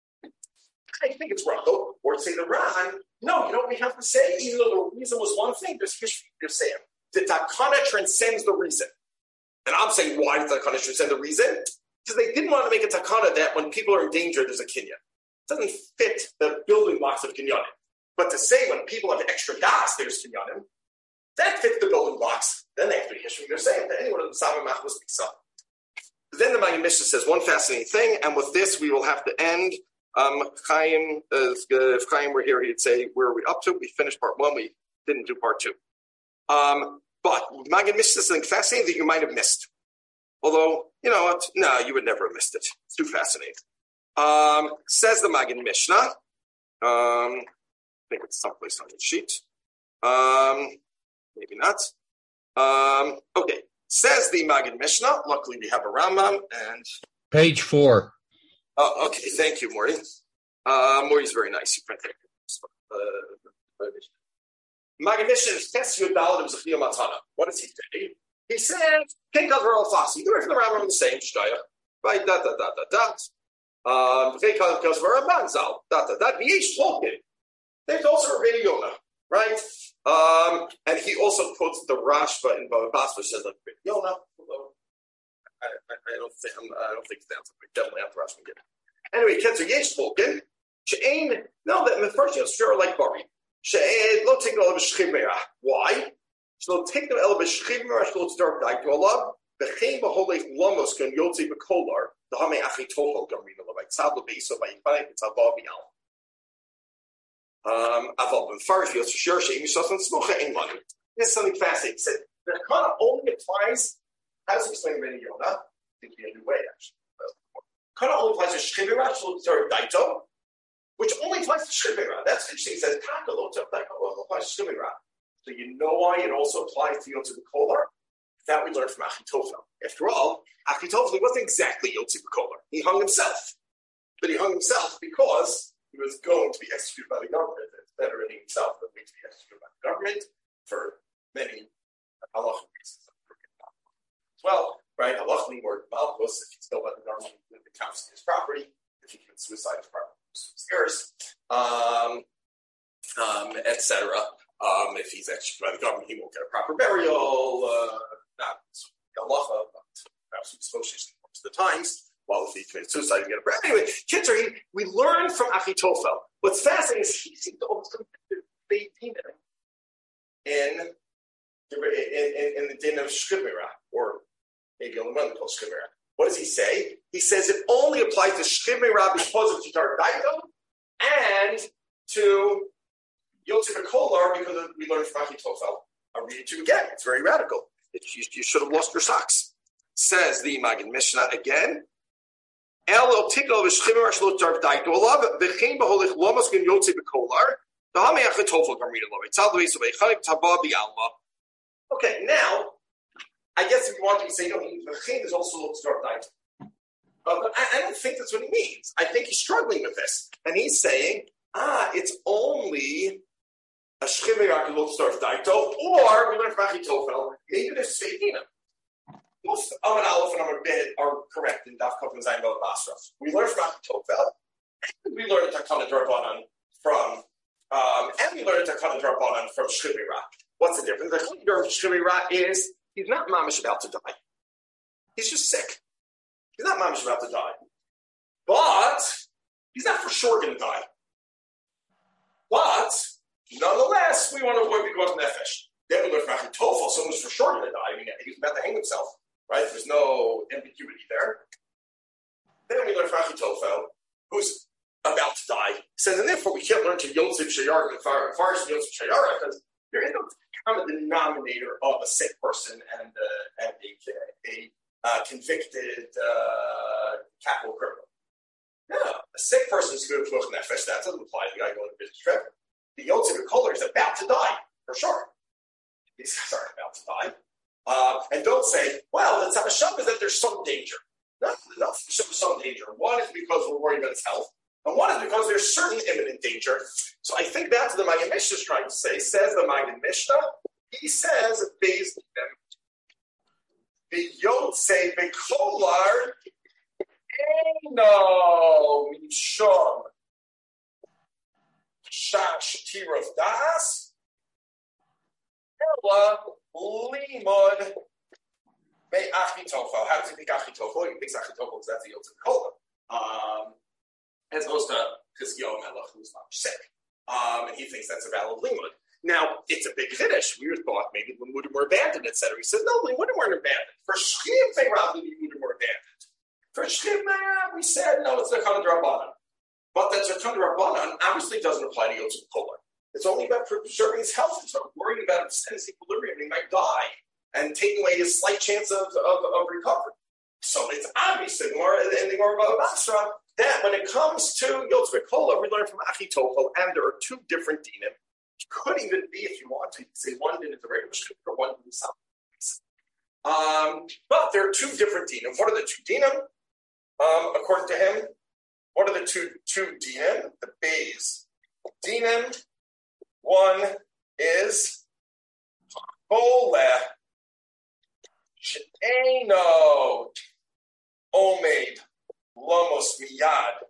I think it's wrong, though. Or say the Ran, no, you know what we have to say? Even though the reason was one thing, there's history to say it. The takana transcends the reason. And I'm saying, why does the takana transcend the reason? Because they didn't want to make a takana that when people are in danger, there's a kinyan. It doesn't fit the building blocks of kinyanim. But to say when people have extra das, there's kinyanim, that fits the building blocks. Then they have to be history. They're saying that anyone in the Samimach must be some. Then the Magen Mishnah says one fascinating thing, and with this we will have to end. Um, Chaim, uh, if Chaim were here, he'd say, where are we up to? We finished part one, we didn't do part two. Um, but Magen Mishnah says something fascinating that you might have missed. Although, you know what? No, you would never have missed it. It's too fascinating. Um, says the Magen Mishnah. Um, I think it's someplace on the sheet. Um, maybe not. Um, okay. Says the Magen Mishnah. Luckily, we have a Rambam and page four. Oh, okay. Thank you, Morty. Uh, Morty's very nice. He printed uh, Magen Mishnah is Tes Yudalad of Zechiyah Matana. What does he say? He says, "King Gazar al Fasi." The way from the Rambam the same. Shtaya. right? Dot, dot, dot, dot, dot. Um, because for a manzal, dot, dot, dot. Yesh Tolkien. There's also Rabbeinu Yonah, right? Um, and he also quotes the Rashba in Baba Basra says like Rabbeinu Yonah. Although I, I, I don't think I'm, I don't think it's answer, but definitely have the Rashba again. Anyway, Ketzer Yesh Tolkien. She'ain. No, that the first year sure like Bari. She'ain lo take no b'shchimera. Why? So take no el b'shchimera. So start like to Allah. Became a holy lamos can yotzi b'kolar. The hame achi tochel gamrina like tzadlo beiso by yipayin tzavav bial. Um, Aval ben Farish feels sure she even shows smocha in money. This is something fascinating. He said the kana only applies. How does he explain Rabbeinu Yonah? I think in a new way actually. Kana only applies to shchimera. Sorry, daito. Which only applies to Shemira. That's interesting. It says Takalot applies to Shemira. So you know why it also applies to Yotze B'Kolar? That we learned from Achitofel. After all, Achitofel wasn't exactly Yotze B'Kolar. He hung himself. But he hung himself because he was going to be executed by the government. It's better in himself than to be executed by the government for many halachic reasons. As well, right? Halachically, or Malchus, if he's killed by the government, it counts as his property. If he commits suicide, his property. Years, um, um, et cetera. Um, if he's executed by the government, he won't get a proper burial. Uh, not halacha, but perhaps association most of the times. While if he commits suicide, he get a burial. Anyway, kids are we learn from Achitofel. What's fascinating is he seemed to almost come to the din in in in the din of Shchimera, or maybe only one called Shchimera. What does he say? He says it only applies to Shchimera because of Titar Daito and to Yotze B'Kolar because of, we learned from Achitofel. I'll read it to you again. It's very radical. It, you, you should have lost your socks. Says the Magen Mishnah again. El Tikal v'Shchimera shlo Titar Daito alav v'chein b'holich lomas gen Yotze B'Kolar v'hamei Achitofel gamrina lo v'tzad lo v'yisov v'chanik taba b'alma. Okay, now. I guess if you want to say, no, the Chaim is also looks to our diet. Uh, but I, I don't think that's what he means. I think he's struggling with this. And he's saying, ah, it's only a Shchimera looks to our diet, or we learn from Achitofel, maybe there's Sveidina. Both Amar Aleph and Amar Bet are correct in Daf Kuf and Zayin Bava Basra. We learn from Achitofel, and we learn Takana Darbanan from, um, and we learn Takana Darbanan from Shchimera. What's the difference? The Takana of Shchimera is he's not mamish about to die. He's just sick. He's not mamish about to die. But he's not for sure going to die. But nonetheless, we want to avoid because nefesh. Then we learn from Achitofel, someone who's for sure going to die. I mean, he was about to hang himself, right? There's no ambiguity there. Then we learn from Achitofel, who's about to die. He says, and therefore we can't learn to Yotze B'Shayara and Farish Yotze B'Shayara because there is no common denominator of a sick person and, uh, and a, a uh, convicted uh, capital criminal. No, a sick person is good for nefesh. That doesn't apply to the guy going on a business trip. The Yotze B'Kolar is about to die, for sure. These guys aren't about to die. Uh, and don't say, well, the tzavasham is that there's some danger. No, no, some danger. One is because we're worried about his health. And one is because there's certain imminent danger. So I think that's what the Magen Mishnah is trying to say. Says the Magen Mishnah. He says, based on the Yotze B'Kolar Eino Mishom Shash Tirov Das Ella Limud Me Achitofel. How does he think Achitofel? He thinks Achitofel because that's the Yotze B'Kolar. Um, as opposed to Chizkiyahu Melech, who's not sick. Um, and he thinks that's a valid limud. Now, it's a big Kiddush. We thought maybe limudim were abandoned, et cetera. He says, no, limudim weren't abandoned. For Shchim, they rather limudim were abandoned. For Shchim, we said, no, it's the Takana D'Rabbanan. But that Takana D'Rabbanan obviously doesn't apply to Yotze B'Kolar. It's only about preserving his health. It's not worrying about his equilibrium. He might die and taking away his slight chance of, of, of recovery. So it's obviously more in the Gemara Bava Basra that when it comes to Yotze B'Kolar, we learn from Achitofel, and there are two different dinim. It could even be, if you want to, you can say one din is the regular shchim or one din is something. Um, but there are two different dinim. What are the two dinim? Um, according to him, what are the two two dinim? The bays dinim. One is Ole She'eno omeid lomos miyad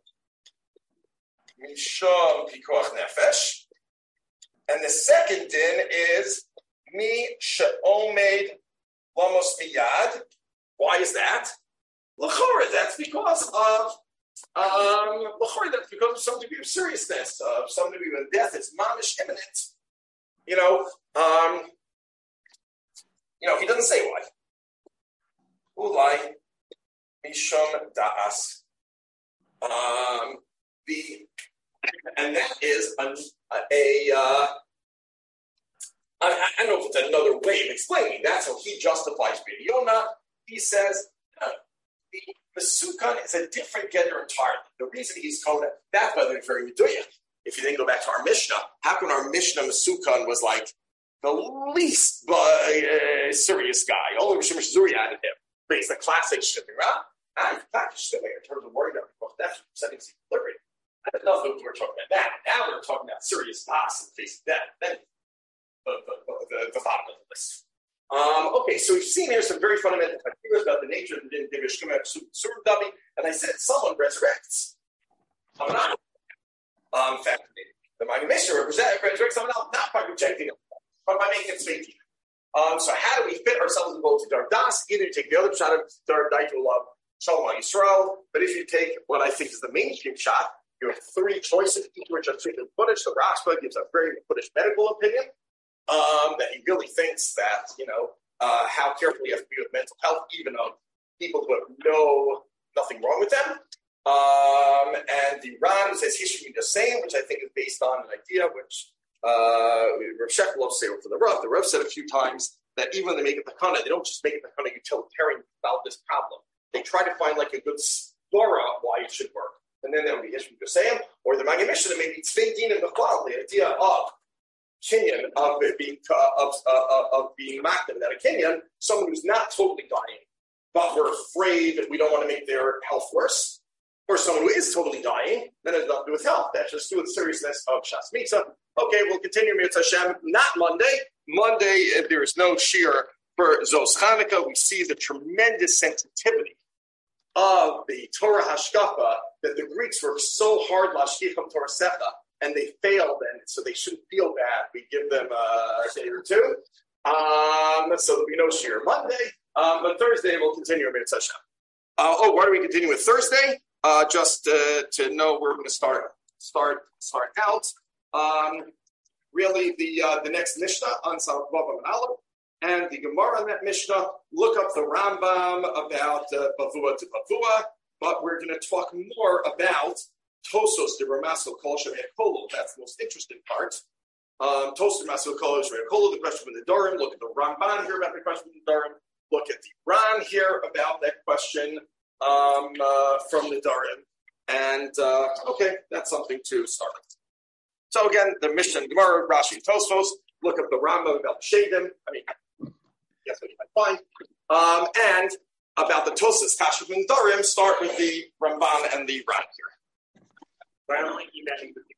mishom pikuach nefesh. And the second din is mi she'omeid lomos miyad. Why is that? L'chora, that's because of um, l'chora, that's because of some degree of seriousness, of some degree of death. It's mamish imminent. You know, um, you know, he doesn't say why. Ulai mishum da'as. Um, the and that is a, a uh, I, I don't know if it's another way of explaining. That's how he justifies B'Yonah. He says no, the Mesukhan is a different getter entirely. The reason he's called it, that's why they're very meduya. If you then go back to our Mishnah, how come our Mishnah Mesukhan was like the least uh, serious guy? Only Rishon Zuri added him. But he's the classic Shemira. And in fact, Shemira, in terms of worrying about people, that's setting some liberty. I don't know if we're talking about that. Now we're talking about serious loss in the face of death. Then the, the, the, the bottom of the list. Um, okay, so we've seen here some very fundamental ideas about the nature of the din divish Surah Dabi, and I said someone resurrects. I'm not. Um, in fact, the Magen Mishnah resurrects someone else, not by rejecting him, but by making it speaking. Um, so how do we fit ourselves in both to Dardas? Either you take the other shot of Dardaito love Shalom Yisrael, but if you take what I think is the mainstream shot, you have three choices, each of which are treated Buddhist. So Rashba gives a very Buddhist medical opinion. Um, that he really thinks that, you know, uh, how careful you have to be with mental health, even of people who have no, nothing wrong with them. Um, and the Ran says he should be the same, which I think is based on an idea which uh, Rav Shekel loves to say for the Rav. The Rav said a few times that even when they make it the Kana, they don't just make it the Kana utilitarian about this problem. They try to find like a good story of why it should work. And then there would be Ishmi Yosem, or the Magen Mishnah, maybe it's Tzvin and Bechal, the idea of Kenyan of being uh, of, uh, of being mocked that a Kenyan, someone who's not totally dying, but we're afraid that we don't want to make their health worse, or someone who is totally dying, then it has nothing to do with health. That's just to do with the seriousness of Shas Mitzvah. Okay, we'll continue Mitzvah Hashem. Not Monday. Monday, there is no shiur for Zos Chanukah. We see the tremendous sensitivity of the Torah Hashkafa that the Greeks worked so hard Lashkicham Torah Secha. And they failed, and so they shouldn't feel bad. We give them uh, a day or two. Um, so there'll be no shiur Monday. Um, but Thursday, we'll continue a Mitzvah Hashem. Uh, oh, why do we continue with Thursday? Uh, just uh, to know where we're going to start start start out. Um, really, the uh, the next Mishnah on Vav and Aleph, and the Gemara on that Mishnah. Look up the Rambam about uh, Bavua to Bavua, but we're going to talk more about Tosos de Ramaso Kol Shemei Kolo. That's the most interesting part. Um, Tosos de Ramaso Kol Shemei Kolo. The question from the Dorim. Look at the Ramban here about the question from the Dorim. Look at the Ran here about that question um, uh, from the Dorim. And uh, okay, that's something to start with. So again, the Mishnah, Gemara, Rashi, Tosfos. Look up the Rambam about the Shadim. I mean, guess what you might find. Um, and about the Tosos Kasha from the Dorim. Start with the Ramban and the Ran here. I don't like you mentioning